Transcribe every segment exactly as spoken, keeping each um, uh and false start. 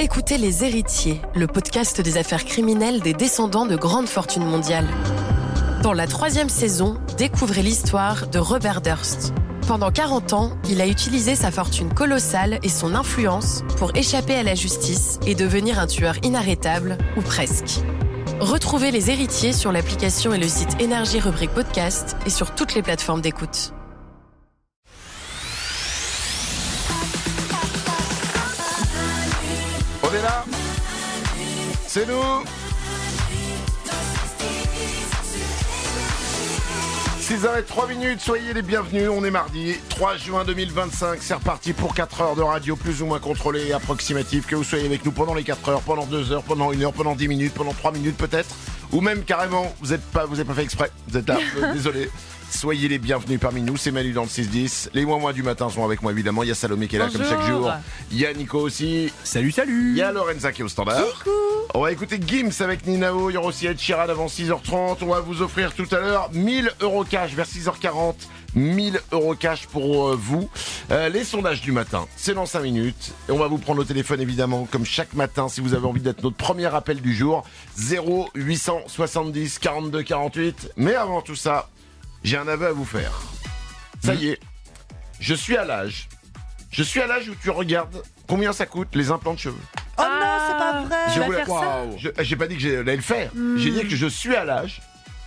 Écoutez Les Héritiers, le podcast des affaires criminelles des descendants de grandes fortunes mondiales. Dans la troisième saison, découvrez l'histoire de Robert Durst. Pendant quarante ans, il a utilisé sa fortune colossale et son influence pour échapper à la justice et devenir un tueur inarrêtable, ou presque. Retrouvez Les Héritiers sur l'application et le site Énergie rubrique podcast et sur toutes les plateformes d'écoute. On est là, c'est nous. six heures zéro trois minutes, soyez les bienvenus, on est mardi trois juin deux mille vingt-cinq, c'est reparti pour quatre heures de radio plus ou moins contrôlée et approximative, que vous soyez avec nous pendant les quatre heures, pendant deux heures, pendant une heure, pendant dix minutes, pendant trois minutes peut-être, ou même carrément, vous n'êtes pas, vous n'avez pas fait exprès, vous êtes là, désolé. Soyez les bienvenus parmi nous, c'est Manu dans le six dix. Les moins moins du matin sont avec moi évidemment. Il y a Salomé qui est là Bonjour. Comme chaque jour. Il y a Nico aussi. Salut, salut. Il y a Lorenza qui est au standard. Coucou. On va écouter Gims avec Ninao. Il y aura aussi Ed Sheeran avant six heures trente. On va vous offrir tout à l'heure mille euros cash vers six heures quarante. mille euros cash pour euh, vous. Euh, les sondages du matin, c'est dans cinq minutes. Et on va vous prendre au téléphone évidemment, comme chaque matin, si vous avez envie d'être notre premier appel du jour. zéro huit cent soixante-dix quarante-deux quarante-huit. Mais avant tout ça, j'ai un aveu à vous faire. Ça y est, je suis à l'âge. Je suis à l'âge où tu regardes combien ça coûte les implants de cheveux. Oh non, c'est pas vrai. Je Tu vas voulais- faire ça Je- J'ai pas dit que j'allais le faire. Hmm. J'ai dit que je suis à l'âge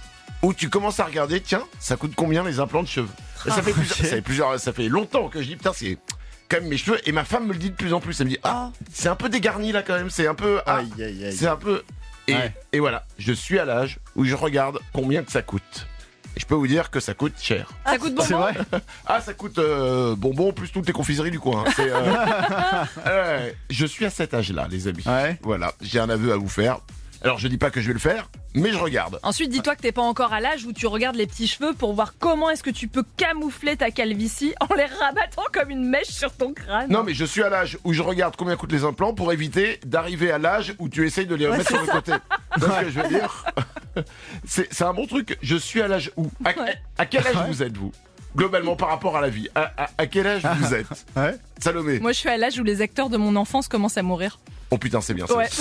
où tu commences à regarder, tiens, ça coûte combien les implants de cheveux. Et ça, fait plusieurs, ça, fait plusieurs, ça fait longtemps que je dis, putain, c'est quand même mes cheveux. Et ma femme me le dit de plus en plus. Elle me dit, ah, c'est un peu dégarni là quand même. C'est un peu. Ah, Aïe, aïe, aïe. c'est un peu. Et, Ouais. et voilà, je suis à l'âge où je regarde combien que ça coûte. Et je peux vous dire que ça coûte cher. Ça coûte C'est bonbon. vrai. Ah, ça coûte euh, bonbon plus toutes les confiseries du coin. hein. C'est, euh, euh, je suis à cet âge-là, les amis. Ouais. Voilà, j'ai un aveu à vous faire. Alors, je dis pas que je vais le faire, mais je regarde. Ensuite, dis-toi que t'es pas encore à l'âge où tu regardes les petits cheveux pour voir comment est-ce que tu peux camoufler ta calvitie en les rabattant comme une mèche sur ton crâne. Non, mais je suis à l'âge où je regarde combien coûtent les implants pour éviter d'arriver à l'âge où tu essayes de les remettre sur le côté. Tu vois ce que je veux dire? c'est, c'est un bon truc. Je suis à l'âge où à, Ouais. à quel âge vous êtes, vous? Globalement, par rapport à la vie. À, à- à quel âge vous êtes? Ouais. Salomé. Moi, je suis à l'âge où les acteurs de mon enfance commencent à mourir. Oh putain, c'est bien ça. Ouais.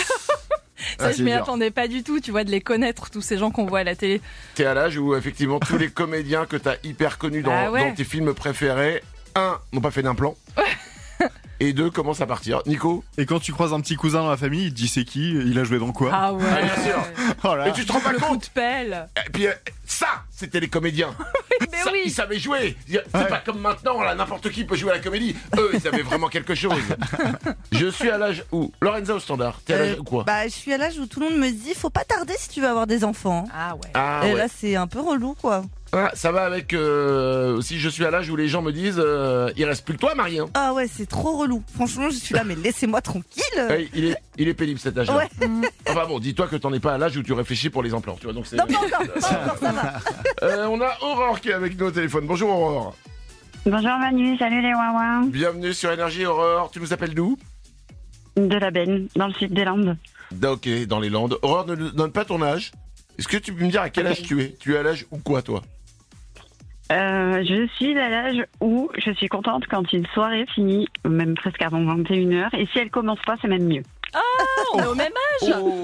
Ah, Ça, c'est je m'y bien. attendais pas du tout, tu vois, de les connaître, tous ces gens qu'on voit à la télé. T'es à l'âge où effectivement tous les comédiens que t'as hyper connus dans, Ah ouais. dans tes films préférés, un, n'ont pas fait d'implant, et deux, commencent à partir. Nico? Et quand tu croises un petit cousin dans la famille, il te dit c'est qui, il a joué dans quoi. Ah ouais. Ah, bien sûr. Oh là. Et tu te rends pas Le coup compte? de pelle. Et puis euh, ça, c'était les comédiens. Mais Ça, oui. Ils savaient jouer. C'est Ouais. pas comme maintenant, là, n'importe qui peut jouer à la comédie. Eux, ils avaient vraiment quelque chose. Je suis à l'âge où Lorenza au standard. T'es à l'âge Euh, où quoi? Bah, je suis à l'âge où tout le monde me dit faut pas tarder si tu veux avoir des enfants. Ah ouais. Ah Et ouais. là, c'est un peu relou, quoi. Ah, ça va avec euh, aussi. Je suis à l'âge où les gens me disent, euh, il reste plus que toi, Marie. Hein. Ah ouais, c'est trop relou. Franchement, je suis là, mais laissez-moi tranquille. Ouais, il est, il est pénible cet âge-là. Ouais. Enfin bon, dis-toi que t'en es pas à l'âge où tu réfléchis pour les implants. Tu vois, donc c'est. Non, pas encore, pas encore, ça va. Euh, on a Aurore qui est avec nous au téléphone. Bonjour Aurore. Bonjour Manu, salut les Wawa. Bienvenue sur Énergie Aurore. Tu nous appelles d'où? De la Benne, dans le sud des Landes. Ok, dans les Landes. Aurore, ne nous donne pas ton âge. Est-ce que tu peux me dire à quel âge tu es? Tu es à l'âge ou quoi, toi? Euh, je suis à l'âge où je suis contente quand une soirée finit, même presque avant vingt et une heures, et si elle commence pas, c'est même mieux. Ah, on est au même âge. Oh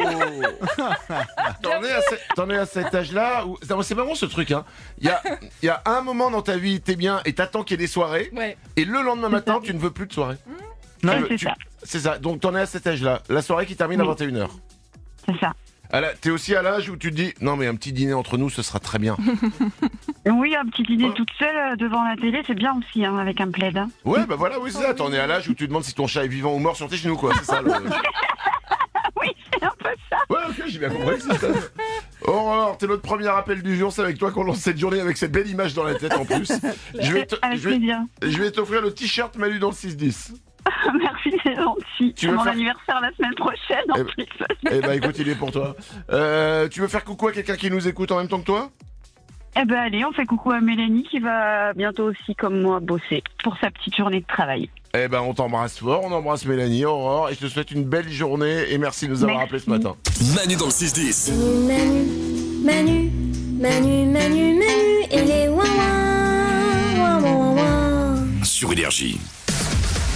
T'en es, à ce- t'en es à cet âge-là où... Non, c'est marrant ce truc, hein. Il y a, il y a un moment dans ta vie, t'es bien et t'attends qu'il y ait des soirées, Ouais. et le lendemain matin, tu ne veux plus de soirée. Ouais, Tu veux- c'est tu- ça, C'est ça. Donc t'en es à cet âge-là. La soirée qui termine à Oui. vingt et une heures. c'est ça. Ah là, t'es aussi à l'âge où tu te dis, non mais un petit dîner entre nous, ce sera très bien. Oui, un petit dîner Oh. toute seule euh, devant la télé, c'est bien aussi, hein, avec un plaid. hein. Ouais, bah voilà, oui, c'est ça. T'en es à l'âge où tu te demandes si ton chat est vivant ou mort sur tes genoux, quoi. C'est ça, le... Oui, c'est un peu ça. Ouais, ok, j'ai bien compris, c'est ça. Aurore, t'es notre premier appel du jour. C'est avec toi qu'on lance cette journée avec cette belle image dans la tête en plus. Je vais, te- Avec je vais, plaisir. je vais t'offrir le t-shirt Manu dans le six dix. Merci, c'est gentil. Tu C'est veux mon faire- anniversaire la semaine prochaine, en Eh- plus. Eh bah écoute, il est pour toi. Euh, tu veux faire coucou à quelqu'un qui nous écoute en même temps que toi? Eh ben allez, on fait coucou à Mélanie qui va bientôt aussi, comme moi, bosser pour sa petite journée de travail. Eh ben on t'embrasse fort, on embrasse Mélanie, Aurore, et je te souhaite une belle journée et merci de nous avoir Merci. appelés ce matin. Manu dans le six dix. Manu, Manu, Manu, Manu, Manu, et les ouin-ouin, ouin-ouin, ouin-ouin. Sur Énergie.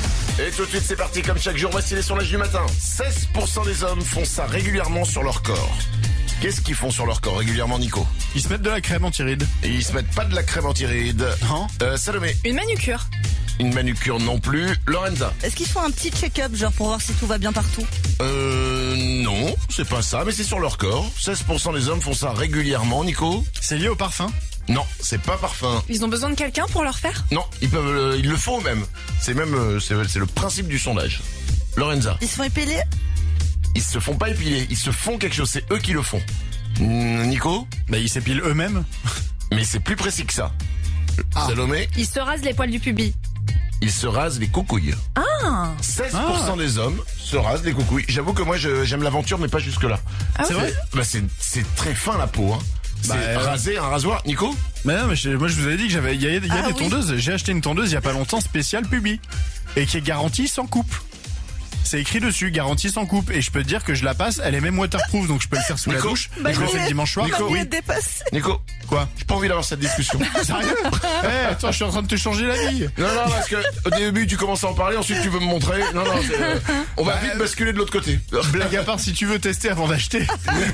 Et tout de suite, c'est parti. Comme chaque jour, voici les sondages du matin. seize pour cent des hommes font ça régulièrement sur leur corps. Qu'est-ce qu'ils font sur leur corps régulièrement, Nico? Ils se mettent de la crème anti-rides. Et ils se mettent pas de la crème anti-rides. Non. Euh, Salomé, Une manucure. une manucure non plus. Lorenza, Est-ce qu'ils font un petit check-up, genre pour voir si tout va bien partout? euh, non, c'est pas ça, mais c'est sur leur corps. seize pour cent des hommes font ça régulièrement, Nico. C'est lié au parfum. Non, c'est pas parfum. Ils ont besoin de quelqu'un pour leur faire? Non, ils peuvent, euh, ils le font eux-mêmes. C'est même, euh, c'est, c'est le principe du sondage. Lorenza, Ils se font épiler? ils se font pas épiler, ils se font quelque chose, c'est eux qui le font. Hmm, Nico, Bah ils s'épilent eux-mêmes. mais c'est plus précis que ça. Ah. Salomé, Ils se rasent les poils du pubis. ils se rasent les coucouilles. Ah, seize pour cent Ah. des hommes se rasent les coucouilles. J'avoue que moi je- j'aime l'aventure, mais pas jusque là. Ah C'est ouais. vrai. Bah c'est, c'est très fin la peau, hein. C'est Bah, euh, rasé, un rasoir. Nico, Mais non, mais je- moi je vous avais dit que j'avais, il y a, il y a Ah des oui. tondeuses. J'ai acheté une tondeuse il y a pas longtemps spéciale pubis et qui est garantie sans coupe. C'est écrit dessus, garantie sans coupe. Et je peux te dire que je la passe, elle est même waterproof, donc je peux le faire sous Nico, la douche. Bah, je le Nico, fais le dimanche soir. Nico, Manu oui. est dépassée. Nico, Quoi? j'ai pas envie d'avoir cette discussion. Sérieux? Eh, attends, je suis en train de te changer la vie. Non, non, parce que au début tu commences à en parler, ensuite tu veux me montrer. Non, non, c'est, euh, on va Bah, vite euh, basculer de l'autre côté. Blague à part, si tu veux tester avant d'acheter.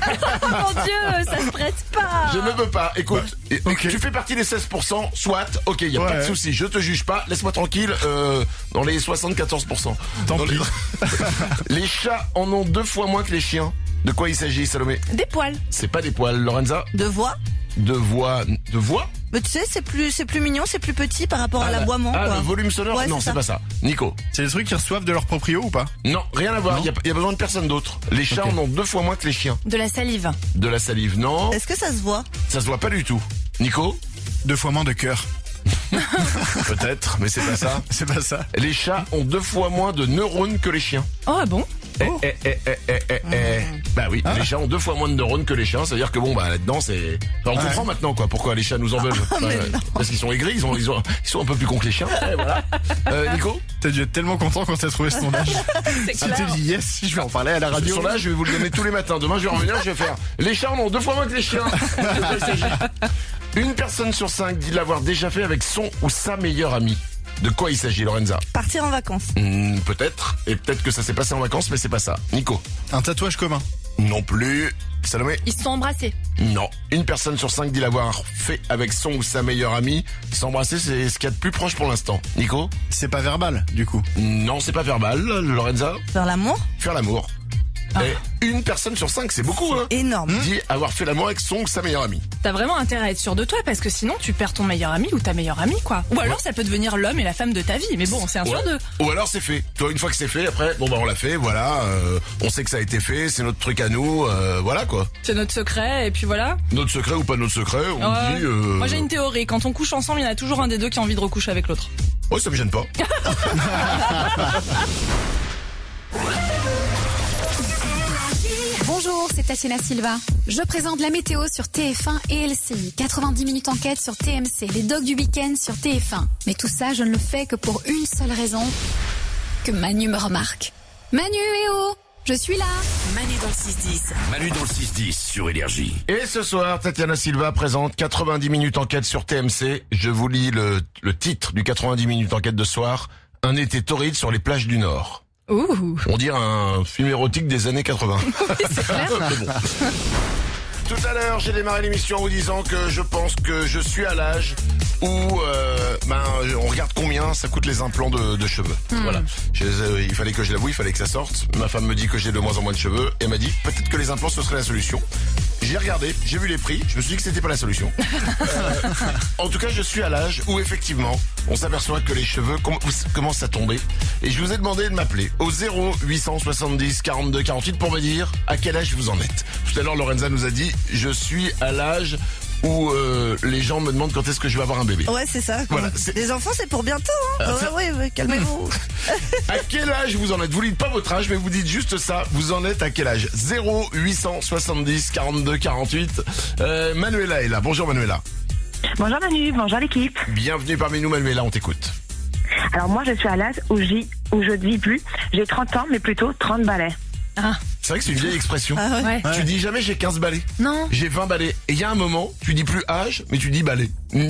Mon Dieu, ça se prête pas. Je ne veux pas. Écoute, et- ok. tu fais partie des seize pour cent, soit, ok, y a pas Ouais. de souci, je te juge pas, laisse-moi tranquille, euh, dans les soixante-quatorze pour cent. Tant Dans pis. Les... les chats en ont deux fois moins que les chiens. De quoi il s'agit, Salomé? Des poils. C'est pas des poils, Lorenza? De voix? De voix, de voix? Mais tu sais, c'est plus, c'est plus mignon, c'est plus petit par rapport à Ah, l'aboiement, ah, quoi. le volume sonore? Ouais, Non, c'est c'est ça. pas ça. Nico? C'est des trucs qui reçoivent de leur proprio ou pas? Non, rien à voir, Non. il y, a- y a besoin de personne d'autre. Les chats Ok. en ont deux fois moins que les chiens. De la salive. De la salive, non. Est-ce que ça se voit? Ça se voit pas du tout. Nico? Deux fois moins de cœur. Peut-être, mais c'est pas ça. C'est pas ça. Les chats ont deux fois moins de neurones que les chiens. Oh ah bon? Eh, eh, eh, eh, eh, eh, eh. Bah oui, les chats ont deux fois moins de neurones que les chiens, c'est-à-dire que bon, bah là-dedans, c'est. Enfin, on Ouais. comprend maintenant, quoi, pourquoi les chats nous en veulent. Enfin, mais euh, non. parce qu'ils sont aigris, ils, ont, ils, ont, ils sont un peu plus cons que les chiens. Eh, voilà. Euh, Nico, T'as dû être tellement content quand t'as trouvé ce sondage. C'est Tu t'es clair. dit yes, je vais en parler à la ce radio. sondage, je vais vous le donner tous les matins. Demain, je vais revenir, je vais faire. Les chats en ont deux fois moins que les chiens. De quoi il s'agit ? Une personne sur cinq dit l'avoir déjà fait avec son ou sa meilleure amie. De quoi il s'agit, Lorenza? Partir en vacances. Hmm, peut-être. Et peut-être que ça s'est passé en vacances, mais c'est pas ça. Nico? Un tatouage commun. Non plus. Salomé? Ils se sont embrassés. Non. Une personne sur cinq dit l'avoir fait avec son ou sa meilleure amie. S'embrasser, c'est ce qu'il y a de plus proche pour l'instant. Nico? C'est pas verbal, du coup. Non, c'est pas verbal. Lorenza? Faire l'amour? Faire l'amour. Et une personne sur cinq, c'est beaucoup, hein? Énorme. Dit avoir fait l'amour avec son ou sa meilleure amie. T'as vraiment intérêt à être sûr de toi parce que sinon tu perds ton meilleur ami ou ta meilleure amie quoi. Ou alors ça peut devenir l'homme et la femme de ta vie. Mais bon, c'est un sur Ouais. deux. Ou alors c'est fait. Toi, une fois que c'est fait, après, bon bah on l'a fait, voilà. euh, on sait que ça a été fait, c'est notre truc à nous, euh, voilà quoi. C'est notre secret et puis voilà. Notre secret ou pas notre secret, on Ouais. dit. Euh... Moi j'ai une théorie. Quand on couche ensemble, il y en a toujours un des deux qui a envie de recoucher avec l'autre. Ouais, ça me gêne pas. Bonjour, c'est Tatiana Silva. Je présente la météo sur T F un et L C I. quatre-vingt-dix minutes enquête sur T M C. Les dogs du week-end sur T F un. Mais tout ça, je ne le fais que pour une seule raison. Que Manu me remarque. Manu, eh oh, je suis là. Manu dans le six dix. Manu dans le six dix sur Énergie. Et ce soir, Tatiana Silva présente quatre-vingt-dix minutes enquête sur T M C. Je vous lis le, le titre du quatre-vingt-dix minutes enquête de ce soir. Un été torride sur les plages du Nord. Ouh. On dirait un film érotique des années quatre-vingts. C'est clair. Mais bon. Tout à l'heure, j'ai démarré l'émission en vous disant que je pense que je suis à l'âge où euh, ben, on regarde combien ça coûte les implants de, de cheveux. Voilà. Je- euh, il fallait que je l'avoue, il fallait que ça sorte. Ma femme me dit que j'ai de moins en moins de cheveux et m'a dit peut-être que les implants ce serait la solution. J'ai regardé, j'ai vu les prix, je me suis dit que c'était pas la solution. Euh, en tout cas, je suis à l'âge où effectivement, on s'aperçoit que les cheveux com- commencent à tomber. Et je vous ai demandé de m'appeler au zéro huit cent soixante-dix quarante-deux quarante-huit pour me dire à quel âge vous en êtes. Tout à l'heure, Lorenza nous a dit je suis à l'âge où euh, les gens me demandent quand est-ce que je vais avoir un bébé. Ouais, c'est ça. Voilà, c'est- Les enfants, c'est pour bientôt, hein. Ah, ouais, ça- ouais, ouais, calmez-vous. À quel âge vous en êtes? Vous dites pas votre âge, mais vous dites juste ça. Vous en êtes à quel âge? zéro huit cent soixante-dix quarante-deux quarante-huit. Euh, Manuela est là. Bonjour Manuela. Bonjour Manu, bonjour l'équipe. Bienvenue parmi nous Manuela, on t'écoute. Alors moi je suis à l'âge où, j'y- où je dis plus, j'ai trente ans mais plutôt trente balais. Ah C'est vrai que c'est une vieille expression. Ah ouais. ouais. Tu dis jamais j'ai quinze balais. Non. J'ai vingt balais. Et il y a un moment, tu dis plus âge, mais tu dis balais. Nico?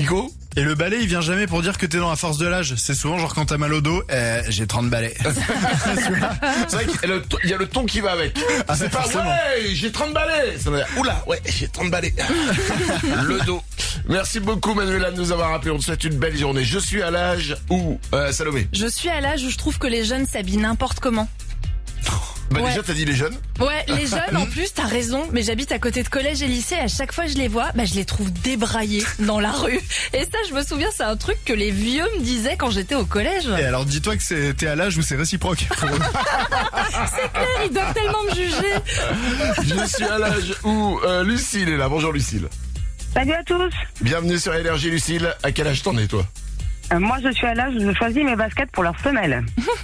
Et le balai, il vient jamais pour dire que t'es dans la force de l'âge. C'est souvent genre quand t'as mal au dos, euh, j'ai trente balais. C'est vrai qu'il y a le ton qui va avec. Ah, c'est pas forcément. ouais, j'ai trente balais. Ça veut dire, oula, ouais, j'ai trente balais. Le dos. Merci beaucoup Manuela de nous avoir appelé. On te souhaite une belle journée. Je suis à l'âge où euh, Salomé. Je suis à l'âge où je trouve que les jeunes s'habillent n'importe comment. Bah Ouais. déjà t'as dit les jeunes. Ouais, les jeunes en plus, t'as raison, mais j'habite à côté de collège et lycée, à chaque fois que je les vois, bah je les trouve débraillés dans la rue. Et ça, je me souviens, c'est un truc que les vieux me disaient quand j'étais au collège. Et alors dis-toi que c'est, t'es à l'âge où c'est réciproque. C'est clair, ils doivent tellement me juger. Je suis à l'âge où euh, Lucille est là. Bonjour Lucille. Salut à tous. Bienvenue sur Énergie Lucille. À quel âge t'en es toi? Euh, moi, je suis à l'âge où je choisis mes baskets pour leur semelle.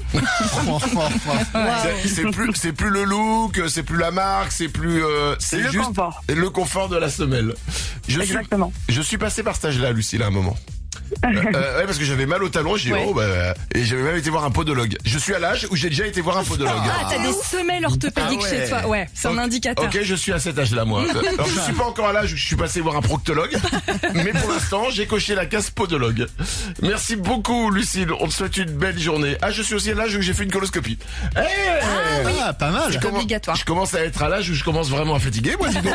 C'est, c'est plus, c'est plus le look, c'est plus la marque, c'est plus, euh, c'est Le juste confort. le confort de la semelle. Je Exactement. Suis, je suis passé par cet âge-là, Lucille, à un moment. euh, euh, ouais, parce que j'avais mal au talon, j'ai dit, Ouais. oh, bah, et j'avais même été voir un podologue. Je suis à l'âge où j'ai déjà été voir un podologue. Ah, t'as des semelles orthopédiques Ah ouais. chez toi. Ouais, c'est un Ok, indicateur. Ok, je suis à cet âge-là, moi. Alors, je suis pas encore à l'âge où je suis passé voir un proctologue, mais pour l'instant, j'ai coché la case podologue. Merci beaucoup, Lucille. On te souhaite une belle journée. Ah, je suis aussi à l'âge où j'ai fait une coloscopie. Eh Ah, pas mal. je commence- obligatoire. Je commence à être à l'âge où je commence vraiment à fatiguer, moi, dis donc.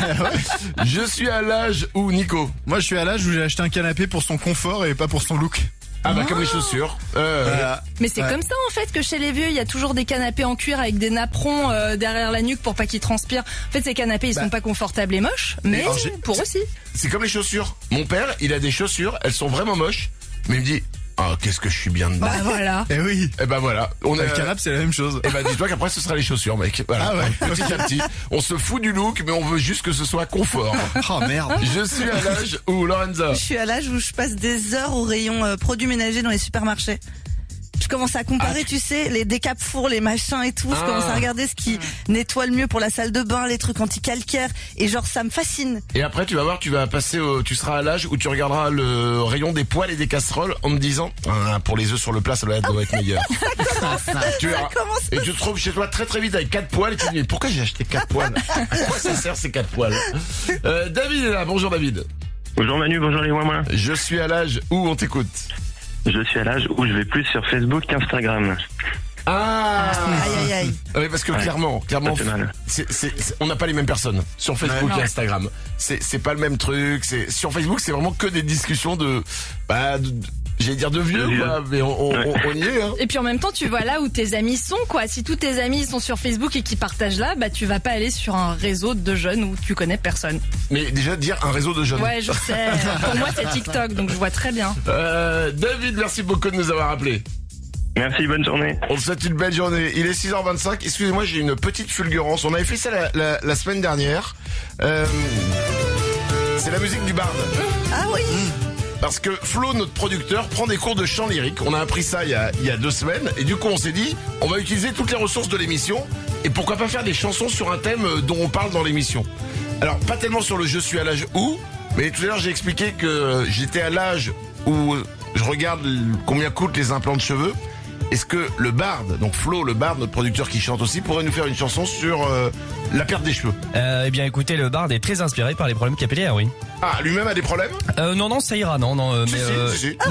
Je suis à l'âge où, Nico. Moi, je suis à l'âge où j'ai acheté un canapé pour son confort et pas pour son look. Ah, bah, comme les chaussures. Euh, Voilà. Mais c'est Ouais. comme ça en fait que chez les vieux, il y a toujours des canapés en cuir avec des napperons euh, derrière la nuque pour pas qu'ils transpirent. En fait, ces canapés, ils Bah. sont pas confortables et moches, mais alors, j'ai- pour aussi. C'est comme les chaussures. Mon père, il a des chaussures, elles sont vraiment moches, mais il me dit, ah, qu'est-ce que je suis bien dedans. Bah voilà. Eh oui. Et ben voilà, on a Le canapé, c'est la même chose. Et ben dis-toi qu'après ce sera les chaussures, mec. Voilà. Ah ouais. Petit à petit, on se fout du look, mais on veut juste que ce soit confort. Oh merde. Je suis à l'âge où Lorenza. Je suis à l'âge où je passe des heures au rayon euh, produits ménagers dans les supermarchés. Je commence à comparer, Ah, tu sais, les décapes fours, les machins et tout. Je Ah. commence à regarder ce qui nettoie le mieux pour la salle de bain, les trucs anti-calcaire. Et genre, ça me fascine. Et après tu vas voir, tu vas passer, au, tu seras à l'âge où tu regarderas le rayon des poêles et des casseroles en me disant, ah, pour les œufs sur le plat, ça doit être, doit être meilleur. Tu verras. commence Et tu te trouves chez toi très très vite avec quatre poêles et tu te dis, mais pourquoi j'ai acheté quatre poêles? À quoi ça sert ces quatre poêles? euh, David est là. Bonjour David. Bonjour Manu, bonjour les moins. Je suis à l'âge où on t'écoute. Je suis à l'âge où je vais plus sur Facebook qu'Instagram. Ah. Aïe, aïe, aïe. Oui, parce que Ouais. clairement, clairement, Ça fait mal. c'est, c'est, c'est- on n'a pas les mêmes personnes sur Facebook Ouais. et Instagram. C'est, c'est pas le même truc. C'est sur Facebook, c'est vraiment que des discussions de, bah, de- de- j'allais dire de vieux, De vieux. quoi. Mais on, on, Ouais. on, on y est. Hein. Et puis en même temps, tu vois là où tes amis sont, quoi. Si tous tes amis sont sur Facebook et qui partagent là, bah tu vas pas aller sur un réseau de jeunes où tu connais personne. Mais déjà dire un réseau de jeunes. Ouais, je sais. Pour moi, c'est TikTok, donc je vois très bien. Euh, David, merci beaucoup de nous avoir appelés. Merci, bonne journée. On te souhaite une belle journée. Il est six heures vingt-cinq. Excusez-moi, j'ai une petite fulgurance. On avait fait ça la, la, la semaine dernière. Euh, c'est la musique du barde. Ah oui. Parce que Flo, notre producteur, prend des cours de chant lyrique. On a appris ça il y a, il y a deux semaines. Et du coup, on s'est dit, on va utiliser toutes les ressources de l'émission. Et pourquoi pas faire des chansons sur un thème dont on parle dans l'émission. Alors, pas tellement sur le je suis à l'âge où, mais tout à l'heure, j'ai expliqué que j'étais à l'âge où je regarde combien coûtent les implants de cheveux. Est-ce que le barde, donc Flo, le barde, notre producteur qui chante aussi, pourrait nous faire une chanson sur euh, la perte des cheveux? Euh, eh bien, écoutez, le barde est très inspiré par les problèmes capillaires, oui. Ah, lui-même a des problèmes? Euh, non, non, ça ira, non, non. euh, Si, mais si, euh, si, si.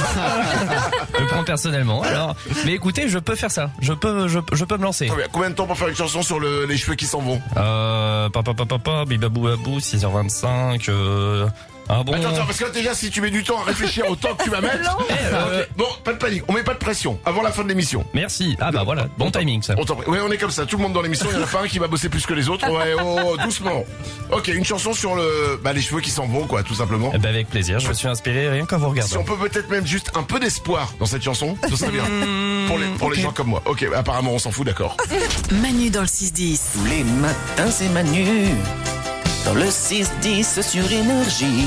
je le prends personnellement. Alors, mais écoutez, je peux faire ça. Je peux, je, je peux me lancer. Combien, combien de temps pour faire une chanson sur le- les cheveux qui s'en vont? Euh, papa, papa, papa, bibabou, babou, six heures vingt-cinq. Euh, un bon. Attends, attends, parce que là, déjà, si tu mets du temps à réfléchir au temps que tu vas mettre. euh, Ok. Bon, pas de panique, on met pas de pression avant la fin de l'émission. Merci. Ah bah voilà, bon timing ça. On t'en prie. Ouais, on est comme ça, tout le monde dans l'émission, il y en a pas un qui va bosser plus que les autres. Ouais, oh, oh, doucement. Ok, une chanson sur le, bah, les cheveux qui s'en vont, quoi, tout simplement. Eh ben, avec plaisir, je me suis inspiré rien qu'en vous Si regardant. on peut peut-être même juste un peu d'espoir dans cette chanson, ce serait bien. Pour les, pour les ok. gens comme moi. Ok, apparemment, on s'en fout, d'accord. Manu dans le six dix. Tous les matins, c'est Manu. Dans le six dix sur Énergie.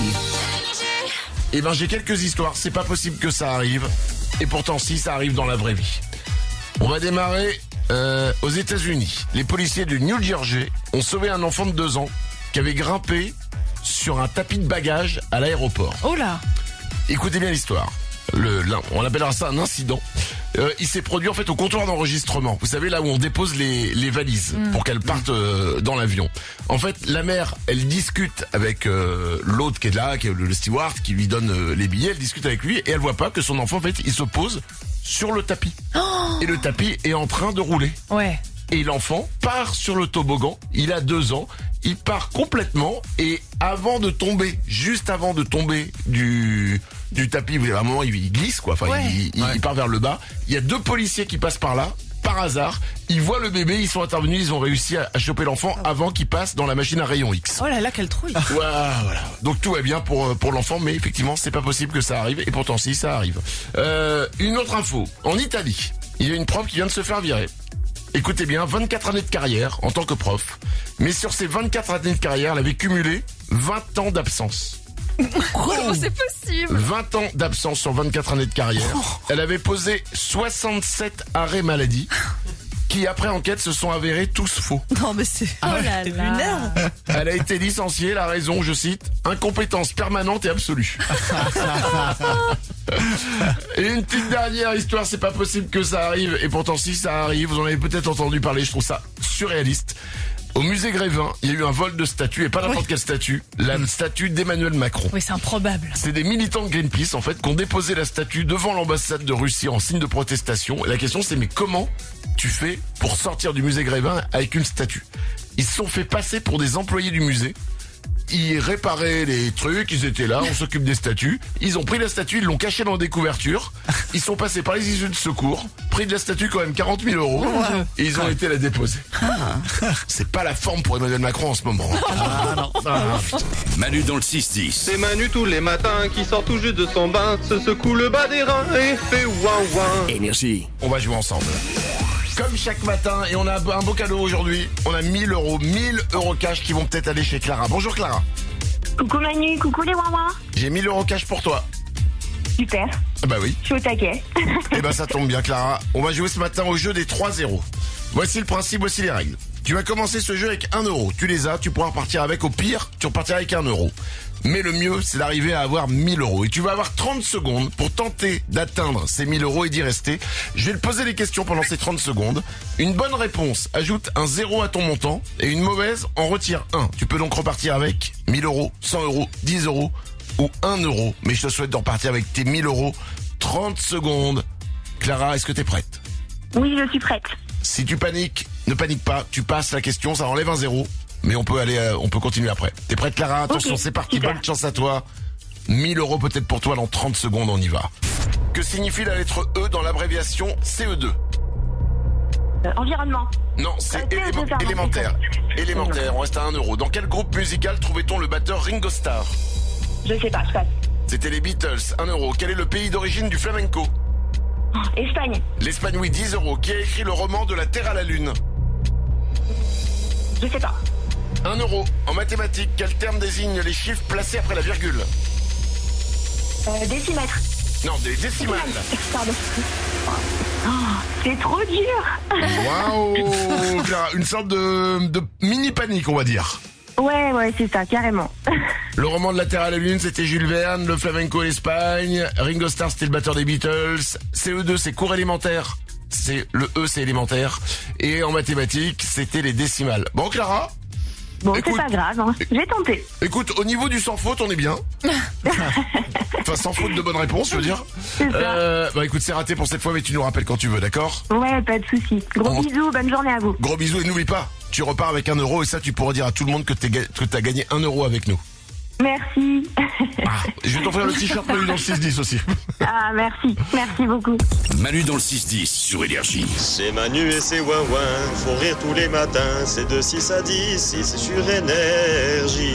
Eh ben, j'ai quelques histoires, c'est pas possible que ça arrive. Et pourtant, si, ça arrive dans la vraie vie. On va démarrer euh, aux États-Unis. Les policiers du New Jersey ont sauvé un enfant de deux ans qui avait grimpé sur un tapis de bagages à l'aéroport. Oh là. Écoutez bien l'histoire. Le, là, on appellera ça un incident. Euh, il s'est produit en fait au comptoir d'enregistrement. Vous savez, là où on dépose les, les valises mmh. pour qu'elles partent euh, dans l'avion. En fait, la mère, elle discute avec euh, l'autre qui est là, qui est le, le steward, qui lui donne euh, les billets. Elle discute avec lui et elle voit pas que son enfant, en fait, il se pose sur le tapis. Oh. Et le tapis est en train de rouler. Ouais. Et l'enfant part sur le toboggan. Il a deux ans. Il part complètement et avant de tomber, juste avant de tomber du du tapis, à un moment il glisse quoi. Enfin, ouais. il, il, Ouais. il part vers le bas. Il y a deux policiers qui passent par là. Par hasard, ils voient le bébé, ils sont intervenus, ils ont réussi à, à choper l'enfant avant qu'il passe dans la machine à rayon X. Oh là là, quelle trouille. Voilà, voilà. Donc tout va bien pour pour l'enfant, mais effectivement, c'est pas possible que ça arrive. Et pourtant, si ça arrive. Euh, une autre info. En Italie, il y a une prof qui vient de se faire virer. Écoutez bien, vingt-quatre années de carrière en tant que prof. Mais sur ces vingt-quatre années de carrière, elle avait cumulé vingt ans d'absence. Comment c'est possible? vingt ans d'absence sur vingt-quatre années de carrière. Elle avait posé soixante-sept arrêts maladie qui, après enquête, se sont avérés tous faux. Non, mais c'est Oh là c'est là. lunaire. Elle a été licenciée, la raison, je cite, incompétence permanente et absolue. Et une petite dernière histoire, c'est pas possible que ça arrive, et pourtant si ça arrive, vous en avez peut-être entendu parler, je trouve ça surréaliste. Au musée Grévin, il y a eu un vol de statue, et pas n'importe Oui. quelle statue, la statue d'Emmanuel Macron. Oui, c'est improbable. C'est des militants de Greenpeace, en fait, qui ont déposé la statue devant l'ambassade de Russie en signe de protestation. Et la question, c'est, mais comment tu fais pour sortir du musée Grévin avec une statue? Ils se sont fait passer pour des employés du musée. Ils réparaient les trucs, ils étaient là, on s'occupe des statues. Ils ont pris la statue, ils l'ont cachée dans des couvertures. Ils sont passés par les issues de secours, pris de la statue quand même quarante mille euros. Et ils ont été la déposer. C'est pas la forme pour Emmanuel Macron en ce moment. Ah, non. Ah. Manu dans le six dix. C'est Manu tous les matins qui sort tout juste de son bain, se secoue le bas des reins et fait ouin ouin. Énergie. On va jouer ensemble. Comme chaque matin, et on a un beau cadeau aujourd'hui. On a mille euros, mille euros cash qui vont peut-être aller chez Clara. Bonjour Clara. Coucou Manu, coucou les Wawa. J'ai mille euros cash pour toi. Super, Ah bah oui. je suis au taquet. Eh ben ça tombe bien Clara. On va jouer ce matin au jeu des trois zéros. Voici le principe, voici les règles. Tu vas commencer ce jeu avec un euro. Tu les as, tu pourras repartir avec. Au pire, tu repartiras avec un euro. Mais le mieux, c'est d'arriver à avoir mille euros. Et tu vas avoir trente secondes pour tenter d'atteindre ces mille euros et d'y rester. Je vais te poser des questions pendant ces trente secondes. Une bonne réponse ajoute un zéro à ton montant. Et une mauvaise en retire un. Tu peux donc repartir avec mille euros, cent euros, dix euros ou un euro. Mais je te souhaite de repartir avec tes mille euros. trente secondes. Clara, est-ce que t'es prête? Oui, je suis prête. Si tu paniques, ne panique pas. Tu passes la question, ça enlève un zéro. Mais on peut aller, euh, on peut continuer après. T'es prête Clara? Attention, Ok, c'est parti. super. Bonne chance à toi. mille euros peut-être pour toi dans trente secondes, on y va. Que signifie la lettre E dans l'abréviation C E deux? Euh, environnement. Non, c'est Euh, C E deux, élément- pardon, élémentaire. c'est Élémentaire, on reste à un euro. Dans quel groupe musical trouvait-on le batteur Ringo Starr? Je sais pas, je passe. C'était les Beatles, un euro. Quel est le pays d'origine du flamenco? Espagne. L'Espagne, oui, dix euros. Qui a écrit le roman de la Terre à la Lune? Je sais pas. un euro. En mathématiques, quel terme désigne les chiffres placés après la virgule? Euh, décimètre. Non, des décimales. Pardon. Oh, c'est trop dur. Waouh, Clara, une sorte de, de mini panique, on va dire. Ouais, ouais, c'est ça, carrément. Le roman de la Terre à la Lune, c'était Jules Verne. Le flamenco, l'Espagne. Ringo Starr, c'était le batteur des Beatles. C E deux, c'est cours élémentaire. C'est le E, c'est élémentaire. Et en mathématiques, c'était les décimales. Bon, Clara. Bon, Écoute. c'est pas grave, hein. J'ai tenté. Écoute, au niveau du sans faute, on est bien. Enfin, sans faute de bonne réponse, je veux dire. C'est ça. Euh, bah écoute, c'est raté pour cette fois, mais tu nous rappelles quand tu veux, d'accord? Ouais, pas de soucis. Gros On- bisous, bonne journée à vous. Gros bisous et n'oublie pas, tu repars avec un euro et ça, tu pourras dire à tout le monde que t'es ga- que t'as gagné un euro avec nous. Merci. Ah, je vais t'offrir le t-shirt Manu dans le six dix aussi. Ah, merci. Merci beaucoup. Manu dans le six dix sur Énergie. C'est Manu et c'est Ouin Ouin, font rire tous les matins, c'est de six à dix, c'est sur Énergie.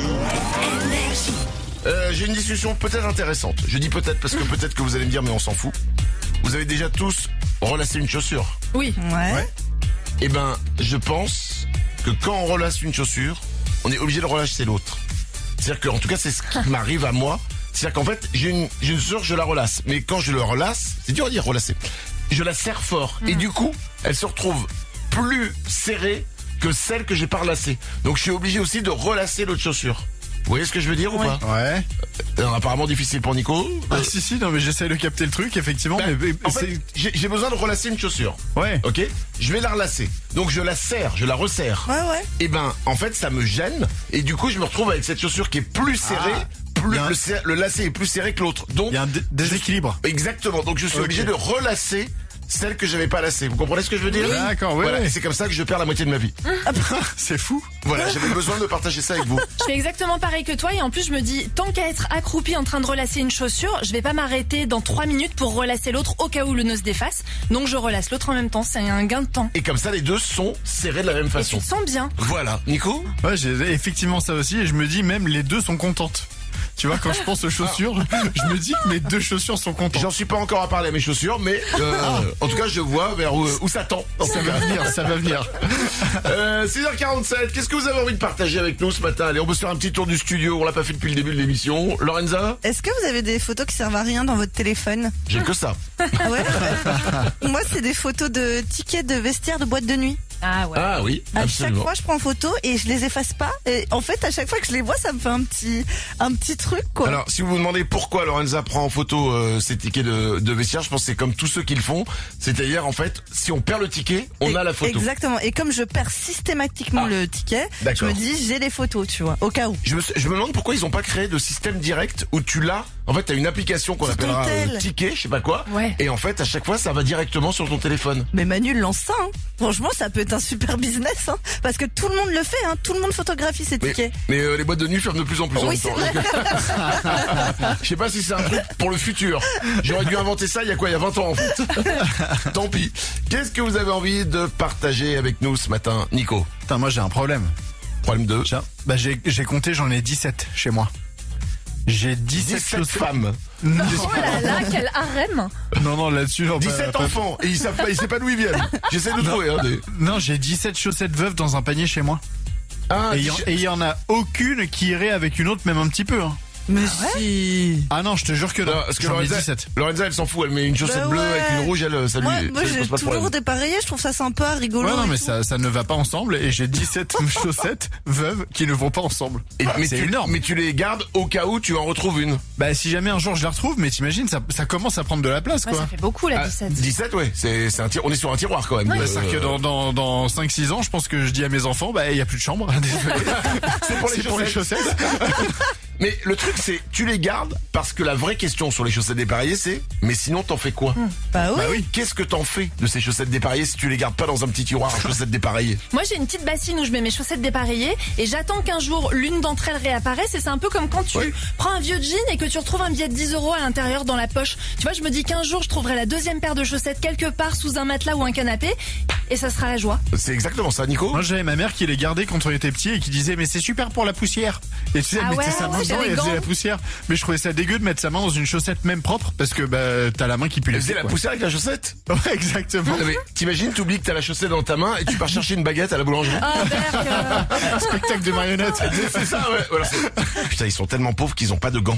Euh, j'ai une discussion peut-être intéressante. Je dis peut-être parce que peut-être que vous allez me dire mais on s'en fout. Vous avez déjà tous relacé une chaussure? Oui. Ouais. Ouais. Eh ben, je pense que quand on relasse une chaussure, on est obligé de relâcher l'autre. C'est-à-dire qu'en tout cas, c'est ce qui m'arrive à moi. C'est-à-dire qu'en fait, j'ai une, j'ai une chaussure, je la relasse. Mais quand je le relasse, c'est dur à dire relasser. Je la serre fort. Et du coup, elle se retrouve plus serrée que celle que j'ai pas relacée. Donc je suis obligé aussi de relasser l'autre chaussure. Vous voyez ce que je veux dire ou pas? Ouais. Euh, apparemment difficile pour Nico. Ah si si, non mais j'essaie de capter le truc effectivement. Bah, mais, en c'est- fait, j'ai j'ai besoin de relasser une chaussure. Ouais. Ok. Je vais la relacer. Donc je la serre, je la resserre. Ouais, ouais. Et ben, en fait, ça me gêne. Et du coup, je me retrouve avec cette chaussure qui est plus serrée. Ah. Plus, Il y a un- le, ser- le lacet est plus serré que l'autre. Donc Il y a un dé- déséquilibre. exactement. Donc je suis Ok. obligé de relasser celle que j'avais pas lacée. Vous comprenez ce que je veux dire? D'accord, ouais, Voilà. ouais. Et c'est comme ça que je perds la moitié de ma vie. C'est fou. Voilà. J'avais besoin de partager ça avec vous. Je fais exactement pareil que toi et en plus je me dis tant qu'à être accroupi en train de relasser une chaussure, je vais pas m'arrêter dans trois minutes pour relasser l'autre au cas où le nœud se défasse. Donc je relasse l'autre en même temps, c'est un gain de temps. Et comme ça, les deux sont serrés de la même Et tu façon. te sens bien. Voilà. Nico? Ouais, j'ai effectivement ça aussi et je me dis même les deux sont contentes. Tu vois, quand je pense aux chaussures, je me dis que mes deux chaussures sont contentes. J'en suis pas encore à parler à mes chaussures, mais euh, en tout cas, je vois vers où, où ça tend. Ça va venir, ça va venir. Euh, six heures quarante-sept, qu'est-ce que vous avez envie de partager avec nous ce matin? Allez, on peut se faire un petit tour du studio, on l'a pas fait depuis le début de l'émission. Lorenza? Est-ce que vous avez des photos qui servent à rien dans votre téléphone? J'ai que ça. Ah ouais? Moi, c'est des photos de tickets de vestiaire de boîte de nuit. Ah ouais. Ah oui, À absolument. chaque fois, je prends photo et je les efface pas. Et en fait, à chaque fois que je les vois, ça me fait un petit, un petit truc, quoi. Alors, si vous vous demandez pourquoi Lorenza prend en photo euh, ses tickets de, de vestiaire, je pense que c'est comme tous ceux qui le font. C'est-à-dire, en fait, si on perd le ticket, on Et- a la photo. Exactement. Et comme je perds systématiquement Ah, le ticket, je d'accord. me dis, j'ai les photos, tu vois, au cas où. Je me, je me demande pourquoi ils ont pas créé de système direct où tu l'as. En fait, t'as une application qu'on Sur ton appellera euh, tel. ticket, je sais pas quoi. Ouais. Et en fait, à chaque fois, ça va directement sur ton téléphone. Mais Manu lance ça, hein. Franchement, ça peut être un super business, hein. Parce que tout le monde le fait, hein. Tout le monde photographie ses Mais, tickets. mais euh, les boîtes de nuit ferment de plus en plus en Oui, même c'est temps. vrai. Donc, je sais pas si c'est un truc pour le futur. J'aurais dû inventer ça il y a quoi? Il y a vingt ans en fait. Tant pis. Qu'est-ce que vous avez envie de partager avec nous ce matin, Nico? Putain, moi j'ai un problème. Problème de J'ai- Bah j'ai j'ai compté, j'en ai dix-sept chez moi. J'ai dix-sept, dix-sept chaussettes. femmes. Non, Oh là là, quel harem. non, non, là-dessus, genre, dix-sept pas- pas- enfants. Et ils savent pas, ils savent pas d'où ils viennent. J'essaie de trouver, hein, des... Non, j'ai dix-sept chaussettes veuves dans un panier chez moi. Ah, Et il y en- et il y en a aucune qui irait avec une autre, même un petit peu. Hein. Mais si. Ah non, je te jure que non. Non, parce que J'en ai Lorenza, dix-sept. Lorenza, elle s'en fout. Elle met une chaussette Bah bleue ouais. avec une rouge, elle, ça lui, Moi, ça moi lui j'ai pose pas de toujours problème. dépareillé, je trouve ça sympa, rigolo. Ouais, non, et mais tout. ça, ça ne va pas ensemble et j'ai dix-sept chaussettes veuves qui ne vont pas ensemble. Et- mais, c'est tu, énorme. mais tu les gardes au cas où tu en retrouves une. Bah, si jamais un jour je la retrouve, mais t'imagines, ça, ça commence à prendre de la place, Ouais, quoi. ça fait beaucoup là, Ah, dix-sept. dix-sept, ouais. C'est, c'est un tir, on est sur un tiroir quand même. Bah, Euh, c'est-à-dire que dans, dans, dans cinq six ans, je pense que je dis à mes enfants, bah, il y a plus de chambre. Désolé. c'est pour les C'est pour les chaussettes. Mais le truc, c'est, tu les gardes parce que la vraie question sur les chaussettes dépareillées, c'est, mais sinon, t'en fais quoi? Bah oui. Bah oui. Qu'est-ce que t'en fais de ces chaussettes dépareillées si tu les gardes pas dans un petit tiroir à chaussettes dépareillées? Moi j'ai une petite bassine où je mets mes chaussettes dépareillées et j'attends qu'un jour l'une d'entre elles réapparaisse et c'est un peu comme quand tu Ouais. prends un vieux jean et que tu retrouves un billet de dix euros à l'intérieur dans la poche. Tu vois, je me dis qu'un jour je trouverai la deuxième paire de chaussettes quelque part sous un matelas ou un canapé et ça sera la joie. C'est exactement ça, Nico. Moi, j'avais ma mère qui les gardait quand on était petit et qui disait, mais c'est super pour la poussière. Et tu sais, elle Ah mettait ouais, sa main ouais, dedans j'ai et elle les faisait gants. la poussière. Mais je trouvais ça dégueu de mettre sa main dans une chaussette même propre parce que, bah, t'as la main qui pue les Elle faisait pieds, la quoi. poussière avec la chaussette. Ouais, exactement. Non, mais t'imagines, t'oublies que t'as la chaussette dans ta main et tu pars chercher une baguette à la boulangerie. Ah, Berk, Spectacle de marionnettes. C'est ça, ouais. Voilà, c'est- Putain, ils sont tellement pauvres qu'ils ont pas de gants.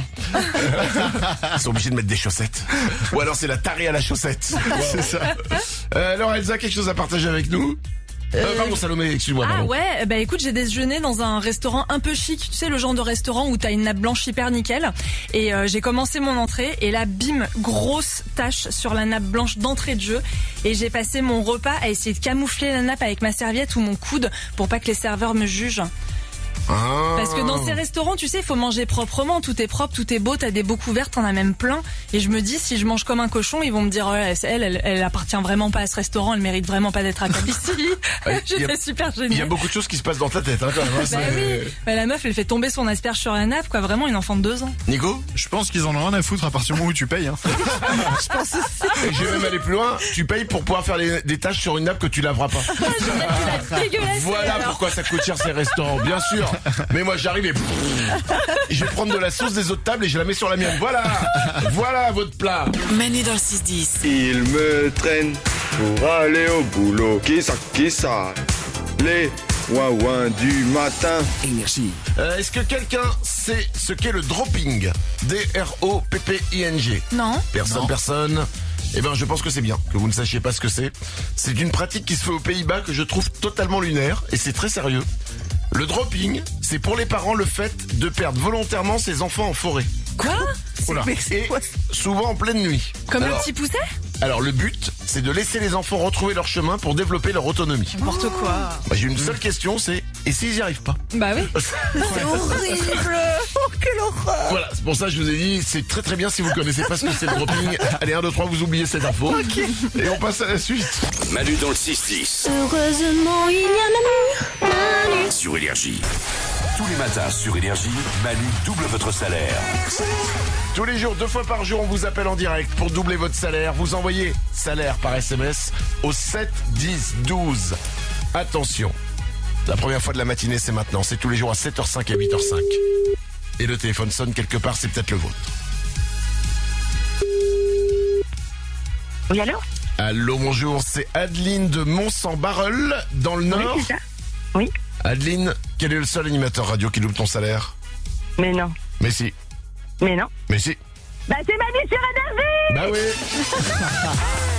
Ils sont obligés de mettre des chaussettes. Ou alors c'est la tarée à la chaussette. C'est ça. Euh, alors Elsa, quelque chose à partager avec nous? Euh, pardon, Salomé, excuse-moi. Ah pardon. ouais, bah écoute, j'ai déjeuné dans un restaurant un peu chic, tu sais le genre de restaurant où t'as une nappe blanche hyper nickel. Et euh, j'ai commencé mon entrée et là, bim, grosse tache sur la nappe blanche d'entrée de jeu. Et j'ai passé mon repas à essayer de camoufler la nappe avec ma serviette ou mon coude pour pas que les serveurs me jugent. Ah. Parce que dans ces restaurants, tu sais, il faut manger proprement, tout est propre, tout est beau, t'as des beaux couverts, t'en as même plein. Et je me dis, si je mange comme un cochon, ils vont me dire, ouais, elle, elle, elle appartient vraiment pas à ce restaurant, elle mérite vraiment pas d'être à table ici. Ouais, il y J'étais a- super Il y a gênée. beaucoup de choses qui se passent dans ta tête, hein, quand même. hein, Bah c'est- oui, bah, la meuf, elle fait tomber son asperge sur la nappe, quoi. Vraiment, une enfant de deux ans. Nico? Je pense qu'ils en ont rien à foutre à partir du moment où tu payes, hein. Je pense aussi. Et je vais même aller plus loin. Tu payes pour pouvoir faire les- des tâches sur une nappe que tu laveras pas. Ah, je vais mettre la dégueulasse. Voilà alors. pourquoi ça coûte cher ces restaurants, bien sûr. Mais moi j'arrive et je vais prendre de la sauce des autres tables et je la mets sur la mienne. Voilà, voilà votre plat. Manu dans le six dix. Il me traîne pour aller au boulot. Qui ça, qui ça? Les ouin-ouin du matin. Énergie. Euh, Est-ce que quelqu'un sait ce qu'est le dropping? D R O P P I N G. Non. Personne, Non. personne. Eh ben, je pense que c'est bien que vous ne sachiez pas ce que c'est. C'est une pratique qui se fait aux Pays-Bas que je trouve totalement lunaire et c'est très sérieux. Le dropping, c'est pour les parents le fait de perdre volontairement ses enfants en forêt. Quoi? Voilà. Et souvent en pleine nuit. Comme alors, un petit pousset? Alors le but, c'est de laisser les enfants retrouver leur chemin pour développer leur autonomie. N'importe quoi. Bah, j'ai une seule question, c'est et s'ils y arrivent pas? Bah oui. C'est horrible. Oh, quelle horreur. Voilà, c'est pour ça que je vous ai dit, c'est très très bien si vous connaissez pas ce que c'est le dropping. Allez, un, deux, trois, vous oubliez cette info. Okay. Et on passe à la suite. Manu dans le six dix. Heureusement, il y a Manu. Manu. Sur Énergie. Tous les matins sur Énergie, Manu double votre salaire. Tous les jours, deux fois par jour, on vous appelle en direct pour doubler votre salaire. Vous envoyez salaire par S M S au sept dix douze. Attention, la première fois de la matinée, c'est maintenant. C'est tous les jours à sept heures cinq et huit heures cinq. Et le téléphone sonne quelque part, c'est peut-être le vôtre. Oui, allô? Allô, bonjour, c'est Adeline de Mont-Saint-Barreul, dans le Nord. Oui, c'est ça. Oui. Adeline, quel est le seul animateur radio qui double ton salaire? Mais non. Mais si. Mais non. Mais si. Bah c'est Manu sur Énergie. Bah oui.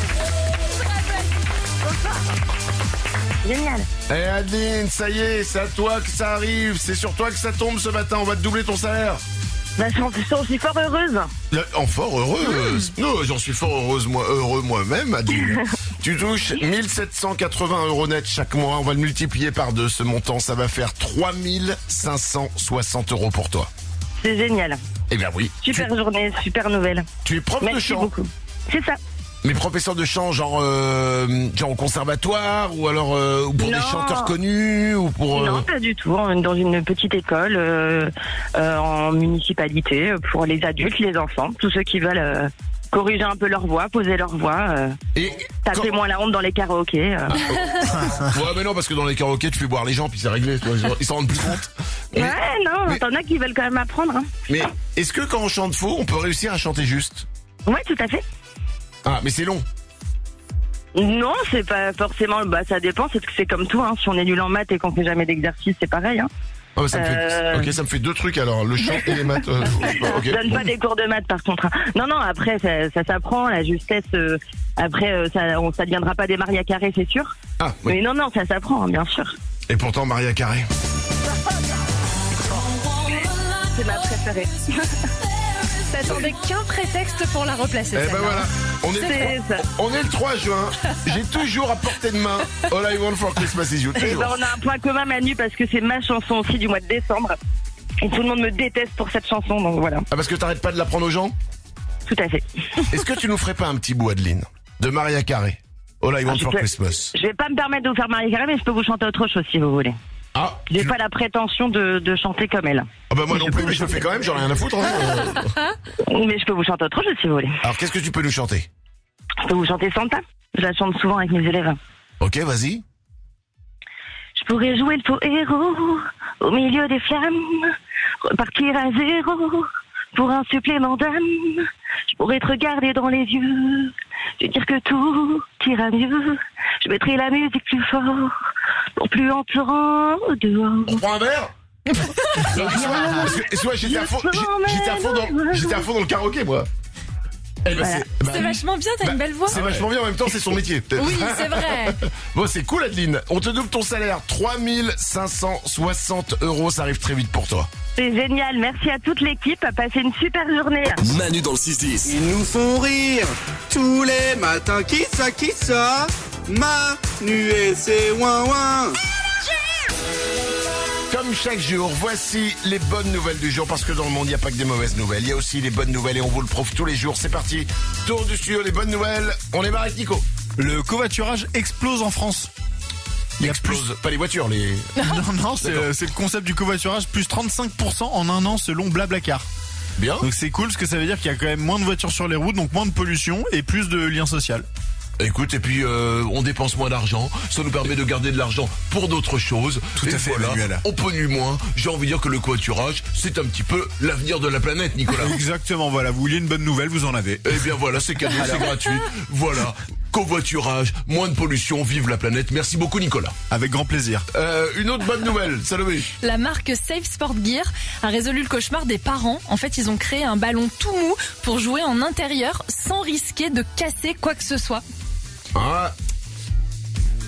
Génial. Eh hey Adeline, ça y est, c'est à toi que ça arrive. C'est sur toi que ça tombe ce matin. On va te doubler ton salaire. Bah j'en suis fort heureuse. En fort heureuse. Mmh. Non, j'en suis fort heureuse, moi, heureux moi-même, Adeline. Tu touches mille sept cent quatre-vingts euros net chaque mois. On va le multiplier par deux. Ce montant, ça va faire trois mille cinq cent soixante euros pour toi. C'est génial. Eh bien oui. Super tu... journée, super nouvelle. Tu es prof Merci de chant. Beaucoup. C'est ça. Mais professeur de chant, genre, euh, genre au conservatoire ou alors euh, pour non. des chanteurs connus ou pour euh... Non, pas du tout. Dans une petite école euh, euh, en municipalité pour les adultes, les enfants, tous ceux qui veulent euh, corriger un peu leur voix, poser leur voix, euh, et taper quand... moins la honte dans les karaokés. Euh. Ah, oh. Ouais, mais non, parce que dans les karaokés, tu fais boire les gens puis c'est réglé. Tu vois, ils s'en rendent plus compte. Mais... Ouais, non, mais... t'en as qui veulent quand même apprendre. Hein. Mais est-ce que quand on chante faux, on peut réussir à chanter juste? Ouais, tout à fait. Ah, mais c'est long. Non, c'est pas forcément. Bah, ça dépend. C'est c'est comme tout. Hein. Si on est nul en maths et qu'on fait jamais d'exercice, c'est pareil. Hein. Ah, bah, ça me euh... fait. Ok, ça me fait deux trucs alors. Le chant et les maths. Euh... okay. Donne pas des cours de maths par contre. Non, non. Après, ça, ça s'apprend. La justesse. Euh... Après, euh, ça, on, ça deviendra pas des Maria Carré, c'est sûr. Ah. Oui. Mais non, non, ça s'apprend, hein, bien sûr. Et pourtant, Maria Carré. C'est ma préférée. T'attendais qu'un prétexte pour la replacer. Eh ben voilà, on est, est le, on est le trois juin. J'ai toujours à portée de main All I Want for Christmas Is You. Eh ben on a un point commun, Manu, parce que c'est ma chanson aussi du mois de décembre. Et tout le monde me déteste pour cette chanson, donc voilà. Ah, parce que t'arrêtes pas de l'apprendre aux gens? Tout à fait. Est-ce que tu nous ferais pas un petit bout, Adeline, de Maria Carey, All I Want ah, for peux, Christmas? Je vais pas me permettre de vous faire Maria Carey, mais je peux vous chanter autre chose si vous voulez. Ah, j'ai tu... pas la prétention de, de chanter comme elle. Ah bah moi non plus, mais je le fais quand même, j'en ai rien à foutre. Hein. Mais je peux vous chanter autre chose si vous voulez. Alors qu'est-ce que tu peux nous chanter? Je peux vous chanter Santa. Je la chante souvent avec mes élèves. Ok, vas-y. Je pourrais jouer le faux héros au milieu des flammes, repartir à zéro pour un supplément d'âme. Je pourrais te regarder dans les yeux, te dire que tout ira mieux. Je mettrai la musique plus fort pour plus entendre dehors. On prend un verre? Soit j'étais à fond, j'étais à fond dans, j'étais à fond dans le karaoké, moi. Eh ben voilà. C'est, bah, c'est vachement bien, t'as bah, une belle voix. C'est vachement bien, en même temps, c'est son métier. Oui, c'est vrai. Bon, c'est cool, Adeline. On te double ton salaire, trois mille cinq cent soixante euros, ça arrive très vite pour toi. C'est génial, merci à toute l'équipe, passez une super journée. Manu dans le six dix. Ils nous font rire tous les matins. Qui ça, qui ça? Manu et ses ouin ouin. Comme chaque jour, voici les bonnes nouvelles du jour, parce que dans le monde, il n'y a pas que des mauvaises nouvelles. Il y a aussi les bonnes nouvelles et on vous le prouve tous les jours. C'est parti, tour du studio, les bonnes nouvelles. On est avec Nico. Le covoiturage explose en France. Il explose, plus... pas les voitures, les... Non, non, c'est, c'est le concept du covoiturage, plus trente-cinq pour cent en un an selon Blablacar. Bien. Donc c'est cool, parce que ça veut dire qu'il y a quand même moins de voitures sur les routes, donc moins de pollution et plus de liens sociaux. Écoute, et puis euh, on dépense moins d'argent, ça nous permet de garder de l'argent pour d'autres choses. Tout et à fait, voilà, Manuel. On pollue moins. J'ai envie de dire que le covoiturage, c'est un petit peu l'avenir de la planète, Nicolas. Exactement, voilà, vous vouliez une bonne nouvelle, vous en avez. Eh bien voilà, c'est cadeau, c'est gratuit. Voilà, covoiturage, moins de pollution, vive la planète. Merci beaucoup, Nicolas. Avec grand plaisir. Euh, une autre bonne nouvelle, Salomé. La marque Safe Sport Gear a résolu le cauchemar des parents. En fait, ils ont créé un ballon tout mou pour jouer en intérieur sans risquer de casser quoi que ce soit. Ah. Non, eh,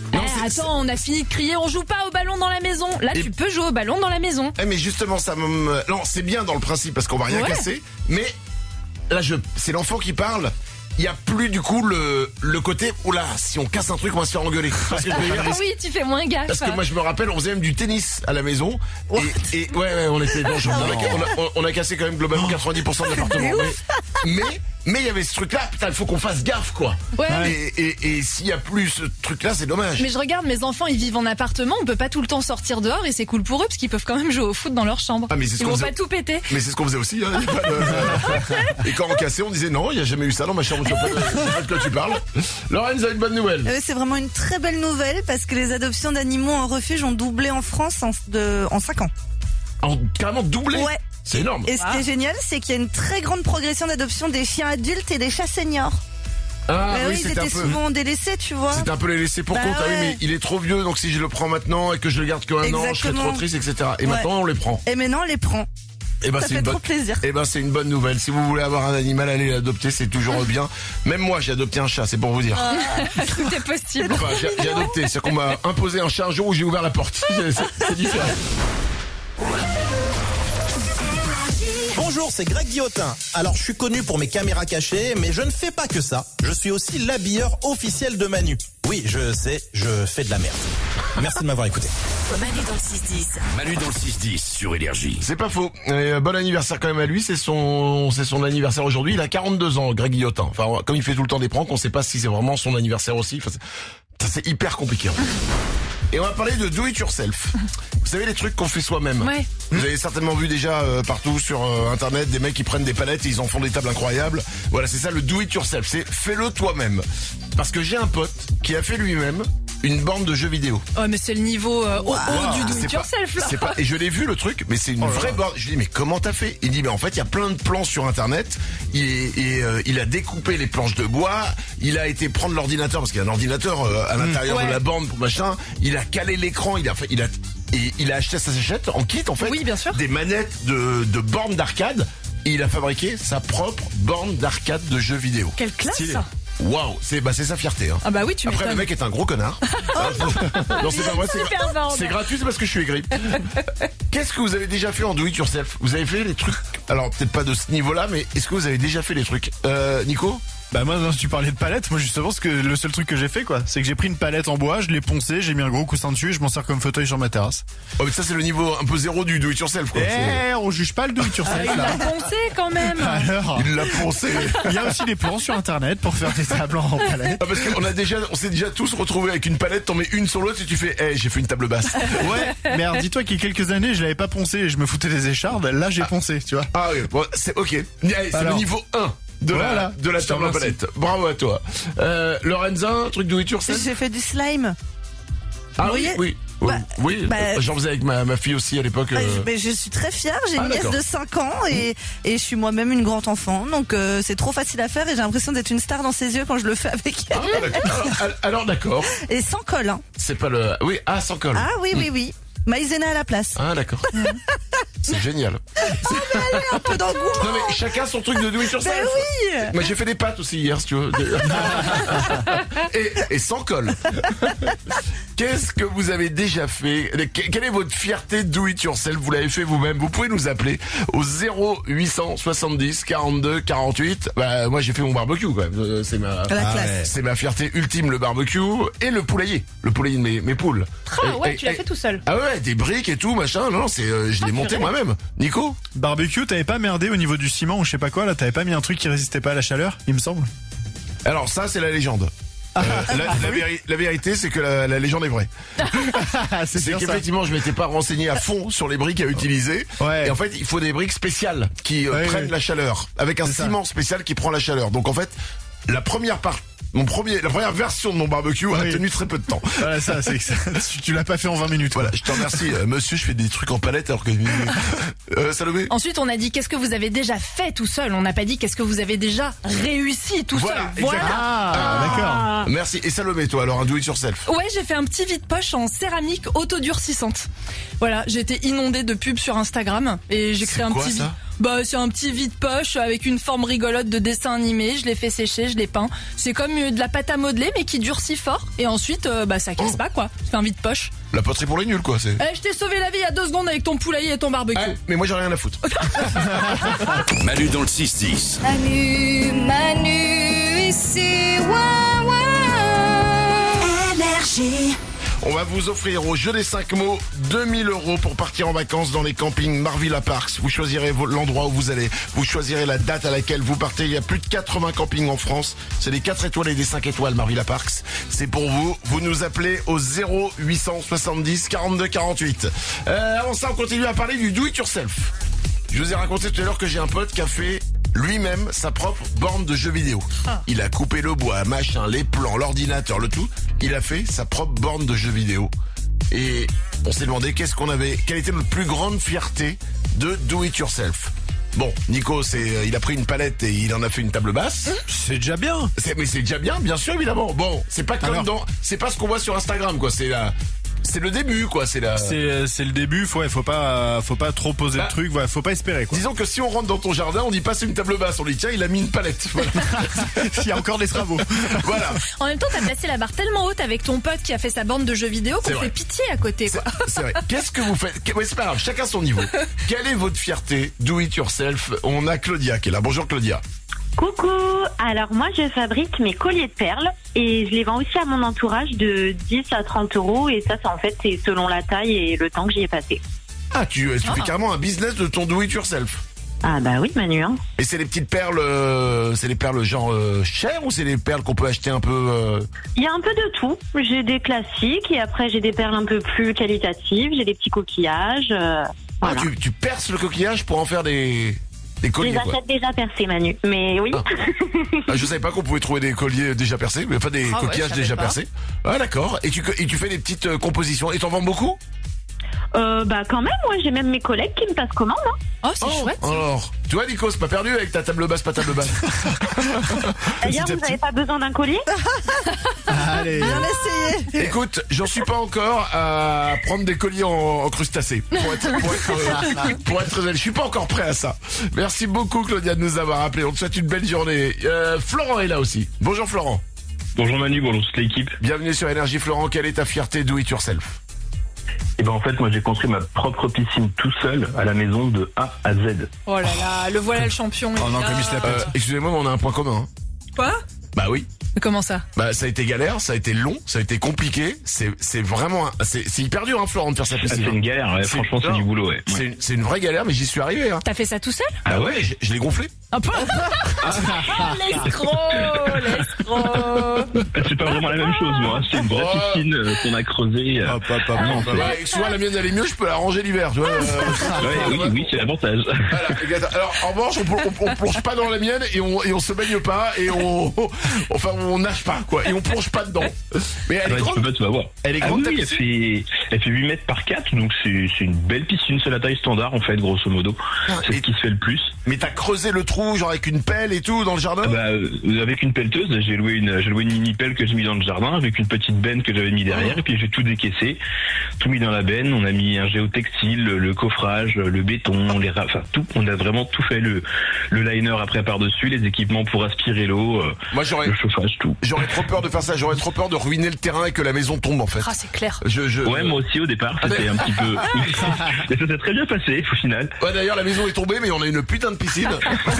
Attends, on a fini de crier, on joue pas au ballon dans la maison. Là, Et- tu peux jouer au ballon dans la maison. Eh mais justement ça me... Non, c'est bien dans le principe parce qu'on va rien Ouais. casser. Mais là, je... c'est l'enfant qui parle. Il y a plus du coup le, le côté, oula, si on casse un truc, on va se faire engueuler. Parce que, je veux dire, Ah oui, tu fais moins gaffe. parce que moi je me rappelle, on faisait même du tennis à la maison. Et, et ouais, ouais, on était dangereux. On a, on, a, on a cassé quand même globalement quatre-vingt-dix pour cent de l'appartement. Mais, mais, mais il y avait ce truc-là, putain, il faut qu'on fasse gaffe, quoi. Ouais. Et, et, et s'il y a plus ce truc-là, c'est dommage. Mais je regarde, mes enfants, ils vivent en appartement, on peut pas tout le temps sortir dehors et c'est cool pour eux parce qu'ils peuvent quand même jouer au foot dans leur chambre. Ah, mais c'est ce Ils qu'on vont faisait- pas tout péter. Mais c'est ce qu'on faisait aussi. Hein, y a pas de- Et quand on cassait, on disait non, il n'y a jamais eu ça dans ma chambre. Je sais pas de, je sais pas de quoi tu parles. Lorenz a une bonne nouvelle. Euh, C'est vraiment une très belle nouvelle parce que les adoptions d'animaux en refuge ont doublé en France en, de, en cinq ans. En, carrément doublé. Ouais. C'est énorme. Et ce qui est génial, c'est qu'il y a une très grande progression d'adoption des chiens adultes et des chats seniors. Ah Mais oui, oui, ils c'était un étaient peu. souvent délaissés, tu vois. C'était un peu les laisser pour Bah compte. Ah oui, ouais. mais il est trop vieux, donc si je le prends maintenant et que je le garde qu'un an, je serais Exactement. trop triste, et cetera. Et Ouais. maintenant, on les prend. Et maintenant, on les prend. Et ben Ça c'est fait une bonne. trop plaisir. Et ben c'est une bonne nouvelle. Si vous voulez avoir un animal, allez l'adopter, c'est toujours bien. Même moi, j'ai adopté un chat, c'est pour vous dire. Tout est possible. Enfin, j'ai j'ai adopté, c'est qu'on m'a imposé un chat un jour où j'ai ouvert la porte. C'est- C'est c'est différent. Bonjour, c'est Greg Guillotin. Alors, je suis connu pour mes caméras cachées, mais je ne fais pas que ça. Je suis aussi l'habilleur officiel de Manu. Oui, je sais, je fais de la merde. Merci de m'avoir écouté. Manu dans le six dix. Manu dans le six dix sur Énergie. C'est pas faux. Et, euh, bon anniversaire quand même à lui. C'est son, c'est son anniversaire aujourd'hui. Il a quarante-deux ans, Greg Guillotin. Enfin, comme il fait tout le temps des pranks, on sait pas si c'est vraiment son anniversaire aussi. Enfin, c'est- ça, c'est hyper compliqué. En fait. Et on va parler de do it yourself. Vous savez les trucs qu'on fait soi-même. Ouais. Vous avez certainement vu déjà euh, partout sur euh, internet des mecs qui prennent des palettes et ils en font des tables incroyables. Voilà, c'est ça le do it yourself. C'est fais-le toi-même. Parce que j'ai un pote qui a fait lui-même une borne de jeux vidéo. Oh, mais c'est le niveau euh, au haut du do C'est it pas- yourself là. c'est pas- et je l'ai vu le truc, mais c'est une Oh là vraie là. borne. Je lui dis mais comment t'as fait? Il dit mais en fait il y a plein de plans sur internet. Il, et, euh, il a découpé les planches de bois. Il a été prendre l'ordinateur parce qu'il y a un ordinateur euh, à l'intérieur Ouais. de la borne pour machin. Il a calé l'écran. Il a fait, il a et il a acheté sa sachette en kit en fait. Oui, bien sûr. Des manettes de, de bornes d'arcade. Et il a fabriqué sa propre borne d'arcade de jeux vidéo. Quelle classe. Stylé. Waouh, c'est bah c'est sa fierté. Hein. Ah bah oui, tu Après le m'étonnes. mec est un gros connard. non c'est pas vrai, c'est Super borne. c'est gratuit, c'est parce que je suis aigri. Qu'est-ce que vous avez déjà fait en do it yourself? Vous avez fait les trucs? Alors peut-être pas de ce niveau-là, mais est-ce que vous avez déjà fait les trucs? Euh, Nico? Bah moi, quand tu parlais de palette, moi justement, ce que le seul truc que j'ai fait, quoi, c'est que j'ai pris une palette en bois, je l'ai poncée, j'ai mis un gros coussin dessus, et je m'en sers comme fauteuil sur ma terrasse. Oh mais ça c'est le niveau un peu zéro du do it yourself quoi. Eh, on juge pas le do it Ah, yourself il là. l'a poncé quand même. Alors, Il l'a poncé. il y a aussi des plans sur internet pour faire des tables en palette. Ah, parce qu'on a déjà, on s'est déjà tous retrouvés avec une palette, t'en mets une sur l'autre et tu fais, eh j'ai fait une table basse. Ouais, mais alors dis-toi qu'il y a quelques années, je l'avais pas poncé et je me foutais des échardes, là j'ai poncé, tu vois. Ah oui, bon, c'est ok. Allez, C'est le Alors. niveau un de Voilà. la, de la Je te table en remercie. palette. Bravo à toi. Euh, Lorenza, un truc do it yourself? J'ai fait du slime. Ah Vous oui, voyez oui. Oui, Bah, oui. bah, j'en faisais avec ma, ma fille aussi à l'époque. Bah, euh, je, mais je suis très fière, j'ai Ah, une nièce d'accord. de cinq ans et, et je suis moi-même une grande enfant, donc euh, c'est trop facile à faire et j'ai l'impression d'être une star dans ses yeux quand je le fais avec elle. Ah, d'accord. alors, alors, d'accord. Et sans colle, hein. C'est pas le. Oui, ah sans colle. Ah oui, oui, oui. Maïzena à la place. Ah d'accord. C'est génial. Un peu d'engouement. Non mais chacun son truc de do it yourself. Ben oui. Moi j'ai fait des pâtes aussi hier si tu veux. et, et sans colle. Qu'est-ce que vous avez déjà fait? Quelle est votre fierté do it yourself? Vous l'avez fait vous-même? Vous pouvez nous appeler au zéro huit cent soixante-dix quarante-deux quarante-huit. Bah moi j'ai fait mon barbecue quand même. Euh, C'est ma, La classe. c'est ma fierté ultime, le barbecue et le poulailler, le poulailler de mes, mes poules. Ah Et- ouais, et- tu l'as et- fait tout seul. Ah ouais, des briques et tout machin. Non, non, c'est, euh, je l'ai monté purée. moi-même. Nico? Barbecue, t'avais pas merdé au niveau du ciment ou je sais pas quoi, là, t'avais pas mis un truc qui résistait pas à la chaleur, il me semble. Alors ça c'est la légende. Euh, la, la véri- la vérité c'est que la, la légende est vraie. c'est C'est bien ça. qu'effectivement je m'étais pas renseigné à fond sur les briques à utiliser. Ouais. Et en fait il faut des briques spéciales qui euh, Ouais, prennent ouais. la chaleur. Avec un C'est ça. ciment spécial qui prend la chaleur. Donc en fait la première part, mon premier, la première version de mon barbecue a Oui. tenu très peu de temps. Voilà, ça, c'est que ça, tu, tu l'as pas fait en vingt minutes. Voilà, je te remercie euh, monsieur, je fais des trucs en palette alors que... Euh, Salomé? Ensuite, on a dit qu'est-ce que vous avez déjà fait tout seul. On n'a pas dit qu'est-ce que vous avez déjà réussi tout Voilà, seul. Voilà. exactement. Ah, d'accord. Merci. Et Salomé toi alors un do it yourself? Ouais, j'ai fait un petit vide-poche en céramique autodurcissante. Voilà, j'ai été inondée de pubs sur Instagram et j'ai C'est créé un quoi, petit. ça Bah, c'est un petit vide-poche avec une forme rigolote de dessin animé. Je l'ai fait sécher, je l'ai peint. C'est comme euh, de la pâte à modeler, mais qui durcit fort. Et ensuite, euh, bah, ça casse Oh. pas, quoi. C'est un vide-poche. La poterie pour les nuls, quoi. C'est... Eh, je t'ai sauvé la vie il y a deux secondes avec ton poulailler et ton barbecue. Ouais, mais moi j'ai rien à foutre. Manu dans le six dix. Manu, Manu, ici, ouin, ouin. Énergie. On va vous offrir au jeu des cinq mots deux mille euros pour partir en vacances dans les campings Marvilla Parks. Vous choisirez l'endroit où vous allez. Vous choisirez la date à laquelle vous partez. Il y a plus de quatre-vingts campings en France. C'est des quatre étoiles et des cinq étoiles Marvilla Parks. C'est pour vous. Vous nous appelez au zéro huit cent soixante-dix quarante-deux quarante-huit. Euh, avant ça, on continue à parler du do it yourself. Je vous ai raconté tout à l'heure que j'ai un pote qui a fait lui-même sa propre borne de jeux vidéo. Ah. Il a coupé le bois, machin, les plans, l'ordinateur, le tout. Il a fait sa propre borne de jeux vidéo. Et on s'est demandé qu'est-ce qu'on avait, quelle était notre plus grande fierté de do it yourself. Bon, Nico, c'est, il a pris une palette et il en a fait une table basse. C'est déjà bien. C'est, mais c'est déjà bien, bien sûr, évidemment. Bon, c'est pas comme Alors. dans, c'est pas ce qu'on voit sur Instagram, quoi. C'est la, c'est le début, quoi. C'est la. C'est, c'est le début, faut, ouais, faut pas, faut pas trop poser Bah, le truc, ouais, faut pas espérer, quoi. Disons que si on rentre dans ton jardin, on dit pas c'est une table basse, on dit tiens, il a mis une palette. Voilà. Il y a encore des travaux. Voilà. En même temps, t'as placé la barre tellement haute avec ton pote qui a fait sa bande de jeux vidéo C'est qu'on vrai. fait pitié à côté, quoi. C'est, c'est vrai. Qu'est-ce que vous faites? Que- ouais, c'est pas grave, chacun son niveau. Quelle est votre fierté? Do it yourself. On a Claudia qui est là. Bonjour Claudia. Coucou, alors moi je fabrique mes colliers de perles et je les vends aussi à mon entourage de dix à trente euros et ça, ça en fait c'est selon la taille et le temps que j'y ai passé. Ah, tu, tu fais carrément un business de ton do it yourself. Ah bah oui Manu, hein. Et c'est les petites perles, euh, c'est les perles genre euh, chères ou c'est les perles qu'on peut acheter un peu euh... Il y a un peu de tout, j'ai des classiques et après j'ai des perles un peu plus qualitatives, j'ai des petits coquillages. euh, Ah, voilà. tu, tu perces le coquillage pour en faire des, des Je colliers, les quoi. achète déjà percés Manu, mais oui. Ah, je savais pas qu'on pouvait trouver des colliers déjà percés, mais enfin des Ah ouais, coquillages je savais déjà pas. percés. Ah d'accord. Et tu, et tu fais des petites euh, compositions. Et t'en vends beaucoup? Euh, bah quand même, moi j'ai même mes collègues qui me passent commande. Hein. Oh c'est chouette. Alors, tu vois Nico, c'est pas perdu avec ta table basse, pas table basse. D'ailleurs, Petit à vous petit. n'avez pas besoin d'un collier? Allez. Bien essayé. Écoute, j'en suis pas encore à prendre des colliers en, en crustacés. Pour être, pour être, euh, pour être très honnête, je suis pas encore prêt à ça. Merci beaucoup Claudia de nous avoir appelé. On te souhaite une belle journée. Euh, Florent est là aussi. Bonjour Florent. Bonjour Manu, bonjour toute l'équipe. Bienvenue sur Énergie Florent. Quelle est ta fierté do it yourself? Et ben en fait moi j'ai construit ma propre piscine tout seul à la maison de A à Z. Oh là là, le voilà le champion. Oh non, il est comme il se la là. pète. Euh, excusez-moi, mais on a un point commun. hein. Quoi? Bah oui. Mais comment ça? Bah ça a été galère, ça a été long, ça a été compliqué. C'est c'est vraiment un- c'est c'est hyper dur hein Florent de faire sa Ah, piscine. c'est une galère, ouais, franchement c'est non, du boulot, ouais. C'est une, c'est une vraie galère, mais j'y suis arrivé. Hein. T'as fait ça tout seul? Ah ouais, je, je l'ai gonflé. Un peu. L'escroc, l'escroc. C'est pas vraiment la même chose moi, c'est une vraie Oh. piscine euh, qu'on a creusée. euh, Hop, hop, hop, non, hop, c'est- hop. Ouais, souvent la mienne elle est mieux, je peux la ranger l'hiver, tu vois. euh, Ouais, oui, oui, c'est l'avantage. Voilà, exact. Alors en revanche, on, plonge- on, on plonge pas dans la mienne et on et on se baigne pas et on enfin on nage pas quoi et on plonge pas dedans. Mais elle est Ouais, tu grande. peux pas tout avoir. Elle est Ah grande, oui, ta elle fait, elle fait huit mètres par quatre, donc c'est c'est une belle piscine, c'est la taille standard en fait, grosso modo. C'est ce qui se fait le plus. Mais t'as creusé le trou genre avec une pelle et tout dans le jardin? Ah bah, euh, avec une pelleteuse, j'ai loué une, j'ai loué une mini pelle que j'ai mis dans le jardin, avec une petite benne que j'avais mis derrière, Oh. et puis j'ai tout décaissé, tout mis dans la benne. On a mis un géotextile, le, le coffrage, le béton, les, ra- enfin tout. On a vraiment tout fait, le, le liner après par dessus, les équipements pour aspirer l'eau, euh, Moi j'aurais le chauffage, tout. j'aurais trop peur de faire ça, j'aurais trop peur de ruiner le terrain et que la maison tombe en fait. Ah, c'est clair. Je, je... Ouais, moi aussi au départ, c'était un petit peu. Mais ça s'est très bien passé au final. Ouais, d'ailleurs la maison est tombée mais on a une putain de piscine.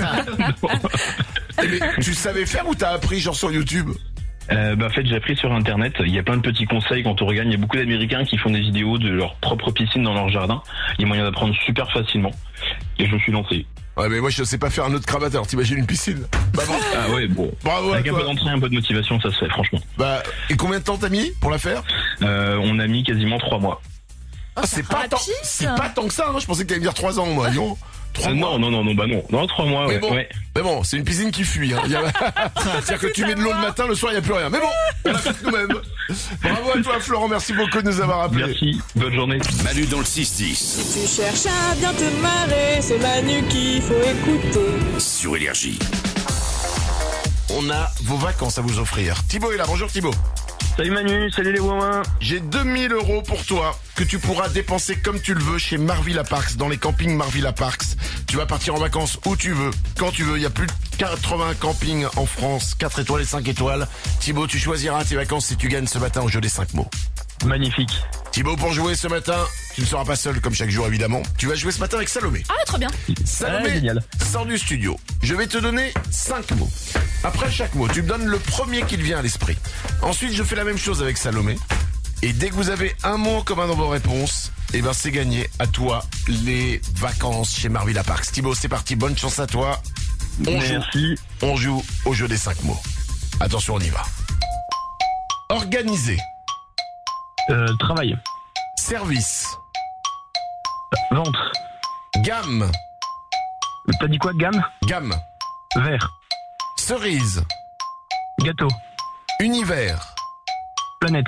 Eh, mais tu savais faire ou t'as appris genre sur YouTube? Euh, bah, en fait, j'ai appris sur internet. Il y a plein de petits conseils quand on regarde. Il y a beaucoup d'Américains qui font des vidéos de leur propre piscine dans leur jardin. Il y a moyen d'apprendre super facilement. Et je me suis lancé. Ouais mais moi je sais pas faire un nœud de cravate, alors t'imagines une piscine? Bah bravo. Ah ouais, bon. Bravo à Avec un toi. peu d'entrain, un peu de motivation, ça se fait, franchement. Bah et combien de temps t'as mis pour la faire? Euh, on a mis quasiment trois mois. Ah, c'est pas tant, c'est pas tant que ça, hein. Je pensais que t'allais me dire trois ans, moi, non? Trois Euh, mois. non, non, non, non, bah non. Non, trois mois, Mais ouais. bon, ouais. mais bon, c'est une piscine qui fuit, hein. Il y a- C'est-à-dire que tu mets de l'eau le matin, le soir, il n'y a plus rien. Mais bon, on l'a fait nous-mêmes. Bravo à toi, Florent. Merci beaucoup de nous avoir appelés. Merci. Bonne journée. Manu dans le six dix. Tu cherches à bien te marrer, c'est Manu qu'il faut écouter. Sur Énergie. On a vos vacances à vous offrir. Thibaut est là. Bonjour, Thibaut. Salut Manu, salut les Wouin. J'ai deux mille euros pour toi que tu pourras dépenser comme tu le veux chez Marvilla Parks, dans les campings Marvilla Parks. Tu vas partir en vacances où tu veux, quand tu veux. Il y a plus de quatre-vingts campings en France, quatre étoiles et cinq étoiles. Thibaut, tu choisiras tes vacances si tu gagnes ce matin au jeu des cinq mots. Magnifique. Thibaut, pour jouer ce matin, tu ne seras pas seul comme chaque jour évidemment. Tu vas jouer ce matin avec Salomé. Ah, trop bien. Salomé, Ah, génial. sors du studio. Je vais te donner cinq mots. Après chaque mot, tu me donnes le premier qui te vient à l'esprit. Ensuite, je fais la même chose avec Salomé. Et dès que vous avez un mot en commun dans vos réponses, eh ben c'est gagné. À toi les vacances chez Marvilla Parks. Thibaut, c'est parti. Bonne chance à toi. On Merci. joue. On joue au jeu des cinq mots. Attention, on y va. Organiser. Euh, travail. Service. Vente. Gamme. T'as dit quoi, gamme? Gamme. Vert. Cerise. Gâteau. Univers. Planète.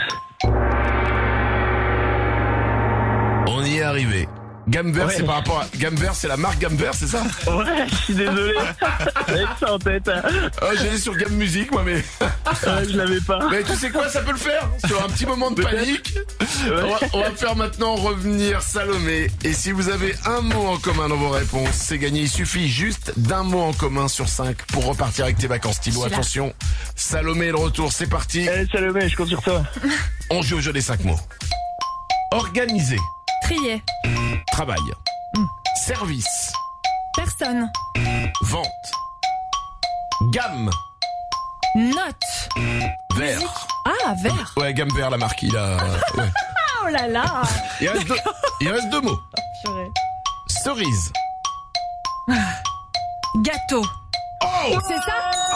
On y est arrivé. Gamme vert, Ouais. c'est par rapport à... Gamme vert, c'est la marque Gamme vert, c'est ça? Ouais, je suis désolé. Avec ça en tête. Oh, j'allais sur Gamme Musique, moi, mais... Ouais, je l'avais pas. Mais tu sais quoi, ça peut le faire. Sur un petit moment de panique. Ouais. On, va, on va faire maintenant revenir Salomé. Et si vous avez un mot en commun dans vos réponses, c'est gagné. Il suffit juste d'un mot en commun sur cinq pour repartir avec tes vacances. Thibaut, Je suis là. attention. Salomé est de retour, c'est parti. Allez, Salomé, je compte sur toi. On joue au jeu des cinq mots. Organiser. Trier. Travail. Service. Personne. Vente. Gamme. Note. Vert. Ah, vert. Ouais, Gamme vert, la marque. Il a... ouais. Oh là là. Il reste deux, il reste deux mots. Purée. Cerise. Gâteau. Oh! C'est ça?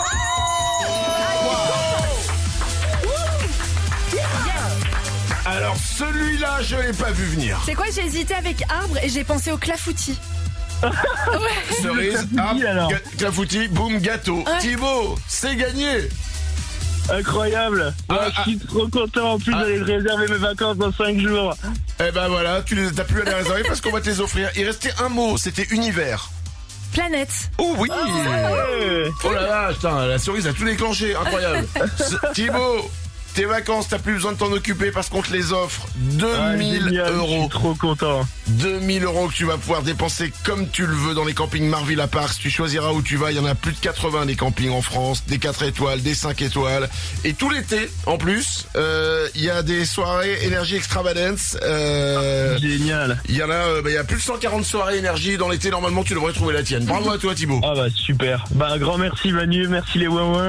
Alors celui-là, je l'ai pas vu venir. C'est quoi, j'ai hésité avec arbre et j'ai pensé au clafoutis. Ouais. Cerise, Clafoutis, alors. arbre, ga- clafoutis, boum, gâteau. Ouais. Thibaut, c'est gagné. Incroyable. Ah, Ah, je suis trop content. En plus, Ah. j'allais réserver mes vacances dans cinq jours. Eh ben voilà, tu les t'as plus à les réserver parce qu'on va te les offrir. Il restait un mot, c'était univers. Planète. Oh oui. Ouais. Oh là là, putain, la cerise a tout déclenché, incroyable. Ce- Thibaut, tes vacances, t'as plus besoin de t'en occuper parce qu'on te les offre. Ah, deux mille génial, Je euros. suis trop content. deux mille euros que tu vas pouvoir dépenser comme tu le veux dans les campings Marvilla Parks. Tu choisiras où tu vas. Il y en a plus de quatre-vingts des campings en France, des quatre étoiles, des cinq étoiles. Et tout l'été, en plus, euh, il y a des soirées énergie extravagance. Euh, Génial. il y en a, euh, bah, il y a plus de cent quarante soirées énergie dans l'été. Normalement, tu devrais trouver la tienne. Bravo à toi, Thibaut. Ah bah super. Bah un grand merci Manu, merci les Wouin.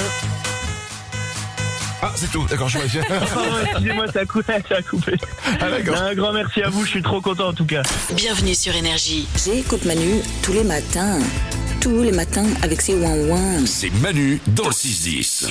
Ah, c'est tout. D'accord, je vois. Oh, excusez-moi, ça a coupé, ça a coupé. Ah, d'accord. Un grand merci à vous, je suis trop content en tout cas. Bienvenue sur Énergie. J'écoute Manu tous les matins. Tous les matins avec ses ouin-ouin. C'est Manu dans le six dix.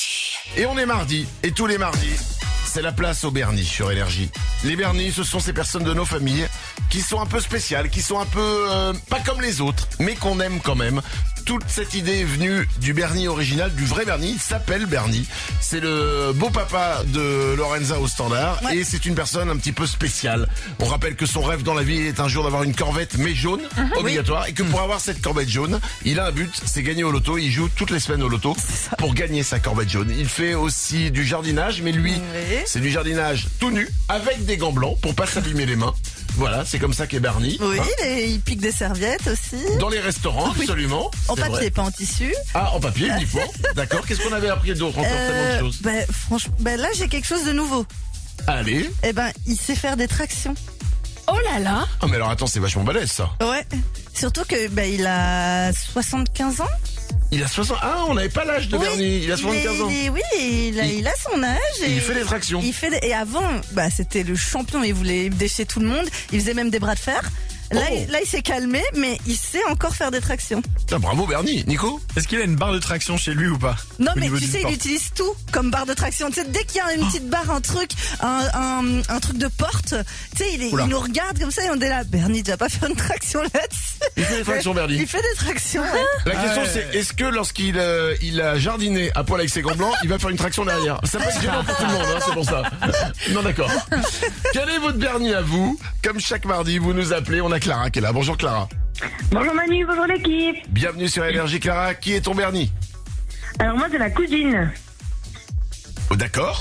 Et on est mardi, et tous les mardis, c'est la place aux Bernis sur Énergie. Les Bernis, ce sont ces personnes de nos familles qui sont un peu spéciales, qui sont un peu euh, pas comme les autres, mais qu'on aime quand même. Toute cette idée est venue du Bernis original, du vrai Bernis. Il s'appelle Bernis. C'est le beau papa de Lorenza au standard. Ouais. Et c'est une personne un petit peu spéciale. On rappelle que son rêve dans la vie est un jour d'avoir une corvette, mais jaune, obligatoire. Et que pour avoir cette corvette jaune, il a un but, c'est gagner au loto. Il joue toutes les semaines au loto pour gagner sa corvette jaune. Il fait aussi du jardinage, mais lui, Oui. c'est du jardinage tout nu, avec des gants blancs pour pas s'abîmer les mains. Voilà, c'est comme ça qu'est Bernie. Oui, Hein. et il pique des serviettes aussi. Dans les restaurants, Oui. absolument. En c'est papier, vrai. pas en tissu. Ah, en papier, uniquement. D'accord. Qu'est-ce qu'on avait appris d'autre encore tellement de Euh, choses. ben, franchement, ben là j'ai quelque chose de nouveau. Allez. Eh ben, il sait faire des tractions. Oh là là. Ah, mais alors attends, c'est vachement balèze ça. Ouais. Surtout que ben il a soixante-quinze ans. Il a soixante. Ah, on n'avait pas l'âge de Oui, Bernie. Il a soixante-quinze est- ans. il est- oui, il a, Il- il a son âge. et Et il fait des tractions. Il fait des- et avant, bah c'était le champion. Il voulait déchirer tout le monde. Il faisait même des bras de fer. Là, Oh. il, là, il s'est calmé, mais il sait encore faire des tractions. Putain, bravo Bernie. Nico. Est-ce qu'il a une barre de traction chez lui ou pas? Non, Au mais niveau tu d'une sais, il porte. utilise tout comme barre de traction. Tu sais, dès qu'il y a une petite barre, un truc, un, un, un truc de porte, tu sais, il, est- Oula. il nous regarde comme ça et on est là. Bernie, tu vas pas faire une traction là-dessus. Il fait des tractions, Bernie. Il fait des tractions, ouais. La question ouais. c'est, est-ce que lorsqu'il euh, il a jardiné à poil avec ses gants blancs, il va faire une traction derrière? Ça peut être gênant pour tout le monde, hein, c'est pour ça. Non, d'accord. Quel est votre Bernie à vous? Comme chaque mardi, vous nous appelez, on a Clara qui est là. Bonjour Clara. Bonjour Manu, bonjour l'équipe. Bienvenue sur Énergie Clara. Qui est ton Bernie? Alors moi c'est la cousine. Oh, d'accord.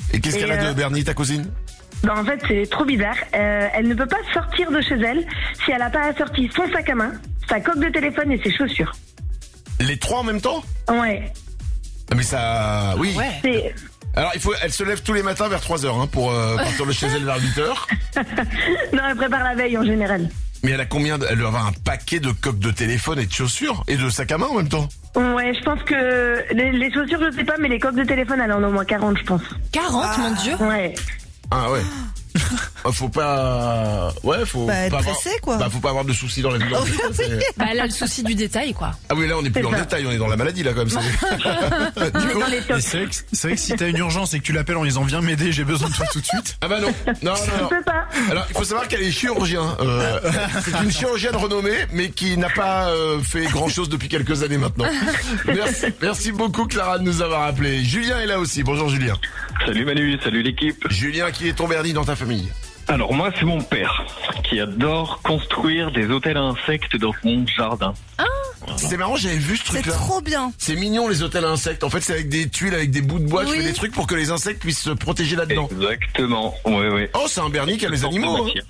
Et qu'est-ce Et qu'elle a de euh, Bernie, ta cousine? Bah en fait, c'est trop bizarre. Euh, elle ne peut pas sortir de chez elle si elle n'a pas assorti son sac à main, sa coque de téléphone et ses chaussures. Les trois en même temps? Ouais. Ah, mais ça... Oui. C'est... Alors, il faut, elle se lève tous les matins vers trois heures hein, pour euh, partir de chez elle vers huit heures. Non, elle prépare la veille en général. Mais elle a combien de... Elle doit avoir un paquet de coques de téléphone et de chaussures et de sacs à main en même temps. Ouais, je pense que les, les chaussures, je sais pas, mais les coques de téléphone, elle en a au moins quarante, je pense. quarante, mon Dieu. Ouais. Ah ouais. Faut pas... Ouais, faut Bah, être pas pressé, avoir... quoi. Bah, faut pas avoir de soucis dans la vie. Bah, elle a le souci du détail, quoi. Ah oui, là, on est plus C'est dans le ça. détail, on est dans la maladie, là, comme ça. Et c'est vrai, que, c'est vrai que si t'as une urgence et que tu l'appelles en disant viens m'aider, j'ai besoin de toi tout de suite. Ah bah non, non, non, non. Alors, il faut savoir qu'elle est chirurgien. Euh, c'est une chirurgienne renommée, mais qui n'a pas euh, fait grand-chose depuis quelques années maintenant. Merci, merci beaucoup, Clara, de nous avoir appelé. Julien est là aussi. Bonjour, Julien. Salut Manu, salut l'équipe. Julien, qui est ton Bernie dans ta famille? Alors moi, c'est mon père qui adore construire des hôtels à insectes dans mon jardin. C'est marrant, j'avais vu ce truc-là. C'est trop bien. C'est mignon, les hôtels à insectes. En fait, c'est avec des tuiles, avec des bouts de bois. Tu Oui. fais des trucs pour que les insectes puissent se protéger là-dedans. Exactement, oui, oui. Oh, c'est un Bernie qui aime les animaux. hein.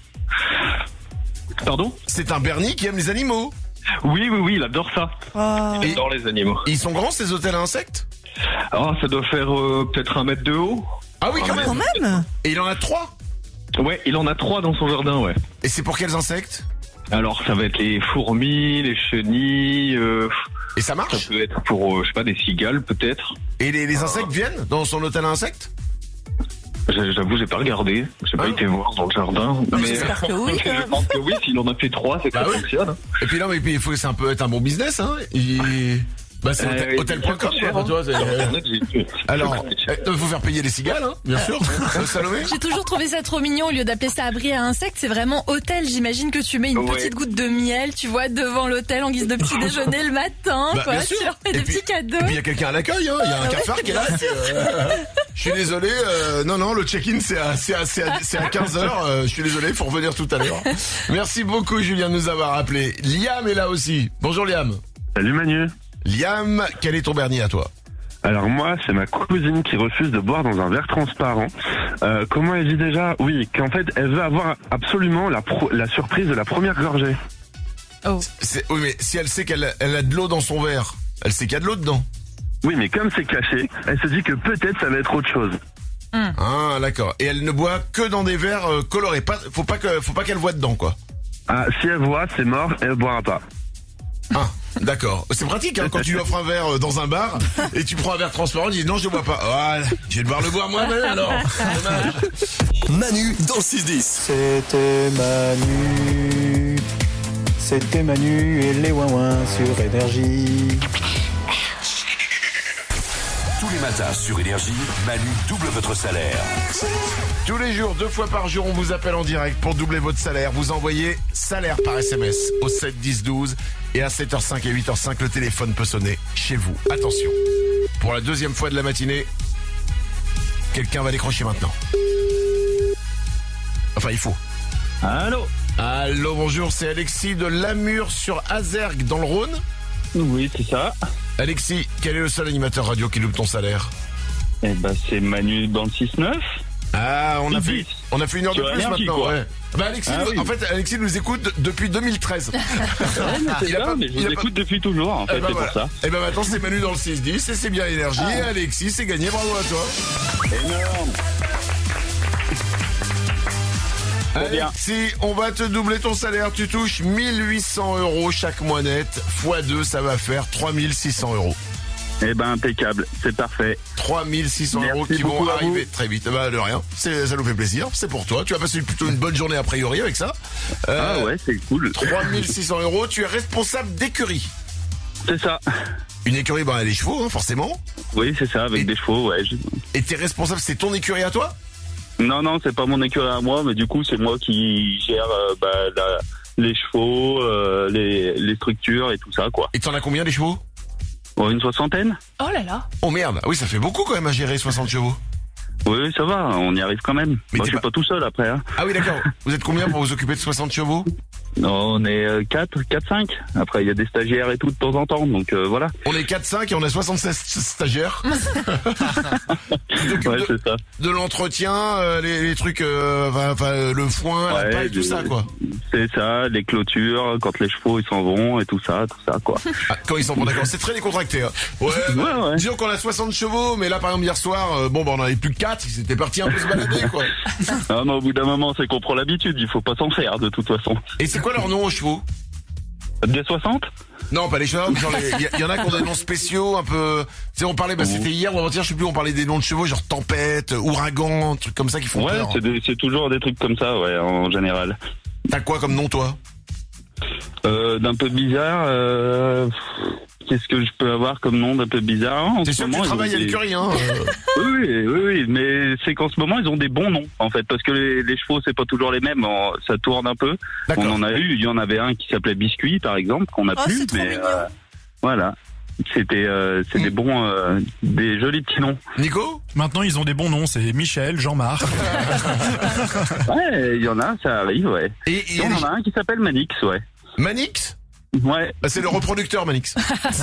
Pardon? C'est un Bernie qui aime les animaux. Oui, oui, oui, il adore ça. Oh. Il adore les animaux. Ils sont grands, ces hôtels à insectes? Ah, ça doit faire euh, peut-être un mètre de haut. Ah oui, quand même. Quand même. Et il en a trois? Ouais, il en a trois dans son jardin, ouais. Et c'est pour quels insectes? Alors, ça va être les fourmis, les chenilles. Euh, Et ça marche? Ça peut être pour, euh, je sais pas, des cigales, peut-être. Et les, les insectes viennent dans son hôtel à insectes? J'ai- J'avoue, j'ai pas regardé. J'ai pas été voir dans le jardin. Bah, mais j'espère que oui, quand je même. pense que oui, s'il en a fait trois, c'est que Bah ça oui. fonctionne. Et puis là, mais puis il faut, c'est un peu être un bon business, hein. Il... Bah c'est Euh, hôtel point com, cher, quoi, hein. tu vois. c'est- Sur Internet, j'ai- Alors, il faut faire payer les cigales, hein, bien sûr. Euh, Salomé? J'ai toujours trouvé ça trop mignon. Au lieu d'appeler ça abri à insectes, c'est vraiment hôtel. J'imagine que tu mets une Ouais. petite goutte de miel, tu vois, devant l'hôtel en guise de petit déjeuner le matin, Bah, quoi. bien sûr. Tu leur fais Et des puis- petits cadeaux. Et puis il y a quelqu'un à l'accueil, hein. Il y a un Ah ouais. cafard qui est là. c'est, euh, Je suis désolé, euh, non, non, le check-in c'est à, c'est à, c'est à, c'est à quinze heures. euh, je suis désolé, il faut revenir tout à l'heure. Merci beaucoup, Julien, de nous avoir appelé. Liam est là aussi. Bonjour, Liam. Salut Manu. Liam, quel est ton Bernie à toi? Alors moi, c'est ma cousine qui refuse de boire dans un verre transparent. Euh, comment elle dit déjà? Oui, qu'en fait, elle veut avoir absolument la, pro- la surprise de la première gorgée. Oh. C'est- oui, mais si elle sait qu'elle elle a de l'eau dans son verre, elle sait qu'il y a de l'eau dedans. Oui, mais comme c'est caché, elle se dit que peut-être ça va être autre chose. Ah, d'accord. Et elle ne boit que dans des verres euh, colorés. Pas, faut pas que, faut pas qu'elle voit dedans, quoi. Ah, si elle voit, c'est mort, elle boira pas. Ah, d'accord. C'est pratique, hein, quand tu lui offres un verre euh, dans un bar et tu prends un verre transparent, tu dis non, je bois pas. Voilà, je vais devoir le boire moi-même alors. Dommage. Manu dans le six dix. C'était Manu, c'était Manu et les ouin sur Énergie. Tous les matins sur Énergie, Manu double votre salaire. Tous les jours, deux fois par jour, on vous appelle en direct pour doubler votre salaire. Vous envoyez salaire par S M S au sept dix douze et à sept heures cinq et huit heures cinq, le téléphone peut sonner chez vous. Attention, pour la deuxième fois de la matinée, quelqu'un va décrocher maintenant. Enfin, il faut. Allô? Allô, bonjour, c'est Alexis de Lamure sur Azergue dans le Rhône. Oui, c'est ça. Alexis, quel est le seul animateur radio qui loupe ton salaire? Eh ben, c'est Manu dans le six neuf. Ah, on a fait, on a fait une heure de Sur plus Énergie, maintenant, quoi. ouais. Bah Alexis, Ah nous- oui. en fait, Alexis nous écoute depuis deux mille treize. Ouais, mais c'est Il a ça, pas- mais je il vous a écoute pas- depuis toujours, en fait, Eh ben c'est voilà. pour ça. Et ben maintenant c'est Manu dans le six dix et c'est bien Énergie. Ah. Et Alexis, c'est gagné, bravo à toi. Énorme. Très bien. Alexis, on va te doubler ton salaire. Tu touches mille huit cents euros chaque mois net. fois deux, ça va faire trois mille six cents euros. Eh ben, impeccable, c'est parfait. trois mille six cents euros Merci qui vont beaucoup à arriver vous. très vite. Bah de rien, c'est, ça nous fait plaisir, c'est pour toi. Tu as passé plutôt une bonne journée a priori avec ça. Euh, Ah ouais, c'est cool. trois mille six cents euros, tu es responsable d'écurie. C'est ça. Une écurie, bah, elle a les chevaux, hein, forcément. Oui, c'est ça, avec des chevaux, ouais. je- Et t'es responsable, c'est ton écurie à toi? Non, non, c'est pas mon écurie à moi, mais du coup, c'est moi qui gère euh, bah, la- les chevaux, euh, les, les structures et tout ça, quoi. Et t'en as combien des chevaux? Oh, une soixantaine. Oh là là. Oh merde, oui, ça fait beaucoup quand même à gérer soixante chevaux. Oui, ça va, on y arrive quand même. Mais Moi, t'es je suis pas- pas tout seul après. Hein. Ah oui, d'accord. Vous êtes combien pour vous occuper de soixante chevaux? Non, on est quatre, quatre, cinq. Après, il y a des stagiaires et tout de temps en temps, donc euh, voilà. On est quatre, cinq et on a soixante-seize stagiaires. Ouais, c'est ça. De l'entretien, euh, les, les trucs, euh, enfin, enfin, le foin, Ouais, la paille, tout des- ça, quoi. C'est ça, les clôtures, quand les chevaux ils s'en vont et tout ça, tout ça, quoi. Ah, quand ils s'en vont, d'accord. C'est très décontracté. Hein. Ouais, bah, disons qu'on a soixante chevaux, mais là, par exemple, hier soir, euh, bon, bah, on en avait plus que quatre. Ils étaient partis un peu se balader, quoi. Ah, mais au bout d'un moment, c'est qu'on prend l'habitude, il faut pas s'en faire, de toute façon. Et c'est quoi leur nom aux chevaux? Des soixante? Non, pas les chevaux. Il y, y en a qui ont des noms spéciaux, un peu. Tu sais, on parlait, bah, c'était hier ou avant-hier, je sais plus, on parlait des noms de chevaux, genre tempête, ouragan, trucs comme ça qui font Ouais, peur. c'est, des- c'est toujours des trucs comme ça, ouais, en général. T'as quoi comme nom, toi? Euh, d'un peu bizarre, euh, qu'est-ce que je peux avoir comme nom d'un peu bizarre? En C'est ce sûr que moment, tu ils ont travailles à des- l'écurie, hein. euh. Oui, oui, oui, oui, mais c'est qu'en ce moment, ils ont des bons noms, en fait, parce que les, les chevaux, c'est pas toujours les mêmes, en- ça tourne un peu. On en a eu, il y en avait un qui s'appelait Biscuit, par exemple, qu'on a Oh, plus, c'est trop mais mignon. euh, voilà. C'était euh, c'est des bons, euh, des jolis petits noms. Nico? Maintenant, ils ont des bons noms, c'est Michel, Jean-Marc. Ouais, il y en a, ça arrive, ouais. Et il y en a un qui s'appelle Manix, ouais. Manix? Ouais. Bah, c'est le reproducteur, Manix.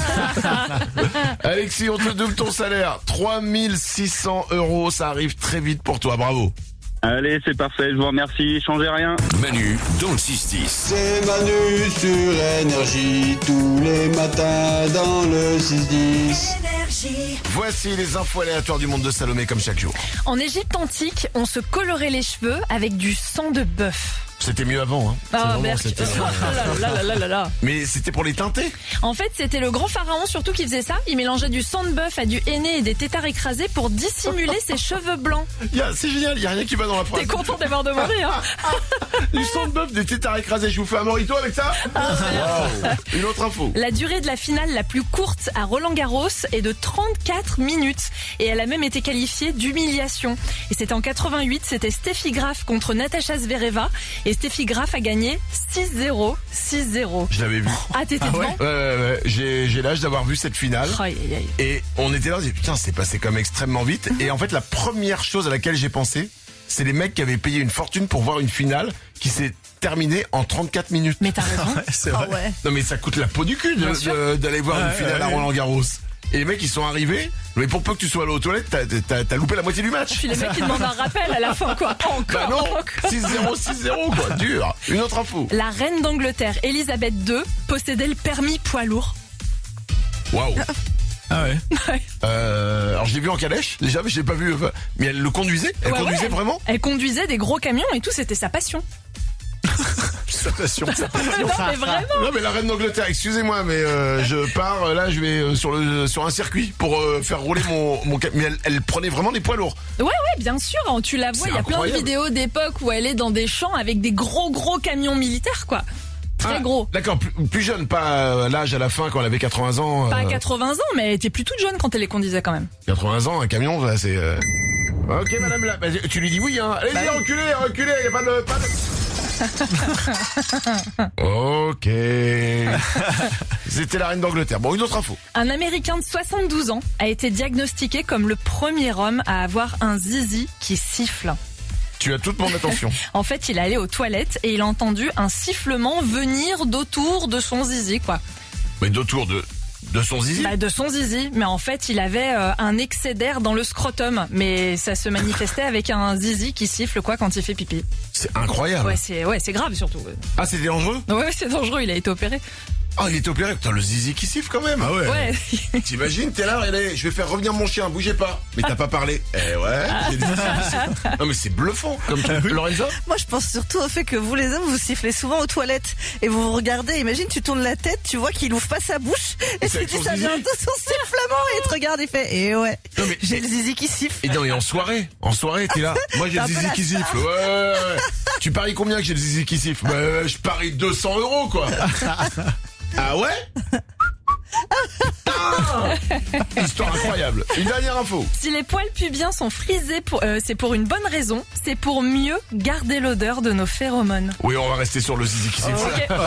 Alexis, on te double ton salaire. trois mille six cents euros, ça arrive très vite pour toi, bravo. Allez, c'est parfait, je vous remercie, changez rien. Manu dans le six dix. C'est Manu sur Énergie, tous les matins dans le six dix. Voici les infos aléatoires du monde de Salomé comme chaque jour. En Égypte antique, on se colorait les cheveux avec du sang de bœuf. C'était mieux avant, hein. C'est Ah, vraiment, Berk. c'était- Oh là là là là là là. Mais c'était pour les teinter. En fait, c'était le grand pharaon surtout qui faisait ça. Il mélangeait du sang de bœuf à du henné et des têtards écrasés pour dissimuler ses cheveux blancs. Y a- C'est génial, il y a rien qui va dans la phrase. T'es content d'avoir demandé, hein? Du sang de bœuf, des tétards écrasés. Je vous fais un morito avec ça? Wow. Une autre info. La durée de la finale la plus courte à Roland-Garros est de trente-quatre minutes et elle a même été qualifiée d'humiliation. Et c'était en quatre-vingt-huit, c'était Steffi Graf contre Natasha Zvereva et Steffi Graf a gagné six zéro, six zéro. Je l'avais vu. Ah, t'étais ouais, devant? ouais, ouais, ouais. J'ai, j'ai l'âge d'avoir vu cette finale. Aïe, aïe, aïe. Et on était là, on disait putain, c'est passé comme extrêmement vite. Et en fait, la première chose à laquelle j'ai pensé, c'est les mecs qui avaient payé une fortune pour voir une finale qui s'est terminée en trente-quatre minutes. Mais t'as raison. Ouais, c'est vrai. Ah ouais. Non mais ça coûte la peau du cul de- Bien sûr. de- d'aller voir Ouais, une finale ouais, à ouais. Roland Garros. Et les mecs ils sont arrivés, mais pour peu que tu sois allé aux toilettes, t'as, t'as, t'as loupé la moitié du match. Puis les mecs qui demandent un rappel à la fin, quoi. Pas encore. Bah non, encore. six zéro, six zéro quoi, dur. Une autre info. La reine d'Angleterre, Elisabeth deux, possédait le permis poids lourd. Waouh. Ah ouais. Euh, alors je l'ai vu en calèche déjà, mais je l'ai pas vu. euh, Mais elle le conduisait. Elle Ouais, conduisait ouais. vraiment. Elle conduisait des gros camions et tout, c'était sa passion. Sa passion. Sa passion. Non, mais vraiment. Non mais la reine d'Angleterre, excusez-moi, mais euh, je pars euh, là, je vais euh, sur le sur un circuit pour euh, faire rouler mon mon. ca- Mais elle, elle prenait vraiment des poids lourds. Ouais, ouais, bien sûr. hein, Tu la vois, C'est il y a plein de incroyable. vidéos d'époque où elle est dans des champs avec des gros, gros camions militaires, quoi. Très Ah, gros. D'accord, plus, plus jeune, pas euh, l'âge à la fin quand elle avait quatre-vingts ans. Pas à euh, quatre-vingts ans, mais elle était plus toute jeune quand elle les conduisait quand même. quatre-vingts ans, un camion, ça, c'est. euh, Ok, madame, là, bah, tu lui dis oui, hein. Allez-y, Bah oui. reculez, reculez, y a pas de. Pas de... ok. C'était la reine d'Angleterre. Bon, une autre info. Un Américain de soixante-douze ans a été diagnostiqué comme le premier homme à avoir un zizi qui siffle. Tu as toute mon attention. En fait, il est allé aux toilettes et il a entendu un sifflement venir d'autour de son zizi, quoi. Mais d'autour de. De son zizi. Bah, de son zizi, mais en fait il avait euh, un excès d'air dans le scrotum, mais ça se manifestait avec un zizi qui siffle quoi quand il fait pipi. C'est incroyable. Ouais, c'est ouais, c'est grave surtout. Ah, c'était dangereux. Ouais, ouais, c'est dangereux, il a été opéré. Ah, il était opéré. Putain, le zizi qui siffle quand même. Ah Ouais. T'imagines, t'es là, allez, je vais faire revenir mon chien, bougez pas. Mais t'as pas parlé. Eh ouais. j'ai des zizi qui sifflent. Non mais c'est bluffant. Comme tu... Lorenza. Moi, je pense surtout au fait que vous, les hommes, vous sifflez souvent aux toilettes et vous vous regardez. Imagine, tu tournes la tête, tu vois qu'il ouvre pas sa bouche et C'est tu avec dis son ça zizi. vient de son sifflement et il te regarde et fait et ouais. Non, mais- J'ai le zizi qui siffle. Et non, et en soirée, en soirée, t'es là. Moi, j'ai T'es le un peu zizi la qui star. siffle. Ouais, ouais, ouais. Tu paries combien que j'ai le zizi qui siffle? Bah, euh, je parie deux cents euros, quoi. Ah ouais? Ah Histoire incroyable. Une dernière info. Si les poils pubiens sont frisés, pour, euh, c'est pour une bonne raison, c'est pour mieux garder l'odeur de nos phéromones. Oui, on va rester sur le zizi qui siffle. Ok.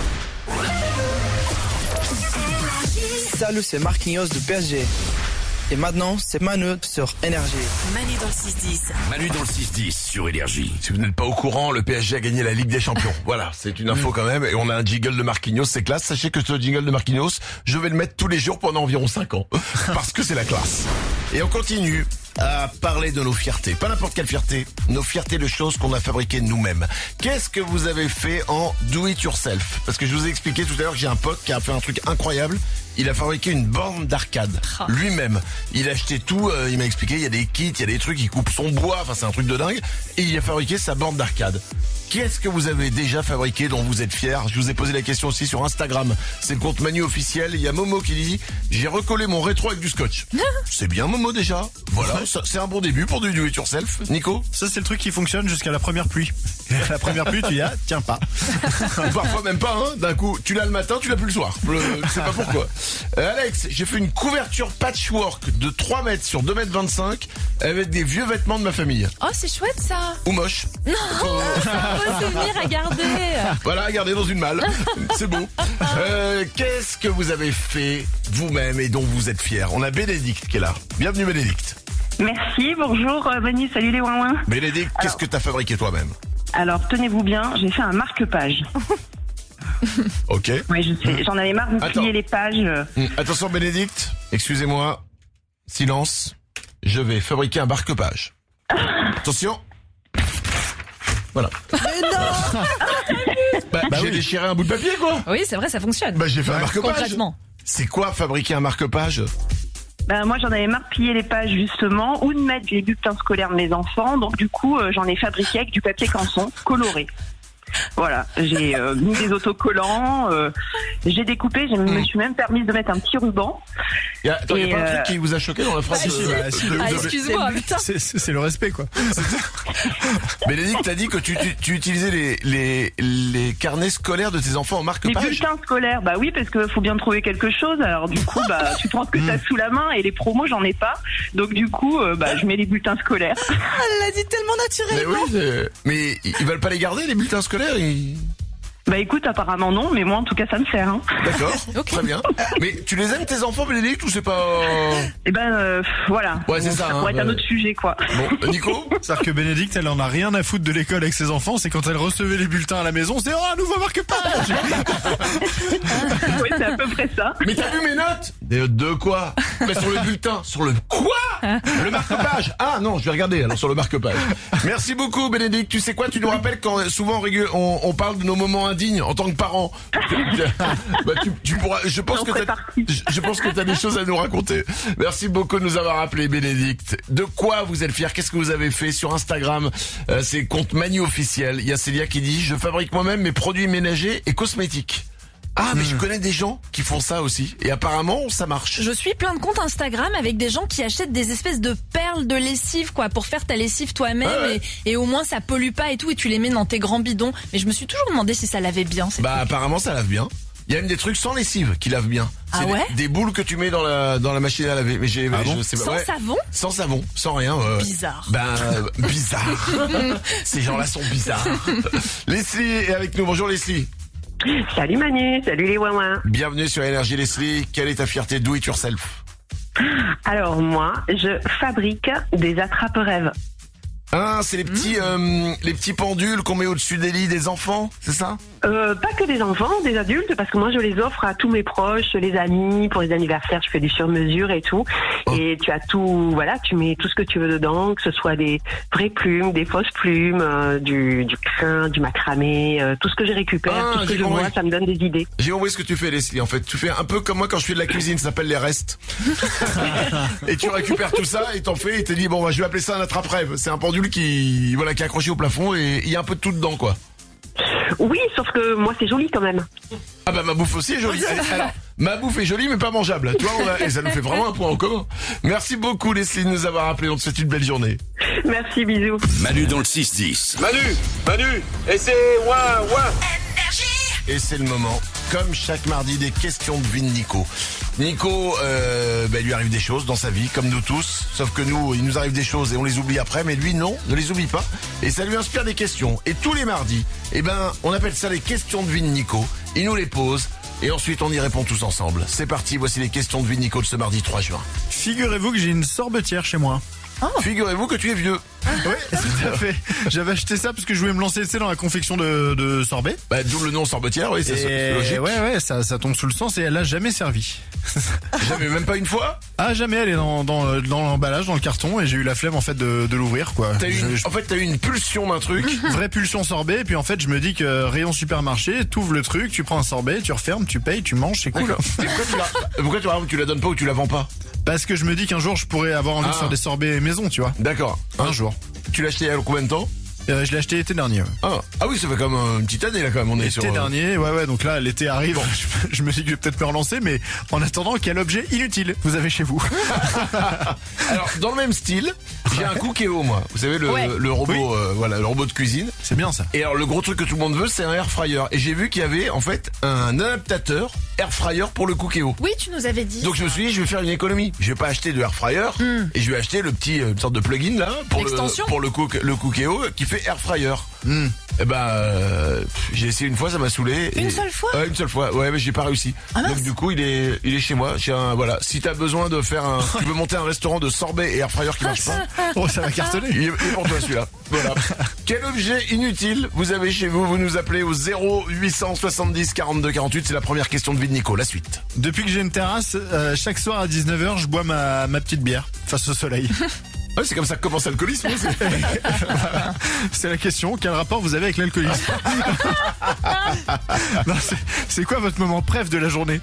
Salut, c'est Marquinhos de P S G. Et maintenant, c'est Manu sur Énergie. Manu dans le six dix. Manu dans le six dix sur Énergie. Si vous n'êtes pas au courant, le P S G a gagné la Ligue des Champions. Voilà, c'est une info quand même. Et on a un jingle de Marquinhos, c'est classe. Sachez que ce jingle de Marquinhos, je vais le mettre tous les jours pendant environ cinq ans. Parce que c'est la classe. Et on continue à parler de nos fiertés. Pas n'importe quelle fierté. Nos fiertés de choses qu'on a fabriquées nous-mêmes. Qu'est-ce que vous avez fait en do it yourself? Parce que je vous ai expliqué tout à l'heure que j'ai un pote qui a fait un truc incroyable. Il a fabriqué une borne d'arcade oh. lui-même. Il a acheté tout, euh, il m'a expliqué, il y a des kits, il y a des trucs, il coupe son bois, enfin c'est un truc de dingue. Et il a fabriqué sa borne d'arcade. Qu'est-ce que vous avez déjà fabriqué dont vous êtes fiers? Je vous ai posé la question aussi sur Instagram. C'est le compte Manu officiel. Il y a Momo qui dit « J'ai recollé mon rétro avec du scotch ». C'est bien Momo déjà. Voilà, ça, c'est un bon début pour du do it yourself. Nico? Ça c'est le truc qui fonctionne jusqu'à la première pluie. La première pluie, tu y as, tiens pas. Parfois même pas, hein. D'un coup, tu l'as le matin, tu l'as plus le soir. Je sais pas pourquoi. Euh, Alex, j'ai fait une couverture patchwork de trois mètres sur deux mètres vingt-cinq avec des vieux vêtements de ma famille. Oh, c'est chouette ça. Ou moche. Non, c'est un beau souvenir à garder. Voilà, à garder dans une malle. C'est beau. Euh, qu'est-ce que vous avez fait vous-même et dont vous êtes fiers? On a Bénédicte qui est là. Bienvenue Bénédicte. Merci, bonjour Manu, salut les ouin-ouin. Bénédicte, alors, qu'est-ce que t'as fabriqué toi-même? Alors, tenez-vous bien, j'ai fait un marque-page. Ok. Oui, je sais, j'en avais marre de Attends. plier les pages. Mmh. Attention Bénédicte, excusez-moi. Silence. Je vais fabriquer un marque-page. Attention. Voilà. Mais non. Bah, bah j'ai oui. déchiré un bout de papier quoi. Oui, c'est vrai, ça fonctionne. Bah j'ai fait un marque-page. Concrètement. C'est quoi fabriquer un marque-page? Ben, moi, j'en avais marre de plier les pages, justement, ou de mettre les bulletins scolaires de mes enfants. Donc, du coup, euh, j'en ai fabriqué avec du papier canson coloré. Voilà, j'ai euh, mis des autocollants, euh, j'ai découpé, je me suis même permis de mettre un petit ruban. Il y a, attends, Et il y a pas euh... un truc qui vous a choqué dans la phrase? Ah, de, bah, de, si, de, ah, de, excuse-moi, putain. C'est, c'est, c'est le respect, quoi. Bénédicte, t'as dit que tu, tu, tu utilisais les, les, les carnets scolaires de tes enfants en marque-page? Les bulletins scolaires, bah oui, parce que faut bien trouver quelque chose. Alors du coup, bah tu prends ce que t'as sous la main et les promos, j'en ai pas. Donc du coup, euh, bah je mets les bulletins scolaires. Elle l'a dit tellement naturellement. Mais oui, mais ils veulent pas les garder, les bulletins scolaires? Ils... Bah écoute, apparemment non, mais moi en tout cas ça me sert. Hein. D'accord, okay. Très bien. Mais tu les aimes tes enfants, Bénédicte, ou c'est pas... Eh ben euh, voilà. Ouais, c'est ça. Ça hein, pourrait être bah... un autre sujet quoi. Bon, Nico? C'est-à-dire que Bénédicte, elle en a rien à foutre de l'école avec ses enfants, c'est quand elle recevait les bulletins à la maison, c'est oh un nouveau marque-page. Oui, c'est à peu près ça. Mais t'as vu mes notes? Des notes de quoi? Mais sur le bulletin. Sur le quoi? Le marque-page. Ah non, je vais regarder alors sur le marque-page. Merci beaucoup Bénédicte. Tu sais quoi, tu nous rappelles quand souvent on, on parle de nos moments indignes en tant que parents. Bah, tu, tu pourras, je pense que t'as, je, je pense que t'as des choses à nous raconter. Merci beaucoup de nous avoir appelé Bénédicte. De quoi vous êtes fiers? Qu'est-ce que vous avez fait sur Instagram? euh, C'est compte Manu officiel. Il y a Célia qui dit je fabrique moi-même mes produits ménagers et cosmétiques. Ah mais mmh. je connais des gens qui font ça aussi et apparemment ça marche. Je suis plein de comptes Instagram avec des gens qui achètent des espèces de perles de lessive quoi pour faire ta lessive toi-même ah ouais. et, et au moins ça pollue pas et tout et tu les mets dans tes grands bidons. Mais je me suis toujours demandé si ça lavait bien. Bah trucs. Apparemment ça lave bien. Il y a même des trucs sans lessive qui lavent bien. Ah c'est ouais des, des boules que tu mets dans la dans la machine à laver. Mais j'ai ah bon je sais pas. Sans ouais. savon? Sans savon, sans rien. Euh, bizarre. Ben euh, bizarre. Ces gens-là sont bizarres. Leslie est avec nous. Bonjour Leslie. Salut Manu, salut les ouin-ouin. Bienvenue sur Énergie Leslie. Quelle est ta fierté do it yourself? Alors moi, je fabrique des attrape-rêves. Ah, c'est les petits, mmh. euh, les petits pendules qu'on met au-dessus des lits des enfants, c'est ça? Euh, pas que des enfants, des adultes, parce que moi je les offre à tous mes proches, les amis, pour les anniversaires, je fais du sur-mesure et tout. Oh. Et tu as tout, voilà, tu mets tout ce que tu veux dedans, que ce soit des vraies plumes, des fausses plumes, euh, du, du crin, du macramé, euh, tout ce que je récupère, ah, tout ce que je vois, ça me donne des idées. J'ai compris ce que tu fais, Leslie, en fait. Tu fais un peu comme moi quand je fais de la cuisine, ça s'appelle les restes. Et tu récupères tout ça et t'en fais et t'es dit, bon, bah, je vais appeler ça un attrape-rêve. C'est un pendule qui, voilà, qui est accroché au plafond et il y a un peu de tout dedans, quoi. Oui, sauf que moi c'est joli quand même. Ah bah ma bouffe aussi est jolie. Alors, ma bouffe est jolie mais pas mangeable. Tu vois, on a, et ça nous fait vraiment un point en commun. Merci beaucoup Leslie de nous avoir appelé. On te souhaite une belle journée. Merci, bisous. Manu dans le six dix. Manu, Manu, et c'est ouin ouin. Et c'est le moment, comme chaque mardi, des questions de vie de Nico. Nico, euh, bah, il lui arrive des choses dans sa vie, comme nous tous. Sauf que nous, il nous arrive des choses et on les oublie après. Mais lui, non, ne les oublie pas. Et ça lui inspire des questions. Et tous les mardis, eh ben, on appelle ça les questions de vie de Nico. Il nous les pose. Et ensuite, on y répond tous ensemble. C'est parti, voici les questions de vie de Nico de ce mardi trois juin. Figurez-vous que j'ai une sorbetière chez moi. Oh. Figurez-vous que tu es vieux. Oui, tout à fait. J'avais acheté ça parce que je voulais me lancer, tu sais, dans la confection de, de sorbet. Bah, d'où le nom sorbetière, oui, c'est et... logique. Ouais, ouais, ça, ça tombe sous le sens et elle a jamais servi. Jamais, même pas une fois? Ah, jamais, elle est dans, dans, dans l'emballage, dans le carton, et j'ai eu la flemme, en fait, de, de l'ouvrir, quoi. T'as eu je, une... je... En fait, t'as eu une pulsion d'un truc. Vraie pulsion sorbet, et puis en fait, je me dis que rayon supermarché, t'ouvres le truc, tu prends un sorbet, tu refermes, tu payes, tu manges, c'est cool. Et pourquoi tu la, pourquoi tu, la, tu la donnes pas ou tu la vends pas? Parce que je me dis qu'un jour, je pourrais avoir envie ah. de faire des sorbets maison, tu vois. D'accord. Un hein. jour. Tu l'as acheté il y a combien de temps? Euh, je l'ai acheté l'été dernier. Ouais. Ah. ah oui, ça fait comme une petite année là quand même. On est l'été sur. L'été dernier, ouais ouais. Donc là, l'été arrive. je, je me suis dit que je vais peut-être me relancer, mais en attendant, quel objet inutile vous avez chez vous? Alors dans le même style, j'ai un Cookéo moi. Vous savez le, ouais. le robot, oui. euh, voilà, le robot de cuisine. C'est bien ça. Et alors le gros truc que tout le monde veut, c'est un air fryer. Et j'ai vu qu'il y avait en fait un adaptateur air fryer pour le Cookéo. Oui, tu nous avais dit. Donc je me suis dit, je vais faire une économie. Je vais pas acheter de air fryer mm. et je vais acheter le petit euh, une sorte de plugin là pour le pour le cook, le Cookéo qui fait air fryer. Mm. Et ben euh, j'ai essayé une fois, ça m'a saoulé. Une et... seule fois Ouais, une seule fois. Ouais, mais j'ai pas réussi. Ah, donc du coup, il est il est chez moi. J'ai un voilà. Si t'as besoin de faire un, tu veux monter un restaurant de sorbet et air fryer qui marche pas. Oh, ça va cartonner. Il est pour toi celui-là. Voilà. Quel objet inutile vous avez chez vous? Vous nous appelez au zéro huit cent soixante-dix quarante-deux quarante-huit. C'est la première question de vie de Nico. La suite. Depuis que j'ai une terrasse, euh, chaque soir à dix-neuf heures, je bois ma ma petite bière face au soleil. Ouais, c'est comme ça que commence l'alcoolisme. C'est la question. Quel rapport vous avez avec l'alcoolisme? Non, c'est, c'est quoi votre moment préf de la journée?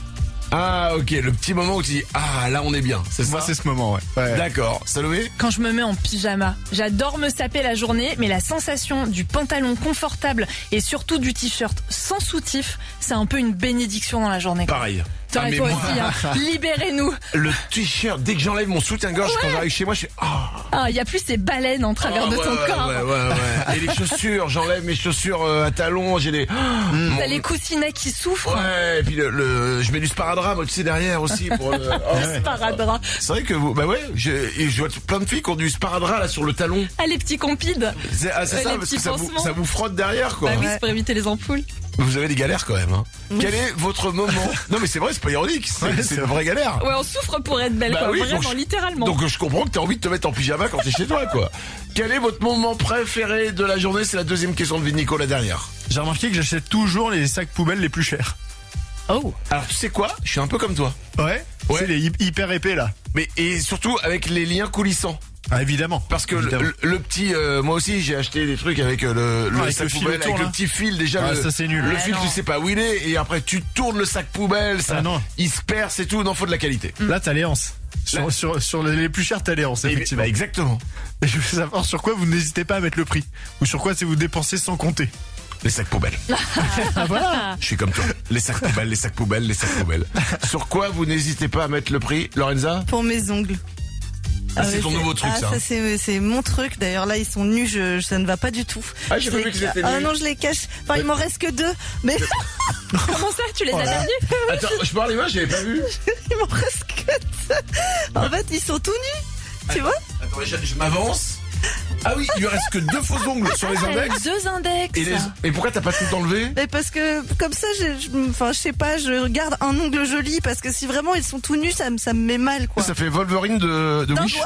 Ah ok, le petit moment où tu dis ah là on est bien, c'est ça? Moi c'est ce moment, ouais. ouais. D'accord. Salomé? Quand je me mets en pyjama, j'adore me saper la journée, mais la sensation du pantalon confortable et surtout du t-shirt sans soutif, c'est un peu une bénédiction dans la journée. Pareil. Toi, ah, toi moi... aussi, hein. Libérez-nous. Le t-shirt, dès que j'enlève mon soutien-gorge, ouais. quand j'arrive chez moi, je fais ah. Ah, il y a plus ces baleines en travers oh, de ouais, ton ouais, corps. Ouais, ouais, ouais. Et les chaussures, j'enlève mes chaussures euh, à talons, j'ai des. T'as mon... les coussinets qui souffrent. Ouais, et puis le, le... je mets du sparadrap, moi, tu sais, derrière aussi pour le. Oh, ouais. Sparadrap. C'est vrai que vous, bah ouais, je, je vois plein de filles qui ont du sparadrap là sur le talon. Ah, les petits compides. C'est, ah, c'est ouais, ça, parce que ça vous, ça vous frotte derrière, quoi. Bah oui, c'est pour éviter les ampoules. Vous avez des galères quand même, hein. Quel est votre moment? Non mais c'est vrai, c'est pas ironique, c'est, ouais, c'est une vraie galère. Ouais, on souffre pour être belle, bah quoi, oui, vraiment, donc, littéralement. Donc je comprends que t'as envie de te mettre en pyjama quand t'es chez toi, quoi. Quel est votre moment préféré de la journée? C'est la deuxième question de vie de Nico, la dernière. J'ai remarqué que j'achète toujours les sacs poubelles les plus chers. Oh. Alors tu sais quoi? Je suis un peu comme toi. Ouais. Ouais. C'est les hyper épais là. Mais et surtout avec les liens coulissants. Ah évidemment. Parce que évidemment. Le, le petit, euh, moi aussi j'ai acheté des trucs avec euh, le, le ah, sac avec le poubelle, autour, avec là. le petit fil déjà. Ah, le, ça c'est nul. Le ah, fil non. tu sais pas où il est et après tu tournes le sac poubelle, ça, ah, non. il se perd, c'est tout. Non, faut de la qualité. Mm. Là t'as Léance. Sur, Là. sur, sur les plus chers t'as Léance effectivement. Bah, exactement. Et je veux savoir sur quoi vous n'hésitez pas à mettre le prix ou sur quoi c'est vous dépensez sans compter. Les sacs poubelles. Ah, voilà. Je suis comme toi. Les sacs poubelles, les sacs poubelles, les sacs poubelles. Sur quoi vous n'hésitez pas à mettre le prix, Lorenza? Pour mes ongles. Ah, c'est ton nouveau truc, ah, ça. ça c'est, c'est mon truc. D'ailleurs, là, ils sont nus. Je, ça ne va pas du tout. Ah, j'ai pas vu qu'ils étaient nus. Ah non, je les cache. Enfin, ouais. Il m'en reste que deux. Mais comment ça, tu les as perdus? Attends, je parle moi, j'avais pas vu. Il m'en reste que deux. En fait, ils sont tout nus. Tu attends, vois? Attends, je, je m'avance. Ah oui, il lui reste que deux faux ongles sur les index. Deux index. Et, les... et pourquoi t'as pas tout enlevé? Mais parce que comme ça, enfin, je sais pas, je garde un ongle joli parce que si vraiment ils sont tout nus, ça, ça me met mal, quoi. Ça fait Wolverine de, de Wish.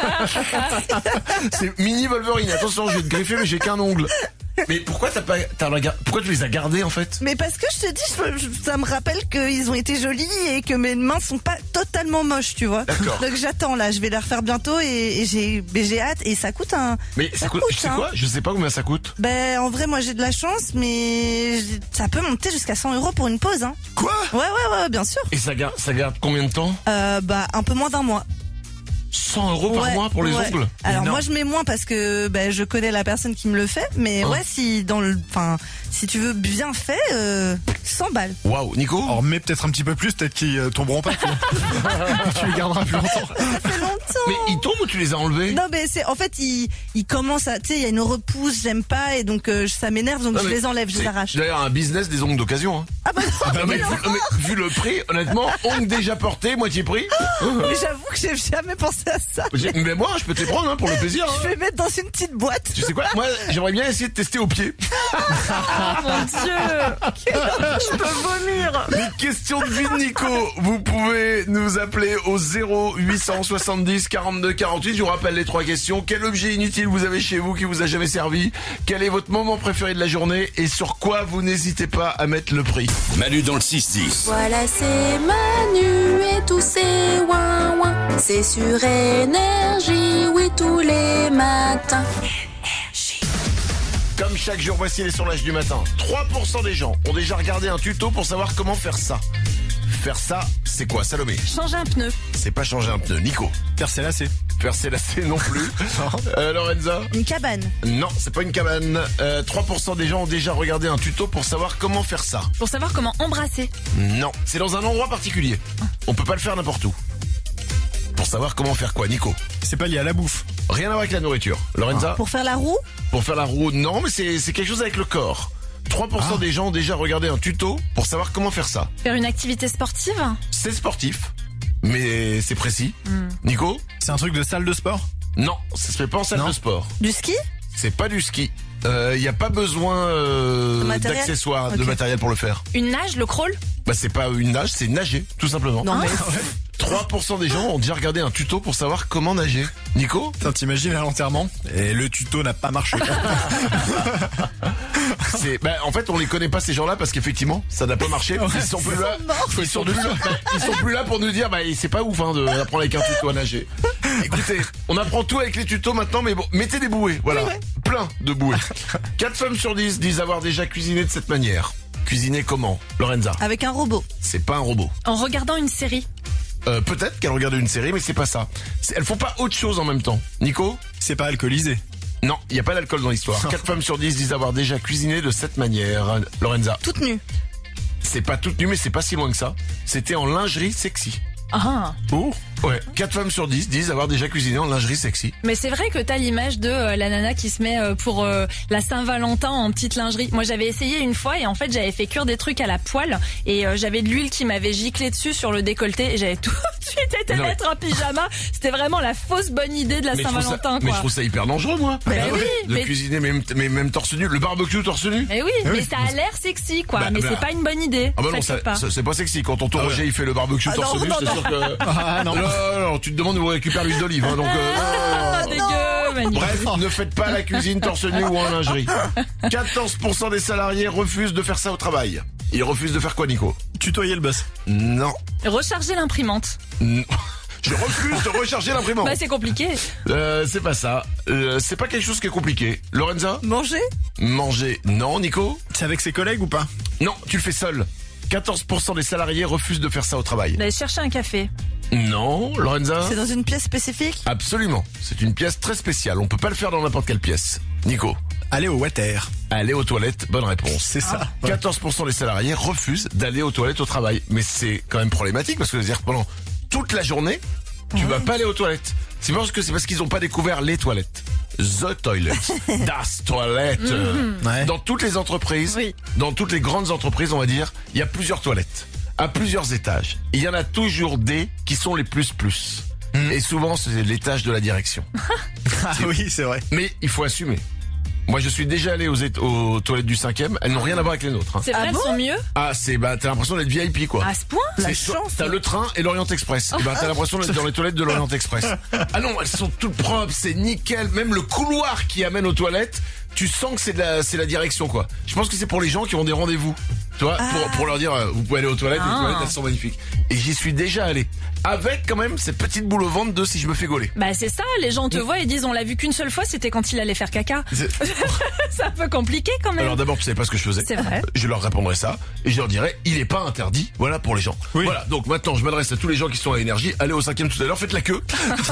C'est mini Wolverine. Attention, je vais te griffer, mais j'ai qu'un ongle. Mais pourquoi t'as pas, t'as, pourquoi tu les as gardés en fait? Mais parce que je te dis, je, ça me rappelle qu'ils ont été jolis et que mes mains sont pas totalement moches, tu vois. D'accord. Donc j'attends là, je vais les refaire bientôt et, et j'ai, mais j'ai hâte et ça coûte un. Mais ça, ça coûte, coûte, tu sais hein. quoi? Je sais pas combien ça coûte. Ben en vrai, moi j'ai de la chance, mais ça peut monter jusqu'à cent euros pour une pause, hein. Quoi? Ouais, ouais, ouais, bien sûr. Et ça garde, ça garde combien de temps? Euh, bah un peu moins d'un mois. cent euros par ouais, mois pour les ouais. ongles. Alors énorme. Moi je mets moins parce que ben, je connais la personne qui me le fait, mais hein? ouais si dans le, enfin si tu veux bien fait, euh, cent balles. Waouh, Nico. Alors mets peut-être un petit peu plus, peut-être qu'ils tomberont pas. Tu, tu les garderas plus longtemps. Ça fait longtemps. attends. Mais ils tombent ou tu les as enlevés? Non, mais c'est, en fait, il, il commence à, tu sais, il y a une repousse, j'aime pas, et donc, euh, ça m'énerve, donc Non, je mais les enlève, je c'est les arrache. D'ailleurs, un business des ongles d'occasion. Hein. Ah bah non, Ah, mais, mais vu, non. mais vu le prix, honnêtement, ongles déjà portés, moitié prix. Mais j'avoue que j'ai jamais pensé à ça. J'ai- Mais moi, je peux te les prendre hein, pour le plaisir. Je Hein. vais mettre dans une petite boîte. Tu sais quoi? Moi, j'aimerais bien essayer de tester au pied. Oh mon Dieu. Je peux vomir. Les questions de vie de Nico, vous pouvez nous appeler au zéro huit cent soixante-dix quarante-deux quarante-huit. Je vous rappelle les trois questions. Quel objet inutile vous avez chez vous qui vous a jamais servi? Quel est votre moment préféré de la journée? Et sur quoi vous n'hésitez pas à mettre le prix? Manu dans le six dix. Voilà, c'est Manu et tous ses ouin-ouin. C'est sur Énergie, oui, tous les matins. Comme chaque jour, voici les sondages du matin. trois pour cent des gens ont déjà regardé un tuto pour savoir comment faire ça. Faire ça, c'est quoi, Salomé? Changer un pneu. C'est pas changer un pneu. Nico? Faire ses lacets. Faire ses lacets non plus. euh, Lorenza? Une cabane. Non, c'est pas une cabane. Euh, trois pour cent des gens ont déjà regardé un tuto pour savoir comment faire ça. Pour savoir comment embrasser. Non, c'est dans un endroit particulier. On peut pas le faire n'importe où. Pour savoir comment faire quoi, Nico? C'est pas lié à la bouffe. Rien à voir avec la nourriture. Lorenza? Pour faire la roue? Pour faire la roue, non, mais c'est c'est quelque chose avec le corps. trois pour cent des gens ont déjà regardé un tuto pour savoir comment faire ça. Faire une activité sportive. C'est sportif, mais c'est précis. Hmm. Nico? C'est un truc de salle de sport? Non, ça se fait pas en salle Non. de sport. Du ski? C'est pas du ski. Il euh, y a pas besoin euh, De matériel d'accessoires, de Ok. matériel pour le faire. Une nage, le crawl. Bah c'est pas une nage, c'est nager, tout simplement. Non, mais. trois pour cent des gens ont déjà regardé un tuto pour savoir comment nager. Nico? Putain, t'imagines à l'enterrement? Et le tuto n'a pas marché. C'est, bah, en fait, on les connaît pas ces gens-là parce qu'effectivement, ça n'a pas marché. Ils sont plus là. Ils sont plus là. bah, Ils sont plus là pour nous dire, bah, c'est pas ouf, hein, de apprendre avec un tuto à nager. Écoutez, on apprend tout avec les tutos maintenant, mais bon, mettez des bouées, voilà, plein de bouées. quatre femmes sur dix disent avoir déjà cuisiné de cette manière. Cuisiner comment, Lorenza? Avec un robot. C'est pas un robot. En regardant une série. Euh, peut-être qu'elles regardent une série, mais c'est pas ça. C'est- Elles font pas autre chose en même temps. Nico? C'est pas alcoolisé. Non, il y a pas d'alcool dans l'histoire. quatre femmes sur dix disent avoir déjà cuisiné de cette manière. Lorenza? Toute nue. C'est pas toute nue, mais c'est pas si loin que ça. C'était en lingerie sexy. Ah. Oh. Ouais, quatre femmes sur dix disent avoir déjà cuisiné en lingerie sexy. Mais c'est vrai que t'as l'image de euh, la nana qui se met euh, pour euh, la Saint-Valentin en petite lingerie. Moi j'avais essayé une fois et en fait j'avais fait cuire des trucs à la poêle et euh, j'avais de l'huile qui m'avait giclé dessus sur le décolleté et j'avais tout de suite été Non, mais- mettre un pyjama. C'était vraiment la fausse bonne idée de la mais, je trouve ça, Saint-Valentin mais quoi. je trouve ça hyper dangereux, moi. Bah Ah oui, de mais- cuisiner même, mais même torse nu. Le barbecue torse nu. Mais oui, mais ça a l'air sexy quoi, Bah, mais bah. c'est pas une bonne idée. Ah bah non, Faites-le ça- pas. ça- c'est pas sexy. Quand ton Roger il fait le barbecue Ah torse non, nu, non, c'est non. sûr que... Ah non. non, non, non, tu te demandes où récupère l'huile d'olive. Hein, donc, euh, Ah, non. dégueu, Manu. Bref, ne faites pas la cuisine torse nu ou en lingerie. quatorze pour cent des salariés refusent de faire ça au travail. Ils refusent de faire quoi, Nico? Tutoyer le boss. Non. Recharger l'imprimante. Non. Je refuse de recharger l'imprimante. Bah c'est compliqué. Euh, c'est pas ça. Euh, c'est pas quelque chose qui est compliqué. Lorenza? Manger? Manger. Non, Nico? C'est avec ses collègues ou pas? Non, tu le fais seul. quatorze pour cent des salariés refusent de faire ça au travail. D'aller chercher un café. Non, Lorenza? C'est dans une pièce spécifique? Absolument. C'est une pièce très spéciale. On peut pas le faire dans n'importe quelle pièce. Nico? Aller au water. Aller aux toilettes, bonne réponse. C'est ça. Ouais. quatorze pour cent des salariés refusent d'aller aux toilettes au travail. Mais c'est quand même problématique parce que c'est-à-dire pendant toute la journée, tu vas pas aller aux toilettes. C'est parce que c'est parce qu'ils ont pas découvert les toilettes. The toilet. Das Toilette. Mhm. Ouais. Dans toutes les entreprises, Oui. dans toutes les grandes entreprises, on va dire, il y a plusieurs toilettes. À plusieurs étages. Il y en a toujours des qui sont les plus plus. Mhm. Et souvent, c'est l'étage de la direction. Ah oui, c'est vrai. Mais il faut assumer. Moi, je suis déjà allé aux, ét- aux toilettes du cinquième. Elles n'ont rien à voir avec les nôtres. hein. C'est vrai, Ah elles bon sont mieux. Ah, c'est bah t'as l'impression d'être V I P quoi. À ce point. La C'est- chance. T'as le train et l'Orient Express. Et ben t'as l'impression d'être dans les toilettes de l'Orient Express. Ah non, elles sont toutes propres, c'est nickel. Même le couloir qui amène aux toilettes, tu sens que c'est de la, c'est la direction quoi. Je pense que c'est pour les gens qui ont des rendez-vous. Tu vois, pour, pour leur dire, euh, vous pouvez aller aux toilettes, Ah. les toilettes elles sont magnifiques. Et j'y suis déjà allé. Avec quand même cette petite boule au ventre de si je me fais gauler. Bah c'est ça, les gens te voient et disent on l'a vu qu'une seule fois, c'était quand il allait faire caca. C'est- C'est un peu compliqué quand même. Alors d'abord, tu savais pas ce que je faisais. C'est vrai. Je leur répondrai ça et je leur dirai, il est pas interdit. Voilà pour les gens. Oui. Voilà. Donc maintenant, je m'adresse à tous les gens qui sont à Énergie. Allez au cinquième tout à l'heure, faites la queue.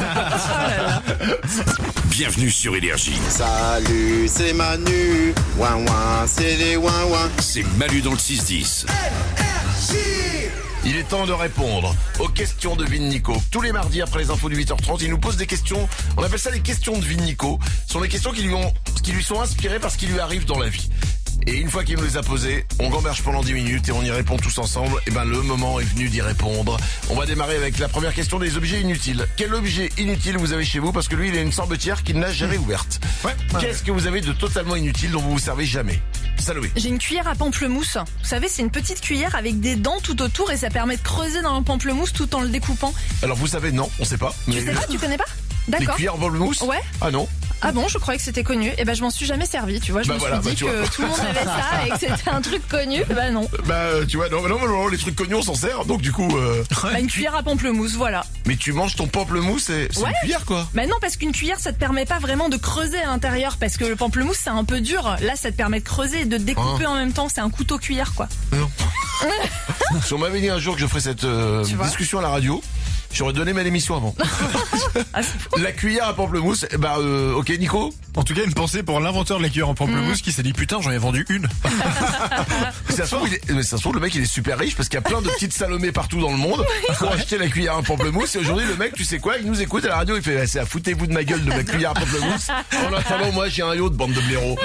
Bienvenue sur Énergie. Salut, c'est Manu. Ouin ouin, c'est les ouin ouin. C'est Manu dans le six six dix. Il est temps de répondre aux questions de Vin Nico. Tous les mardis après les infos du huit heures trente, il nous pose des questions, on appelle ça les questions de Vin Nico. Ce sont des questions qui lui, ont, qui lui sont inspirées par ce qui lui arrive dans la vie. Et une fois qu'il nous les a posées, on gamberge pendant dix minutes et on y répond tous ensemble. Et ben le moment est venu d'y répondre. On va démarrer avec la première question des objets inutiles. Quel objet inutile vous avez chez vous? Parce que lui, il a une sorbetière qu'il n'a jamais ouverte. Ouais. Qu'est-ce que vous avez de totalement inutile dont vous vous servez jamais? Salomé. J'ai une cuillère à pamplemousse. Vous savez, c'est une petite cuillère avec des dents tout autour et ça permet de creuser dans le pamplemousse tout en le découpant. Alors vous savez, non, on sait pas. Tu sais pas, tu connais pas? Les D'accord. cuillères en pamplemousse? Ouais. Ah non. Ah bon, je croyais que c'était connu. Et ben je m'en suis jamais servi, tu vois. Je Bah me voilà, suis bah dit tu que vois. tout le monde avait ça et que c'était un truc connu. Bah non. Bah tu vois, non, non, non, non, les trucs connus on s'en sert, donc du coup... Euh... Bah, une cuillère à pamplemousse, voilà. Mais tu manges ton pamplemousse et c'est Ouais. une cuillère quoi. Bah non, parce qu'une cuillère ça te permet pas vraiment de creuser à l'intérieur parce que le pamplemousse c'est un peu dur. Là ça te permet de creuser et de découper Ah. en même temps. C'est un couteau cuillère quoi. Si on m'avait dit un jour que je ferais cette euh, Tu vois. discussion à la radio, j'aurais donné ma démission avant. Ah, La cuillère à pamplemousse, eh bah euh, ok Nico. En tout cas, une pensée pour l'inventeur de la cuillère en pamplemousse qui s'est dit putain, j'en ai vendu une. Ça se trouve, il est- mais ça se trouve, le mec il est super riche parce qu'il y a plein de petites Salomé partout dans le monde pour acheter la cuillère à pamplemousse. Et aujourd'hui, le mec, tu sais quoi, il nous écoute à la radio, il fait, c'est à foutez-vous de ma gueule de ma cuillère à pamplemousse. En attendant, moi j'ai un yacht, bande de blaireaux.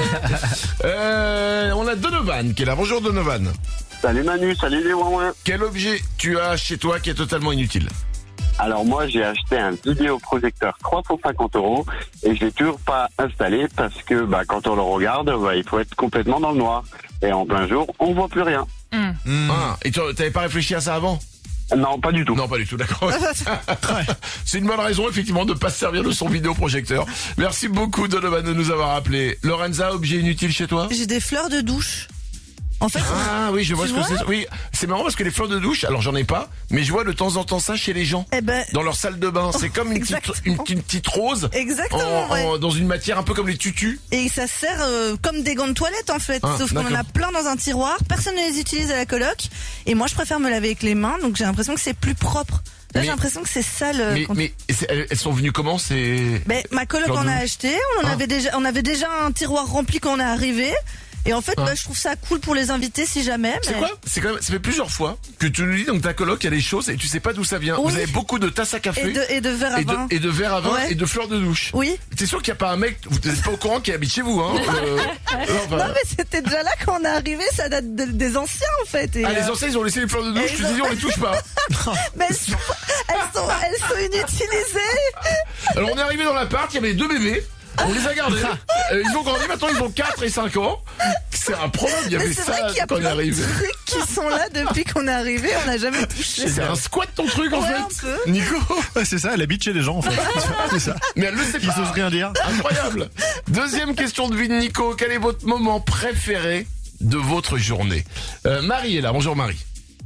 Euh, on a Donovan qui est là. Bonjour Donovan. Salut Manu, salut les ouin. Quel objet tu as chez toi qui est totalement inutile? Alors moi j'ai acheté un vidéoprojecteur trois cent cinquante euros et je l'ai toujours pas installé parce que bah, quand on le regarde, bah, il faut être complètement dans le noir. Et en plein jour, on voit plus rien. Ah, et tu t'avais pas réfléchi à ça avant? Non, pas du tout. Non, pas du tout, d'accord. C'est une bonne raison, effectivement, de pas se servir de son vidéoprojecteur. Merci beaucoup, Donovan, de nous avoir appelé. Lorenza, objet inutile chez toi? J'ai des fleurs de douche. En fait, Ah oui, je vois tu ce que vois c'est. Oui, c'est marrant parce que les fleurs de douche, alors j'en ai pas, mais je vois de temps en temps ça chez les gens. Eh ben, Dans leur salle de bain. C'est comme une petite, une, une petite rose. Exactement, en- en- ouais. dans une matière un peu comme les tutus. et ça sert euh, comme des gants de toilette en fait, Ah, sauf qu'on en a d'accord. plein dans un tiroir, personne ne les utilise à la coloc, et moi je préfère me laver avec les mains, donc j'ai l'impression que c'est plus propre. Là Mais- j'ai l'impression que c'est sale. euh, Mais, quand- mais c'est- elles, elles sont venues comment? C'est. Ben, ma coloc Fleurs de en a douche. acheté, on en Ah. avait déjà, on avait déjà un tiroir rempli quand on est arrivé. Et en fait, Ah. bah, je trouve ça cool pour les invités si jamais. C'est mais- quoi? C'est quand même, ça fait plusieurs fois que tu nous dis donc ta coloc, il y a des choses et tu sais pas d'où ça vient. Oui. Vous avez beaucoup de tasses à café. Et de, et de verre à et de, vin. et de verre à vin Ouais. et de fleurs de douche. Oui. C'est sûr qu'il n'y a pas un mec, vous n'êtes pas au courant qui habite chez vous, hein. euh, enfin, Non mais c'était déjà là quand on est arrivé, ça date de- des anciens en fait. Et ah, les euh, anciens, ils ont laissé les fleurs de douche, et tu ils te dis ont- on les touche pas. mais elles sont, elles sont, elles sont inutilisées. Alors on est arrivé dans l'appart, il y avait deux bébés. On les a gardés. Euh, ils ont grandi, maintenant ils ont quatre et cinq ans. C'est un problème, il y Mais avait c'est ça vrai qu'il y a quand on est plein de arrivé. trucs qui sont là depuis qu'on est arrivé, on n'a jamais touché. C'est un squat ton truc en Ouais, fait. un peu. Nico. Ouais, c'est ça, elle habite chez les gens en fait. C'est ça. Mais elle le sait Ils pas. osent rien dire. Incroyable. Deuxième question de vie de Nico. Quel est votre moment préféré de votre journée? euh, Marie est là. Bonjour Marie.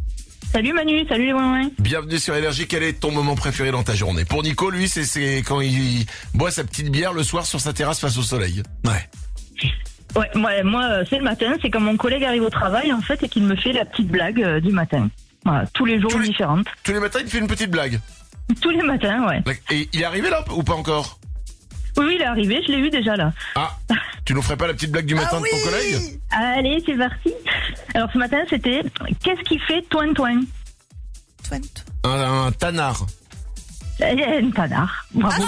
Salut Manu, salut les ouin. Bienvenue sur Énergie. Quel est ton moment préféré dans ta journée? Pour Nico, lui, c'est c'est quand il boit sa petite bière le soir sur sa terrasse face au soleil. Ouais. Ouais, moi, moi euh, c'est le matin, c'est quand mon collègue arrive au travail en fait et qu'il me fait la petite blague euh, du matin. Voilà, tous les jours Tous les- différentes. Tous les matins, il te fait une petite blague. Tous les matins, ouais. Et il est arrivé là ou pas encore? Oui, oui, il est arrivé, je l'ai eu déjà là. Ah, tu nous ferais pas la petite blague du matin Ah de ton oui. collègue? Allez, c'est parti. Alors ce matin, c'était qu'est-ce qui fait toin toin? Toin, toin. Un, un tanard. Un canard. Bravo.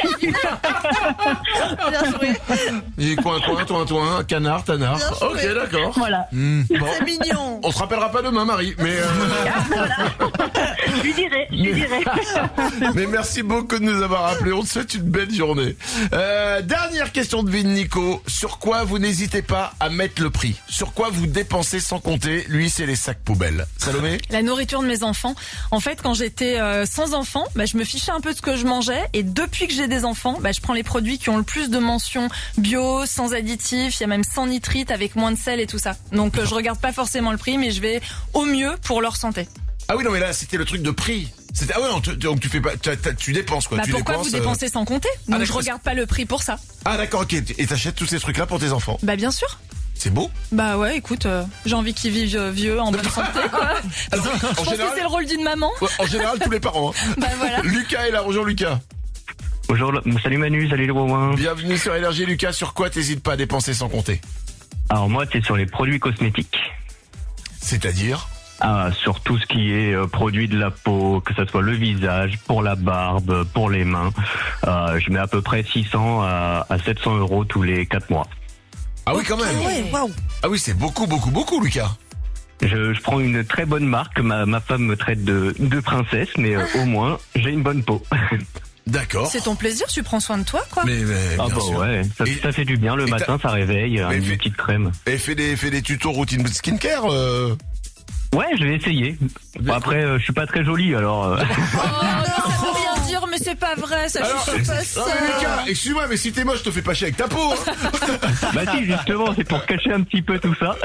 Bien joué. Il est coin, coin, toin, toin, canard, tanard. Bien Ok, joué. d'accord. Voilà. Hmm, bon. C'est mignon. On se rappellera pas demain, Marie, mais euh, Je lui dirai, je lui dirai. mais merci beaucoup de nous avoir appelés. On te souhaite une belle journée. Euh, dernière question de vie de Nico. Sur quoi vous n'hésitez pas à mettre le prix? Sur quoi vous dépensez sans compter? Lui, c'est les sacs poubelles. Salomé? La nourriture de mes enfants. En fait, quand j'étais euh, sans enfants, bah, je me fichais un peu de ce que je mangeais. Et depuis que j'ai des enfants, bah, je prends les produits qui ont le plus de mentions bio, sans additifs. Il y a même sans nitrite, avec moins de sel et tout ça. Donc, euh, je regarde pas forcément le prix, mais je vais au mieux pour leur santé. Ah oui, non, mais là, c'était le truc de prix. C'était, ah ouais, non, tu, donc tu fais pas, tu, tu dépenses quoi. Bah, tu pourquoi dépenses, vous euh, dépensez sans compter? Donc, je d'accord. regarde pas le prix pour ça. Ah d'accord, ok. Et t'achètes tous ces trucs-là pour tes enfants. Bah, bien sûr. C'est beau. Bah ouais, écoute, euh, j'ai envie qu'ils vivent euh, vieux, en bonne santé, quoi. Alors, Je en pense que général, c'est le rôle d'une maman. ouais, en général, tous les parents. Hein. Bah voilà. Lucas est là. Bonjour Lucas. Bonjour, salut Manu, salut le Wouin. Bienvenue sur Énergie. Lucas, sur quoi t'hésites pas à dépenser sans compter? Alors moi, c'est sur les produits cosmétiques. C'est-à-dire ? Ah, sur tout ce qui est euh, produit de la peau, que ce soit le visage, pour la barbe, pour les mains. Euh, je mets à peu près six cents à, à sept cents euros tous les quatre mois. Ah oui, quand même. Ouais, waouh. Ah oui, c'est beaucoup, beaucoup, beaucoup, Lucas. Je, je prends une très bonne marque. Ma, ma femme me traite de, de princesse, mais euh, au moins, j'ai une bonne peau. D'accord. C'est ton plaisir, tu prends soin de toi, quoi. Mais, mais ah bien bah sûr. ouais, ça, Et- ça fait du bien le et matin, ça réveille, Mais une fait- petite crème. Et fais des, fais des tutos routine skincare. Euh... Ouais, je vais essayer. Bon, après, euh, je suis pas très joli, alors. euh, Oh, non, ça veut rien dire, mais c'est pas vrai, ça Alors, je suis pas ça. non mais Lucas, excuse-moi, mais si t'es moche, je te fais pas chier avec ta peau. hein. bah si, justement, c'est pour cacher un petit peu tout ça.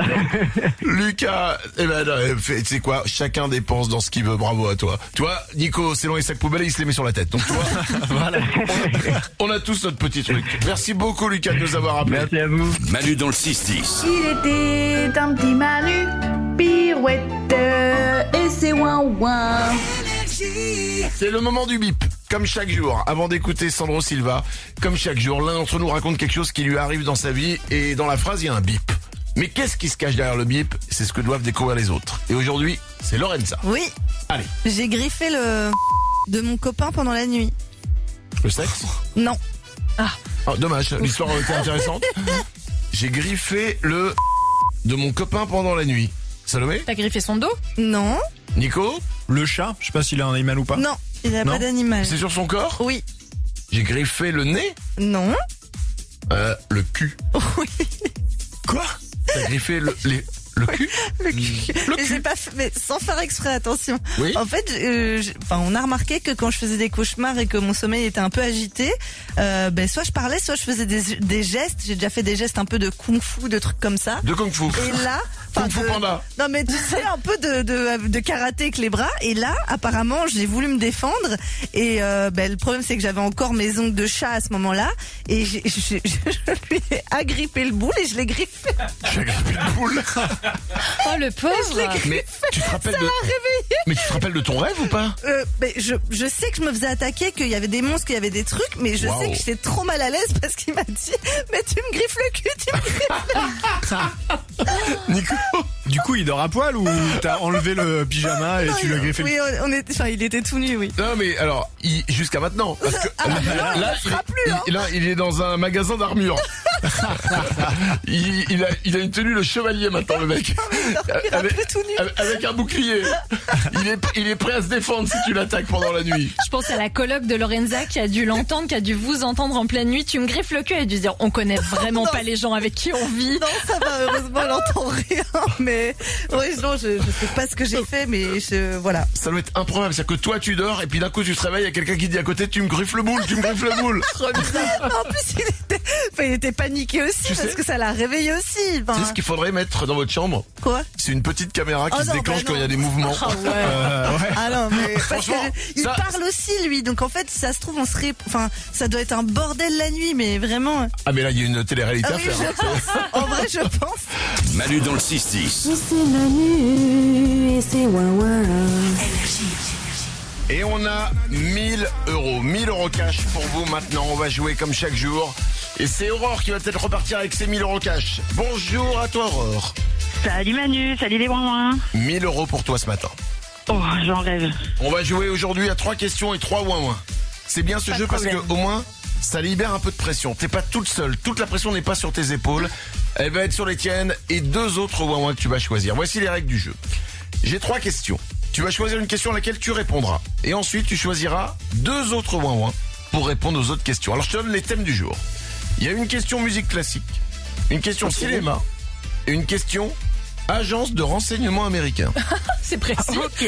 Lucas, eh ben, non, eh, fais- tu sais quoi, chacun dépense dans ce qu'il veut, bravo à toi. Toi, Nico, c'est long les sacs poubelles, il se les met sur la tête. Donc tu vois, Voilà. on a tous notre petit truc. Merci beaucoup Lucas de nous avoir appelé. Merci à vous. Manu dans le six dix. Il était un petit Manu, pirouette, et c'est ouin ouin. C'est le moment du bip. Comme chaque jour, avant d'écouter Sandro Silva, comme chaque jour, l'un d'entre nous raconte quelque chose qui lui arrive dans sa vie et dans la phrase, il y a un bip. Mais qu'est-ce qui se cache derrière le bip ? C'est ce que doivent découvrir les autres. Et aujourd'hui, c'est Lorenza. Oui, Allez, j'ai griffé le de mon copain pendant la nuit. le sexe ? Non. Oh, dommage, l'histoire aurait été intéressante. J'ai griffé le de mon copain pendant la nuit. Salomé ? T'as griffé son dos? Non. Nico ? Le chat, je sais pas s'il a un animal ou pas. Non, il n'a Non. pas d'animal. C'est sur son corps ? Oui. J'ai griffé le nez ? Non. Euh, le cul. Oui. Quoi ? T'as griffé le, les- le cul ? Le cul. Le Mais cul. j'ai pas fait, mais sans faire exprès, attention. Oui. En fait, euh, j'ai- enfin, on a remarqué que quand je faisais des cauchemars et que mon sommeil était un peu agité, euh, ben soit je parlais, soit je faisais des, des gestes. J'ai déjà fait des gestes un peu de kung-fu, de trucs comme ça. De kung fu. Et là, enfin, Kung Fu de- Panda. non mais tu sais un peu de, de, de karaté avec les bras. Et là, apparemment, j'ai voulu me défendre. Et euh, ben, le problème c'est que j'avais encore mes ongles de chat à ce moment-là. Et j'ai- je, je, je lui ai agrippé le boule et je l'ai griffé. J'ai griffé le boule. Oh, le Je l'ai pauvre. griffé. Mais tu te rappelles Ça de... m'a réveillé. Mais tu te rappelles de ton rêve ou pas ? Euh, mais je, je sais que je me faisais attaquer, qu'il y avait des monstres, qu'il y avait des trucs, mais je Waouh. sais que j'étais trop mal à l'aise parce qu'il m'a dit mais tu me griffes le cul, tu me griffes le Nico ? Du coup, il dort à poil ou t'as enlevé le pyjama et Non, tu il- lui as griffé Oui, le... on, on était, enfin, il était tout nu, oui. Non mais alors, il- jusqu'à maintenant. Parce que Ah, bah, non, là, il le fera il, plus, hein. il- là, il est dans un magasin d'armure. il, il a, il a une tenue de chevalier maintenant, le mec. il dormira avec, plus tout nu. avec- avec un bouclier. Il est, il est prêt à se défendre si tu l'attaques pendant la nuit. Je pense à la coloc de Lorenza qui a dû l'entendre, qui a dû vous entendre en pleine nuit. Tu me griffes le cul et dû se dire, on connaît vraiment Non. pas les gens avec qui on vit. Non, ça va, heureusement, elle entend rien, mais oui, non, je, je sais pas ce que j'ai fait, mais je, voilà. Ça doit être improbable, c'est-à-dire que toi tu dors et puis d'un coup tu te réveilles, il y a quelqu'un qui dit à côté, tu me griffes le boule, tu me griffes le boule. Trop bizarre. En plus, il était, enfin, il était paniqué aussi Tu parce sais- que ça l'a réveillé aussi. Enfin, Tu sais ce qu'il faudrait mettre dans votre chambre ? quoi? C'est une petite caméra qui Oh se non, déclenche bah quand il y a non. des mouvements. Ah ouais. Euh, ouais. Ah non, mais parce Franchement, que il ça- parle aussi lui, donc en fait, si ça se trouve, on serait, enfin, ça doit être un bordel la nuit, mais vraiment. Ah mais là il y a une télé-réalité Ah à oui, faire. je pense. En vrai, je pense. Manu dans le six dix. C'est Manu et c'est ouin ouin. Et on a mille euros, mille euros cash pour vous maintenant. On va jouer comme chaque jour. Et c'est Aurore qui va peut-être repartir avec ses mille euros cash. Bonjour à toi Aurore. Salut Manu, salut les ouin mille euros pour toi ce matin. Oh, j'en rêve. On va jouer aujourd'hui à trois questions et trois ouin ouin. C'est bien ce Pas de jeu parce que problème. au moins ça libère un peu de pression. T'es pas toute seule. Toute la pression n'est pas sur tes épaules. Elle va être sur les tiennes et deux autres ouin ouin que tu vas choisir. Voici les règles du jeu. J'ai trois questions. Tu vas choisir une question à laquelle tu répondras. Et ensuite, tu choisiras deux autres ouin ouin pour répondre aux autres questions. Alors, je te donne les thèmes du jour. Il y a une question musique classique, une question Ok. cinéma et une question agence de renseignement américain. C'est précis. Ok.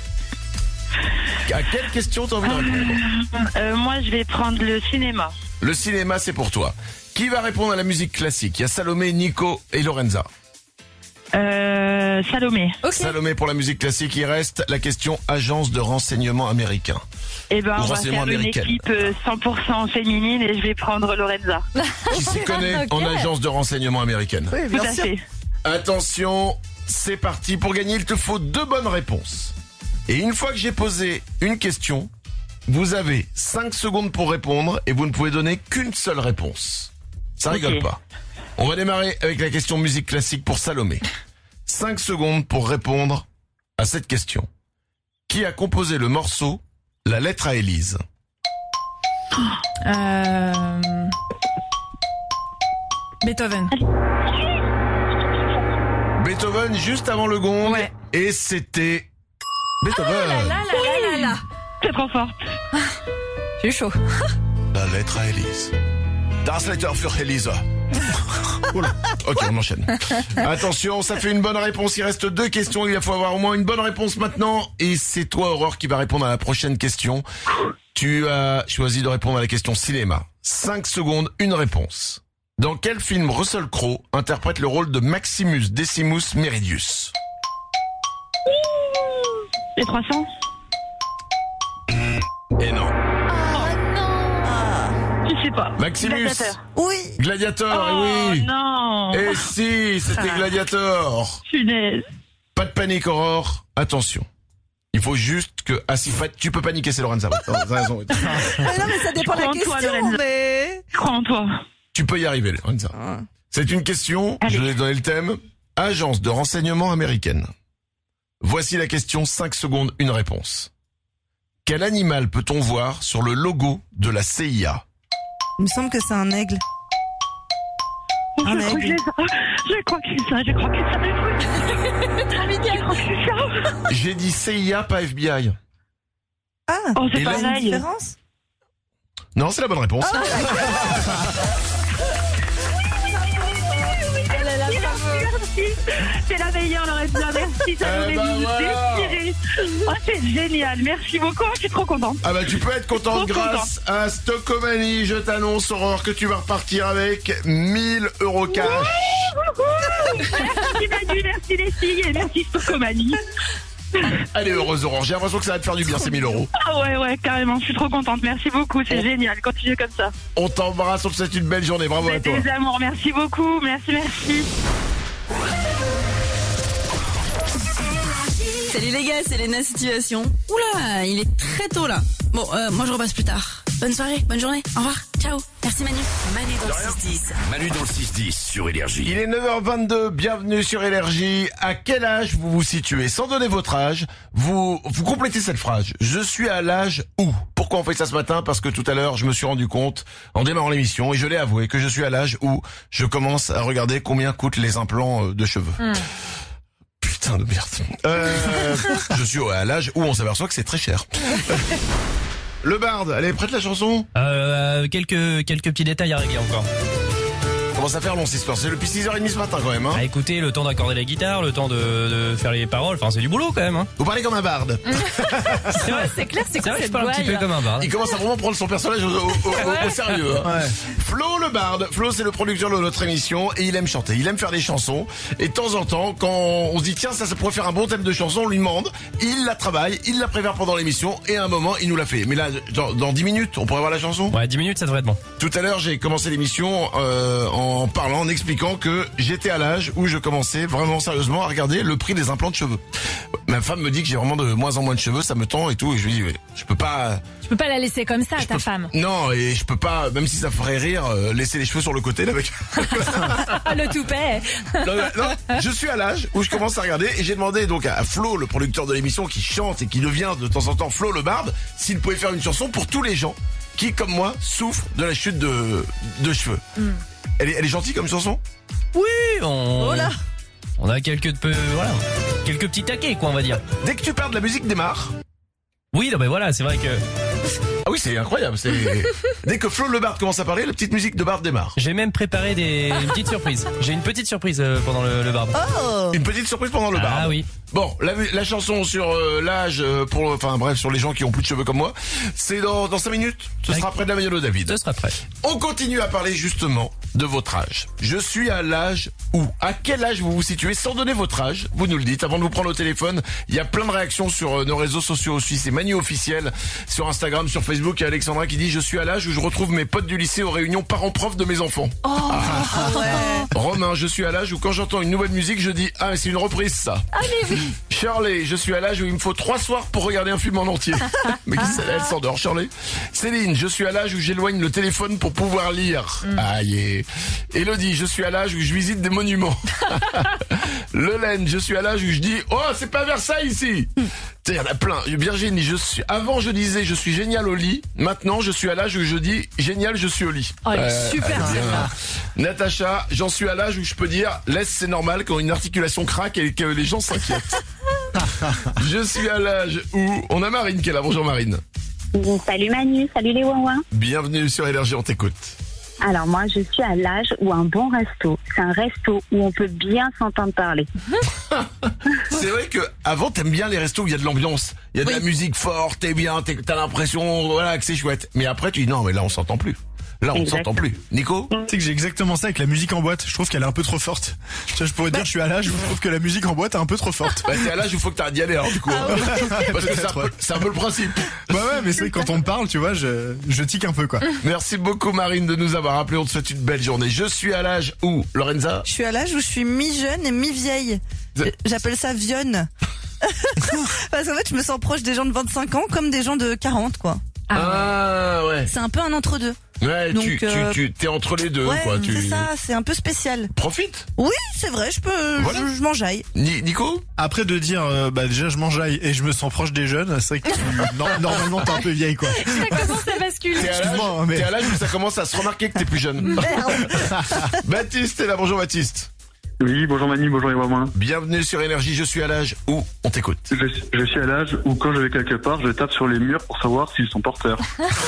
À quelle question t'as envie de répondre? Euh, moi, je vais prendre le cinéma. Le cinéma, c'est pour toi. Qui va répondre à la musique classique? Il y a Salomé, Nico et Lorenza. Euh, Salomé. Ok. Salomé pour la musique classique, il reste la question agence de renseignement américain. Eh ben, Ou on va renseignement faire une américaine. équipe euh, cent pour cent féminine et je vais prendre Lorenza. Qui s'y connaît Ok. en agence de renseignement américaine? Oui, Tout bien à sûr. fait. Attention, c'est parti. Pour gagner, il te faut deux bonnes réponses. Et une fois que j'ai posé une question, vous avez cinq secondes pour répondre et vous ne pouvez donner qu'une seule réponse. Ça Ok. rigole pas. On va démarrer avec la question musique classique pour Salomé. cinq secondes pour répondre à cette question. Qui a composé le morceau La lettre à Élise? Euh... Beethoven. Beethoven juste avant le gong. Ouais. Et c'était Beethoven. Ah là là là là là là. C'est trop fort. J'ai eu chaud. La lettre à Élise. Das Letter für Elisa. Oula. Ok, on enchaîne. Attention, ça fait une bonne réponse. Il reste deux questions. Il faut avoir au moins une bonne réponse maintenant. Et c'est toi, Aurore, qui va répondre à la prochaine question. Tu as choisi de répondre à la question cinéma. cinq secondes, une réponse. Dans quel film Russell Crowe interprète le rôle de Maximus Decimus Meridius? Les trois cents. Et non. Je sais pas. Maximus. Gladiateur. Oui. Gladiator, Oh et oui. non. Et si, c'était Gladiator. Punaise. Pas de panique, Aurore. Attention. Il faut juste que... Ah si, tu peux paniquer, c'est Lorenza. Oh, t'as raison. Mais non, mais ça dépend de la Je crois en toi, question, Lorenza. mais... Je crois en toi. Tu peux y arriver, Lorenza. C'est une question, je vais donner le thème. Agence de renseignement américaine. Voici la question, cinq secondes, une réponse. Quel animal peut-on voir sur le logo de la C I A? Il me semble que c'est un aigle. Je Un crois que aigle. c'est ça. Je crois que c'est ça. Je crois que c'est ça. Trop mignon. Je crois que c'est ça. J'ai dit C I A, pas F B I. Ah, Oh, c'est Et là, il y a une pareil. différence? Non, c'est la bonne réponse. Ah, C'est la meilleure, Lorenza. Merci. Ça Eh nous ben est voilà. déchiré. Oh, c'est génial. Merci beaucoup. Je suis trop contente. Ah bah tu peux être contente Trop grâce à Stockomanie. Je t'annonce, Aurore, que tu vas repartir avec mille euros cash. Merci Manu, merci les filles et merci Stockomanie. Allez, heureuse Aurore, j'ai l'impression que ça va te faire du bien ces mille euros. Ah ouais, ouais, carrément. Je suis trop contente. Merci beaucoup. C'est génial. Continuez comme ça. On t'embrasse, on te souhaite une belle journée, bravo Vous à êtes toi. des amours. Merci beaucoup. Merci, merci. Salut les gars, c'est Léna Situation. Oula, il est très tôt là. Bon, euh, moi je repasse plus tard. Bonne soirée, bonne journée, au revoir, ciao. Merci Manu. Manu dans le six dix. Manu dans le six dix sur Énergie. Il est neuf heures vingt-deux, bienvenue sur Énergie. À quel âge vous vous situez? Sans donner votre âge, vous vous complétez cette phrase. Je suis à l'âge où? Pourquoi on fait ça ce matin? Parce que tout à l'heure, je me suis rendu compte, en démarrant l'émission, et je l'ai avoué, que je suis à l'âge où je commence à regarder combien coûtent les implants de cheveux. Mm. Putain de merde. Euh, je suis à l'âge où on s'aperçoit que c'est très cher. Le Bard, elle est prête la chanson? Euh, quelques, quelques petits détails à régler encore. Commence à faire long cette histoire, c'est depuis six heures trente ce matin quand même, hein. Ah, écoutez, le temps d'accorder la guitare, le temps de, de faire les paroles, enfin c'est du boulot quand même, hein. Vous parlez comme un barde. C'est vrai, c'est clair, c'est C'est quoi vrai, je cette parle un petit peu gouaille? comme un barde. Il commence à vraiment prendre son personnage au, au- au- au sérieux. Hein. Flo le barde. Flo, c'est le producteur de notre émission et il aime chanter. Il aime faire des chansons. Et de temps en temps, quand on se dit tiens, ça, ça pourrait faire un bon thème de chanson, on lui demande. Il la travaille, il la prépare pendant l'émission et à un moment, il nous l'a fait. Mais là, dans, dans dix minutes, on pourrait voir la chanson. Ouais, dix minutes, ça devrait être bon. Tout à l'heure, j'ai commencé l'émission euh, en parlant, en expliquant que j'étais à l'âge où je commençais vraiment sérieusement à regarder le prix des implants de cheveux. Ma femme me dit que j'ai vraiment de moins en moins de cheveux, ça me tend et tout. Et je lui dis, mais je peux pas... Tu peux pas la laisser comme ça, ta femme. Non, et je peux pas, même si ça ferait rire, euh, laisser les cheveux sur le côté là avec... Ah, le toupet. non, non, je suis à l'âge où je commence à regarder et j'ai demandé donc à Flo, le producteur de l'émission qui chante et qui devient de temps en temps Flo le barde, s'il pouvait faire une chanson pour tous les gens qui, comme moi, souffrent de la chute de, de cheveux. Mm. Elle, est, elle est gentille comme chanson? Oui, on... Oh là. On a quelques peu, voilà, quelques petits taquets, quoi, on va dire. Dès que tu perds de la musique, démarre. Oui, non, mais voilà, c'est vrai que... Ah oui, c'est incroyable. C'est dès que Flo le Bard commence à parler, la petite musique de Bard démarre. J'ai même préparé des une petite surprise. J'ai une petite surprise euh, pendant le, le barbe. Oh. Une petite surprise pendant le Bard. Ah oui. Bon, la, la chanson sur euh, l'âge euh, pour, enfin bref, sur les gens qui ont plus de cheveux comme moi, c'est dans dans cinq minutes. Ce sera près de la manière de David. Ce sera prêt. On continue à parler justement de votre âge. Je suis à l'âge où? À quel âge vous vous situez? Sans donner votre âge, vous nous le dites. Avant de vous prendre au téléphone, il y a plein de réactions sur euh, nos réseaux sociaux aussi. C'est Manu officiel sur Instagram, sur Facebook. Il y a Alexandra qui dit je suis à l'âge où je retrouve mes potes du lycée aux réunions parents-profs de mes enfants. Oh, ouais. Romain, je suis à l'âge où quand j'entends une nouvelle musique, je dis ah mais c'est une reprise ça. Ah mais oui. Shirley, je suis à l'âge où il me faut trois soirs pour regarder un film en entier. Mais qui elle, elle s'endort, Shirley. Céline, je suis à l'âge où j'éloigne le téléphone pour pouvoir lire. Mm. Aïe. Elodie, je suis à l'âge où je visite des monuments. Lelaine, je suis à l'âge où je dis, oh, c'est pas Versailles ici. Il y en a plein. Virginie, je suis, avant je disais je suis génial au lit. Maintenant je suis à l'âge où je dis génial, je suis au lit. Oh, euh, super euh, celle-là. Natacha, j'en suis à l'âge où je peux dire laisse, c'est normal quand une articulation craque et que les gens s'inquiètent. Je suis à l'âge où on a Marine qui est là. Bonjour Marine. Salut Manu, salut les ouin-ouin. Bienvenue sur Énergie, on t'écoute. Alors moi je suis à l'âge où un bon resto, c'est un resto où on peut bien s'entendre parler. C'est vrai que avant t'aimes bien les restos où il y a de l'ambiance, il y a de oui. la musique forte, t'es bien, t'es, t'as l'impression voilà que c'est chouette. Mais après tu dis non mais là on s'entend plus. Là on exact. s'entend plus. Nico ? Tu sais que j'ai exactement ça avec la musique en boîte. Je trouve qu'elle est un peu trop forte. Je pourrais te dire je suis à l'âge où je trouve que la musique en boîte est un peu trop forte. Bah t'es à l'âge où il faut que t'arrêtes d'y aller alors du coup. Ah, oui. Parce que c'est un, peu, c'est un peu le principe. Bah ouais mais c'est vrai que quand on me parle tu vois je, je tique un peu quoi. Merci beaucoup Marine de nous avoir appelé. On te souhaite une belle journée. Je suis à l'âge où Lorenza ? Je suis à l'âge où je suis mi-jeune et mi-vieille. J'appelle ça vionne. Parce qu'en fait je me sens proche des gens de vingt-cinq ans comme des gens de quarante quoi. Ah ouais. C'est un peu un entre-deux. Ouais, donc, tu, euh... tu, tu, t'es entre les deux, ouais, quoi. Tu... c'est ça, c'est un peu spécial. Profite. Oui, c'est vrai, je peux, voilà. je, je m'enjaille. Ni, Nico ? Après de dire, euh, bah déjà je m'enjaille et je me sens proche des jeunes, c'est vrai que tu, non, normalement t'es un peu vieille, quoi. Ça commence à basculer. T'es à l'âge, mais... t'es à l'âge où ça commence à se remarquer que t'es plus jeune. Merde. Baptiste est là, bonjour Baptiste. Oui, bonjour Manu, bonjour les mamans. Bienvenue sur Énergie, je suis à l'âge où on t'écoute. Je, je suis à l'âge où quand je vais quelque part, je tape sur les murs pour savoir s'ils sont porteurs.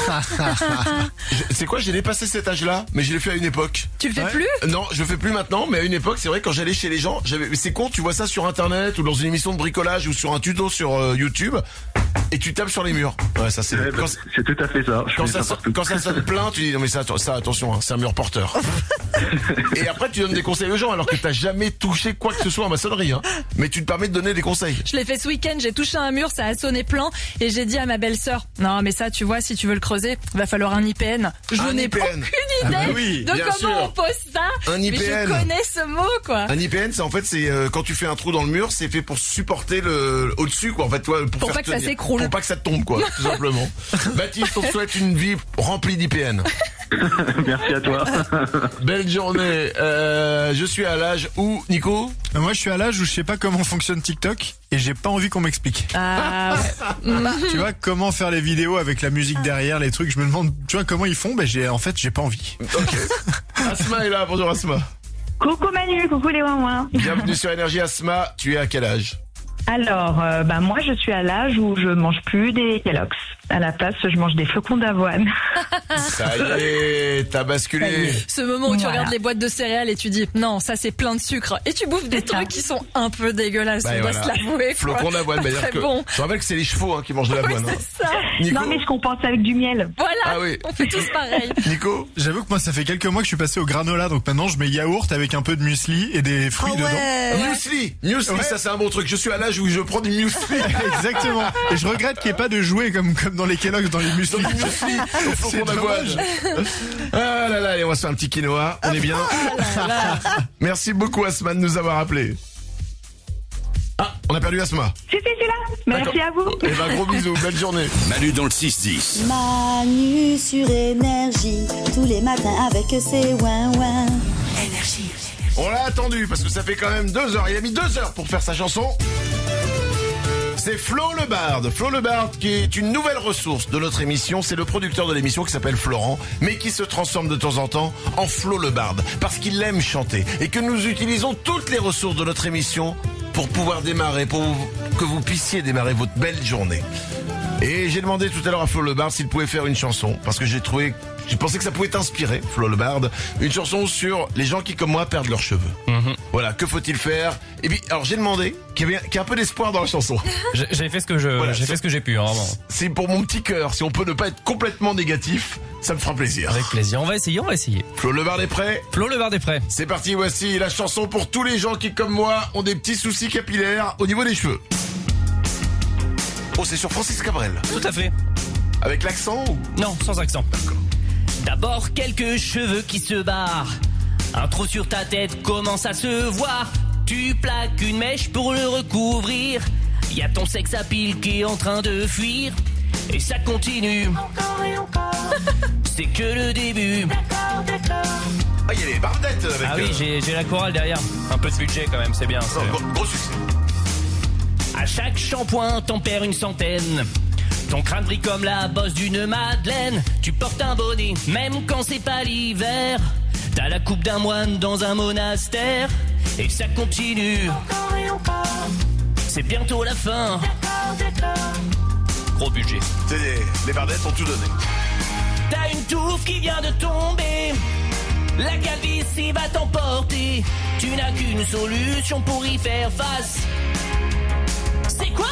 C'est quoi, j'ai dépassé cet âge-là, mais je l'ai fait à une époque. Tu le fais ouais. plus ? Non, je le fais plus maintenant, mais à une époque, c'est vrai, quand j'allais chez les gens, j'avais, c'est con, tu vois ça sur internet ou dans une émission de bricolage ou sur un tuto sur euh, YouTube. Et tu tapes sur les murs. Ouais, ça c'est. Ouais, bah, c'est tout à fait ça. Je quand ça, ça quand ça sonne plein, tu dis non mais ça, ça attention, hein, c'est un mur porteur. Et après tu donnes des conseils aux gens alors que t'as jamais touché quoi que ce soit à maçonnerie, hein. Mais tu te permets de donner des conseils. Je l'ai fait ce week-end, j'ai touché un mur, ça a sonné plein et j'ai dit à ma belle-sœur, non mais ça tu vois si tu veux le creuser, va falloir un I P N. Je un n'ai I P N. aucune idée ah bah oui, de comment sûr. on pose ça. Un I P N. Mais je connais ce mot quoi. Un I P N, c'est en fait c'est euh, quand tu fais un trou dans le mur, c'est fait pour supporter le au-dessus quoi. En fait toi pour, pour faire pas que tenir, ça s'écroule. Pour pas que ça tombe quoi. Tout simplement. Baptiste, on te souhaite une vie remplie d'I P N. Merci à toi. Belle journée. Euh, je suis à l'âge où, Nico ? Moi, je suis à l'âge où je sais pas comment fonctionne TikTok et j'ai pas envie qu'on m'explique. Ah ouais. Tu vois comment faire les vidéos avec la musique derrière, les trucs. Je me demande, tu vois comment ils font ? Ben j'ai, en fait, j'ai pas envie. Ok. Asma est là. Bonjour Asma. Coucou Manu, coucou les ouin-ouin. Bienvenue sur Énergie. Asma, tu es à quel âge ? Alors, euh, bah moi je suis à l'âge où je mange plus des Kellogg's. À la place, je mange des flocons d'avoine. Ça y est, t'as basculé. Ce moment où tu voilà. regardes les boîtes de céréales et tu dis non, ça c'est plein de sucre et tu bouffes des trucs ça. qui sont un peu dégueulasses. Bah on doit voilà. se l'avouer. Flocons d'avoine, bah dire que bon. je rappelle que c'est les chevaux hein, qui mangent de l'avoine. Oui, c'est ça. Nico non mais je compense avec du miel. Voilà. Ah oui. On fait tous pareil. Nico, j'avoue que moi ça fait quelques mois que je suis passé au granola, donc maintenant je mets yaourt avec un peu de muesli et des fruits oh ouais. dedans. Ouais. Muesli, muesli, ouais. Ça c'est un bon truc. Je suis à l'âge où je prends du muesli. Exactement. Et je regrette qu'il n'y ait pas de jouets comme comme dans les Kellogg's dans les muesli. Dans les muesli, au flocon d'avoine. Ah là là, allez, on va se faire un petit quinoa. On est bien. Ah là là. Merci beaucoup Asma de nous avoir appelé. Ah, on a perdu Asma. Si, si, si, là. Merci à vous. Et ben, gros bisous, belle journée. Manu dans le six dix. Manu sur Énergie, tous les matins avec ses ouin-ouin. Énergie. On l'a attendu parce que ça fait quand même deux heures. Il a mis deux heures pour faire sa chanson. C'est Flo Le Bard. Flo Le Bard qui est une nouvelle ressource de notre émission. C'est le producteur de l'émission qui s'appelle Florent, mais qui se transforme de temps en temps en Flo Le Bard parce qu'il aime chanter et que nous utilisons toutes les ressources de notre émission pour pouvoir démarrer, pour que vous puissiez démarrer votre belle journée. Et j'ai demandé tout à l'heure à Flo Le Bard s'il pouvait faire une chanson parce que j'ai trouvé, j'ai pensé que ça pouvait t'inspirer, Flo Le Bard, une chanson sur les gens qui comme moi perdent leurs cheveux. Mm-hmm. Voilà, que faut-il faire ? Et puis, alors j'ai demandé qu'il y ait, qu'il y ait un peu d'espoir dans la chanson. J'ai, j'ai fait ce que je, voilà, j'ai fait ce que j'ai pu, hein, vraiment. C'est pour mon petit cœur. Si on peut ne pas être complètement négatif, ça me fera plaisir. Avec plaisir. On va essayer, on va essayer. Flo Le Bard est prêt ? Flo Le Bard est prêt. C'est parti. Voici la chanson pour tous les gens qui, comme moi, ont des petits soucis capillaires au niveau des cheveux. Oh, c'est sur Francis Cabrel. Tout à fait. Avec l'accent ou... Non, sans accent. D'accord. D'abord quelques cheveux qui se barrent. Un trou sur ta tête commence à se voir. Tu plaques une mèche pour le recouvrir. Y a ton sex appeal qui est en train de fuir. Et ça continue. Encore et encore. C'est que le début. D'accord, d'accord. Ah, il y a les bardettes avec. Ah oui, euh... j'ai, j'ai la chorale derrière. Un peu de budget quand même, c'est bien. C'est... Non, gros, gros succès. À chaque shampoing, t'en perds une centaine. Ton crâne brille comme la bosse d'une madeleine. Tu portes un bonnet, même quand c'est pas l'hiver. T'as la coupe d'un moine dans un monastère. Et ça continue. Encore et encore. C'est bientôt la fin. D'accord, d'accord. Gros budget. C'est des... Les bardettes ont tout donné. T'as une touffe qui vient de tomber. La calvitie va t'emporter. Tu n'as qu'une solution pour y faire face. C'est quoi?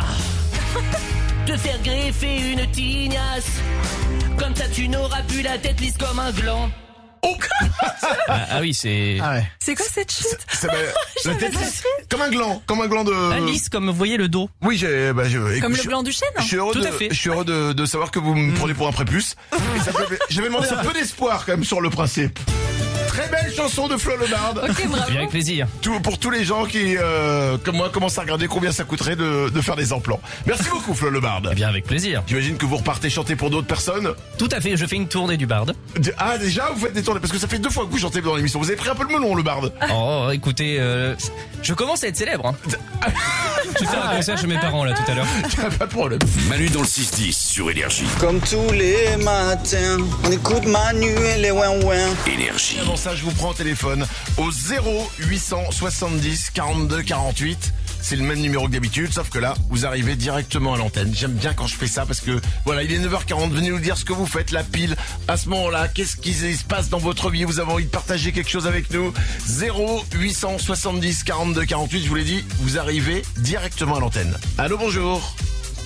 Te faire greffer une tignasse. Comme ça tu n'auras plus la tête lisse comme un gland. Oh ah, ah oui, c'est... Ah ouais. C'est quoi cette chute? Ça, bah, la tête lisse, comme un gland, comme un gland de... Ah, lisse, comme vous voyez le dos. Oui, j'ai... Bah, je, écoute, Comme je, le gland du chêne. je suis heureux, Tout de, à fait. je suis heureux de, de savoir que vous me prenez pour un prépuce. Et ça fait- J'avais demandé un peu d'espoir quand même sur le principe. Très belle chanson de Flo Le Bard. Ok, bravo. Bien avec plaisir. Tout, pour tous les gens qui, euh, comme moi, commencent à regarder combien ça coûterait de, de faire des implants. Merci beaucoup Flo Le Bard. Bien avec plaisir. J'imagine que vous repartez chanter pour d'autres personnes. Tout à fait, je fais une tournée du Bard. Ah, déjà, vous faites des tournées, parce que ça fait deux fois que vous chantez dans l'émission. Vous avez pris un peu le melon, Le Bard. Oh, écoutez, euh, je commence à être célèbre. Hein. Je vais faire un concert chez mes parents là tout à l'heure. Pas de problème. Manu dans le six dix sur Énergie. Comme tous les matins, on écoute Manu et les ouin ouin. Énergie. Avant ça, je vous prends au téléphone au zéro huit cent soixante-dix quarante-deux quarante-huit. C'est le même numéro que d'habitude, sauf que là, vous arrivez directement à l'antenne. J'aime bien quand je fais ça parce que, voilà, il est neuf heures quarante. Venez nous dire ce que vous faites, la pile. À ce moment-là, qu'est-ce qui se passe dans votre vie? Vous avez envie de partager quelque chose avec nous? zéro huit cent soixante-dix quarante-deux quarante-huit, je vous l'ai dit, vous arrivez directement à l'antenne. Allô, bonjour.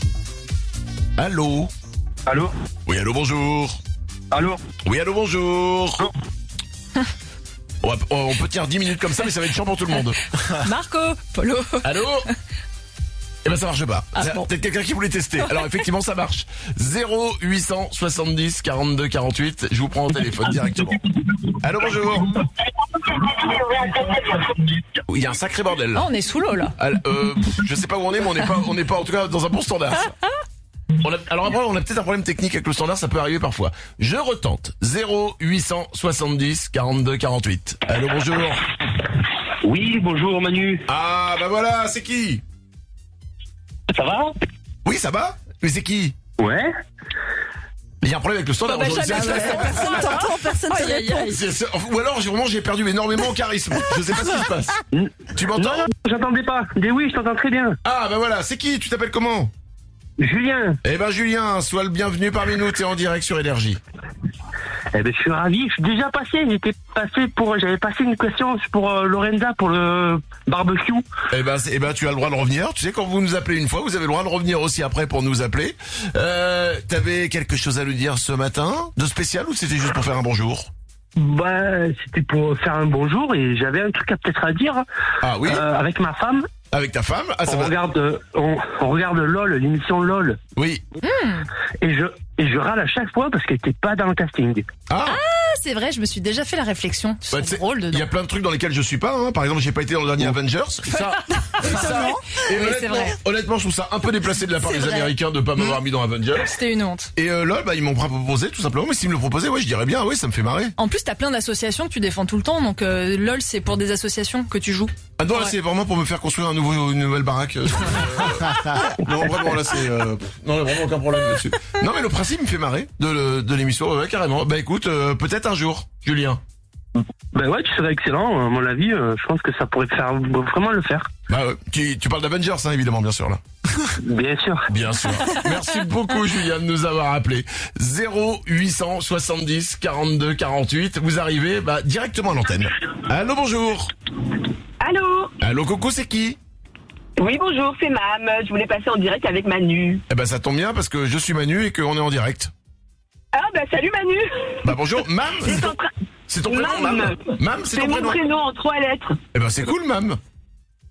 Allô. Allô? Oui, allô, bonjour. Allô? Oui, allô, bonjour. On, va- on peut tenir dix minutes comme ça, mais ça va être chiant pour tout le monde. Marco, Polo. Allô? Eh ben ça marche pas. Ah, C'est bon. peut-être quelqu'un qui voulait tester. Alors effectivement ça marche. zéro huit cent soixante-dix quarante-deux quarante-huit. Je vous prends au téléphone directement. Allô, bonjour. Oui, il y a un sacré bordel. Ah, on est sous l'eau là. Alors, euh, je sais pas où on est, mais on n'est pas, on n'est pas en tout cas dans un bon standard. On a- alors après, on a peut-être un problème technique avec le standard, ça peut arriver parfois. Je retente. zéro huit cent soixante-dix quarante-deux quarante-huit. Allô, bonjour. Oui, bonjour Manu. Ah, bah voilà, c'est qui? Ça va? Oui, ça va? Mais c'est qui? Ouais. Il y a un problème avec le standard Bah, bah, aujourd'hui. jamais, c'est- jamais. Personne t'entend, personne te Aïe, aïe, répond. aïe. c'est- c'est- Ou alors j'ai vraiment j'ai perdu énormément en charisme. Je sais pas ce qui se passe. Tu m'entends? Non, non, j'entendais pas. Dis oui, je t'entends très bien. Ah bah voilà, c'est qui? Tu t'appelles comment? Julien. Eh ben Julien, sois le bienvenu parmi nous, t'es en direct sur Énergie. Eh ben, je suis ravi. Je suis déjà passé. J'étais passé pour, j'avais passé une question pour euh, Lorenza pour le barbecue. Eh ben, c'est- eh ben tu as le droit de revenir. Tu sais, quand vous nous appelez une fois, vous avez le droit de revenir aussi après pour nous appeler. Euh, t'avais quelque chose à nous dire ce matin de spécial ou c'était juste pour faire un bonjour? Bah, c'était pour faire un bonjour et j'avais un truc à peut-être à dire. Ah oui? Euh, avec ma femme. Avec ta femme? Ah, ça on va. regarde, euh, on, on regarde LOL, l'émission LOL. Oui. Et je, et je râle à chaque fois parce qu'elle était pas dans le casting. Ah, Ah, c'est vrai, je me suis déjà fait la réflexion. Bah, C'est tu sais, drôle il y dedans. a plein de trucs dans lesquels je suis pas. Hein. Par exemple, j'ai pas été dans le dernier Avengers. Ça, ça, et Oui, c'est honnêtement, vrai. honnêtement, je trouve ça un peu déplacé de la part C'est des vrai. Américains de pas m'avoir mis dans Avengers. C'était une honte. Et euh, là, bah, ils m'ont pas proposé tout simplement. Mais s'ils me le proposaient, ouais, je dirais bien. Oui, ça me fait marrer. En plus, t'as plein d'associations que tu défends tout le temps, donc euh, LOL, c'est pour des associations que tu joues. Ah non, là, Ouais. c'est vraiment pour me faire construire un nouveau, une nouvelle baraque. Euh, non, vraiment, là, c'est... Euh, non, vraiment aucun problème là-dessus. Non, mais le principe me fait marrer de, le- de l'émission. Ouais, carrément. Bah écoute, euh, peut-être un jour, Julien. Ben ouais, tu serais excellent. À mon avis, euh, je pense que ça pourrait te faire vraiment le faire. Bah, euh, tu, tu parles d'Avengers, hein, évidemment, bien sûr, là. Bien sûr. Bien sûr. Merci beaucoup, Julien, de nous avoir appelé. zéro huit cent soixante-dix quarante-deux quarante-huit. Vous arrivez bah, directement à l'antenne. Allô, bonjour. Allô? Allô, Coco, c'est qui? Oui, bonjour, c'est Mam. Je voulais passer en direct avec Manu. Eh ben, ça tombe bien parce que je suis Manu et qu'on est en direct. Ah, bah salut Manu. Bah, bonjour, Mam. C'est ton, tra- C'est ton prénom, Mam. Mam? Mam, c'est C'est ton mon prénom? prénom en trois lettres. Eh ben, c'est cool, Mam.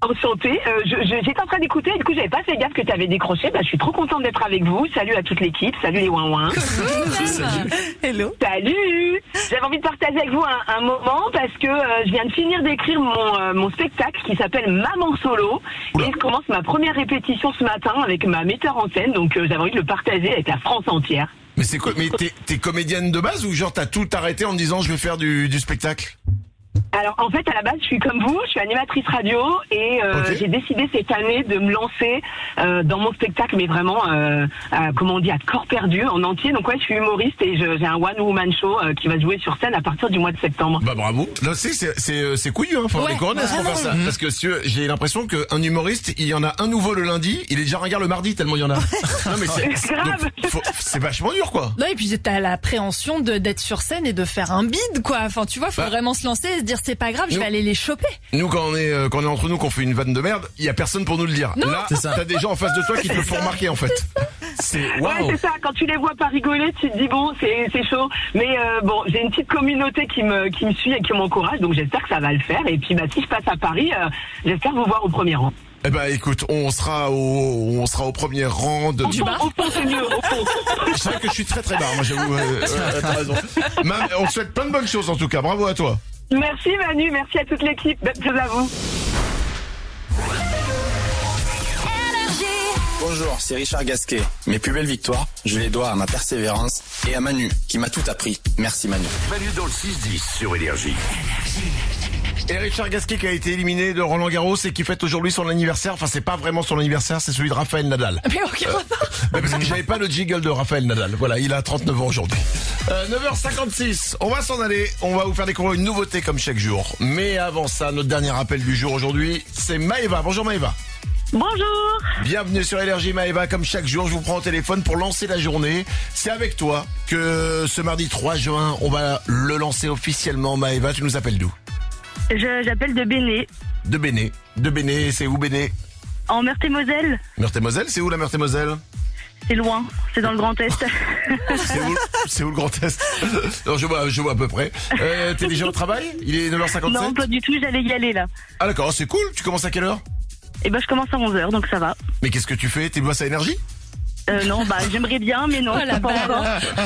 Enchantée. Euh, je, je, j'étais en train d'écouter et du coup j'avais pas fait gaffe que tu avais décroché. Bah, je suis trop contente d'être avec vous. Salut à toute l'équipe. Salut les ouin-ouin. Salut. Hello. Salut. J'avais envie de partager avec vous un, un moment parce que euh, je viens de finir d'écrire mon, euh, mon spectacle qui s'appelle Maman Solo. Oula. Et je commence ma première répétition ce matin avec ma metteur en scène. Donc euh, j'avais envie de le partager avec la France entière. Mais c'est quoi? Mais t'es, t'es comédienne de base ou genre t'as tout arrêté en me disant je vais faire du, du spectacle? Alors en fait à la base je suis comme vous, je suis animatrice radio et euh, okay. j'ai décidé cette année de me lancer euh, dans mon spectacle mais vraiment euh, à, comment on dit à corps perdu en entier. Donc ouais je suis humoriste et je, j'ai un one woman show euh, qui va jouer sur scène à partir du mois de septembre. Bah bravo. Là c'est c'est c'est, c'est couillu hein, faut avoir ouais, les couronnes pour faire ça. Mmh. Parce que si, j'ai l'impression qu'un humoriste il y en a un nouveau le lundi, il est déjà ringard le mardi tellement il y en a. Non mais c'est, c'est grave. Donc, faut, c'est vachement dur quoi. Non et puis t'as l'appréhension de d'être sur scène et de faire un bide quoi. Enfin tu vois faut bah, vraiment se lancer et se dire c'est pas grave, je nous, vais aller les choper. Nous, quand on est, euh, quand on est entre nous, qu'on fait une vanne de merde, il y a personne pour nous le dire. Non, là, c'est ça. T'as des gens en face de toi qui te le font remarquer, en fait. C'est waouh. Ouais, c'est ça. Quand tu les vois pas rigoler, tu te dis bon, c'est, c'est chaud. Mais euh, bon, j'ai une petite communauté qui me, qui me suit et qui m'encourage, donc j'espère que ça va le faire. Et puis, bah, si je passe à Paris, euh, j'espère vous voir au premier rang. Eh ben, écoute, on sera au, on sera au premier rang de. Au fond, au fond, c'est mieux, au fond. C'est vrai que je suis très très barre, moi, j'avoue. Euh, euh, t'as raison. Mam, on te souhaite plein de bonnes choses, en tout cas. Bravo à toi. Merci Manu, merci à toute l'équipe. Bonne chose à vous. Bonjour, c'est Richard Gasquet. Mes plus belles victoires, je les dois à ma persévérance et à Manu, qui m'a tout appris. Merci Manu. Manu dans le six dix sur Énergie. Et Richard Gasquet qui a été éliminé de Roland Garros et qui fête aujourd'hui son anniversaire. Enfin, c'est pas vraiment son anniversaire, c'est celui de Rafael Nadal. Mais aucun euh, mais parce que j'avais pas le jiggle de Rafael Nadal. Voilà, il a trente-neuf ans aujourd'hui. Euh, neuf heures cinquante-six, on va s'en aller. On va vous faire découvrir une nouveauté comme chaque jour. Mais avant ça, notre dernier appel du jour aujourd'hui, c'est Maëva. Bonjour Maëva. Bonjour. Bienvenue sur Énergie Maëva, comme chaque jour je vous prends au téléphone pour lancer la journée. C'est avec toi que ce mardi trois juin on va le lancer officiellement. Maëva, tu nous appelles d'où? Je, j'appelle de Béné. De Béné. De Béné, c'est où Béné? En Meurthe-et-Moselle. Meurthe-et-Moselle, c'est où la Meurthe-et-Moselle? C'est loin, c'est dans le Grand Est. c'est, où, c'est où le Grand Est? Non, je vois, je vois à peu près. Euh, t'es déjà au travail? Il est neuf heures cinquante-sept? Non, pas du tout, j'allais y aller là. Ah d'accord, c'est cool. Tu commences à quelle heure? Eh ben je commence à onze heures, donc ça va. Mais qu'est-ce que tu fais? T'es boss à Énergie? Euh, non, bah j'aimerais bien, mais non, oh, c'est pas encore.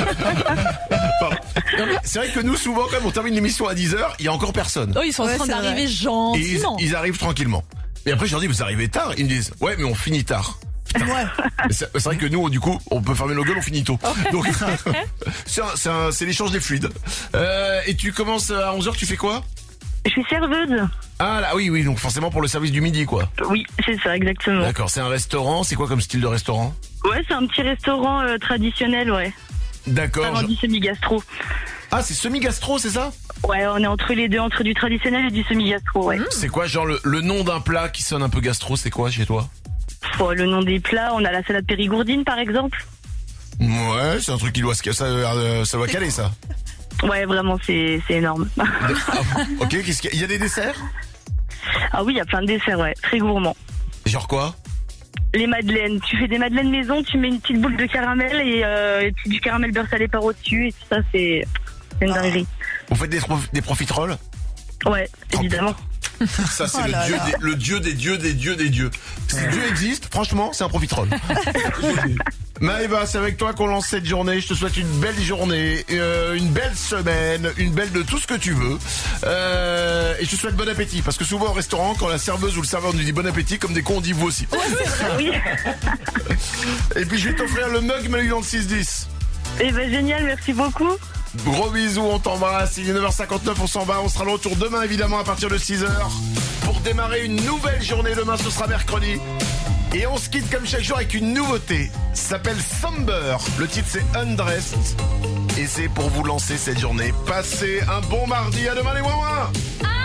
Non, mais c'est vrai que nous, souvent, quand on termine l'émission à dix heures, il y a encore personne. Oh, ils sont ouais, en train d'arriver vrai. gentiment. Et ils, ils arrivent tranquillement. Et après, je leur dis, vous arrivez tard? Ils me disent, ouais, mais on finit tard. Ouais. C'est, c'est vrai que nous, du coup, on peut fermer nos gueules, on finit tôt. Donc, c'est, un, c'est, un, c'est l'échange des fluides. Euh, et tu commences à onze heures, tu fais quoi? Je suis serveuse. Ah là, oui, oui, donc forcément pour le service du midi, quoi. Oui, c'est ça, exactement. D'accord, c'est un restaurant, c'est quoi comme style de restaurant? Ouais, c'est un petit restaurant euh, traditionnel, ouais. D'accord. Alors, on dit semi-gastro. Ah, c'est semi-gastro, c'est ça? Ouais, on est entre les deux, entre du traditionnel et du semi-gastro, ouais. Mmh. C'est quoi, genre, le, le nom d'un plat qui sonne un peu gastro, c'est quoi chez toi? Oh, le nom des plats, on a la salade périgourdine, par exemple. Ouais, c'est un truc qui doit, ça, euh, ça doit caler, ça. Ouais, vraiment, c'est, c'est énorme. Ah, ok, qu'est-ce qu'il y a? Il y a des desserts? Ah oui, il y a plein de desserts, ouais. Très gourmands. Genre quoi? Les madeleines. Tu fais des madeleines maison, tu mets une petite boule de caramel et, euh, et du caramel beurre salé par au-dessus et tout ça, c'est, c'est une dinguerie. Vous faites des, des profiteroles? Ouais, évidemment. Ça, c'est oh le, dieu des, le dieu des dieux des dieux des dieux. Si Dieu existe, franchement, c'est un profiterole. Maëva, c'est avec toi qu'on lance cette journée. Je te souhaite une belle journée, euh, une belle semaine, une belle de tout ce que tu veux. Euh, et je te souhaite bon appétit. Parce que souvent au restaurant, quand la serveuse ou le serveur nous dit bon appétit, comme des cons, on dit vous aussi. Oui. Et puis je vais t'offrir le mug Manu dans le six dix. Eh ben génial, merci beaucoup. Gros bisous, on t'embrasse. Il est neuf heures cinquante-neuf, on s'en va. On sera de retour demain, évidemment, à partir de six heures. Pour démarrer une nouvelle journée. Demain, ce sera mercredi. Et on se quitte comme chaque jour avec une nouveauté. Ça s'appelle Somber. Le titre, c'est Undressed. Et c'est pour vous lancer cette journée. Passez un bon mardi. À demain, les ouin-ouin.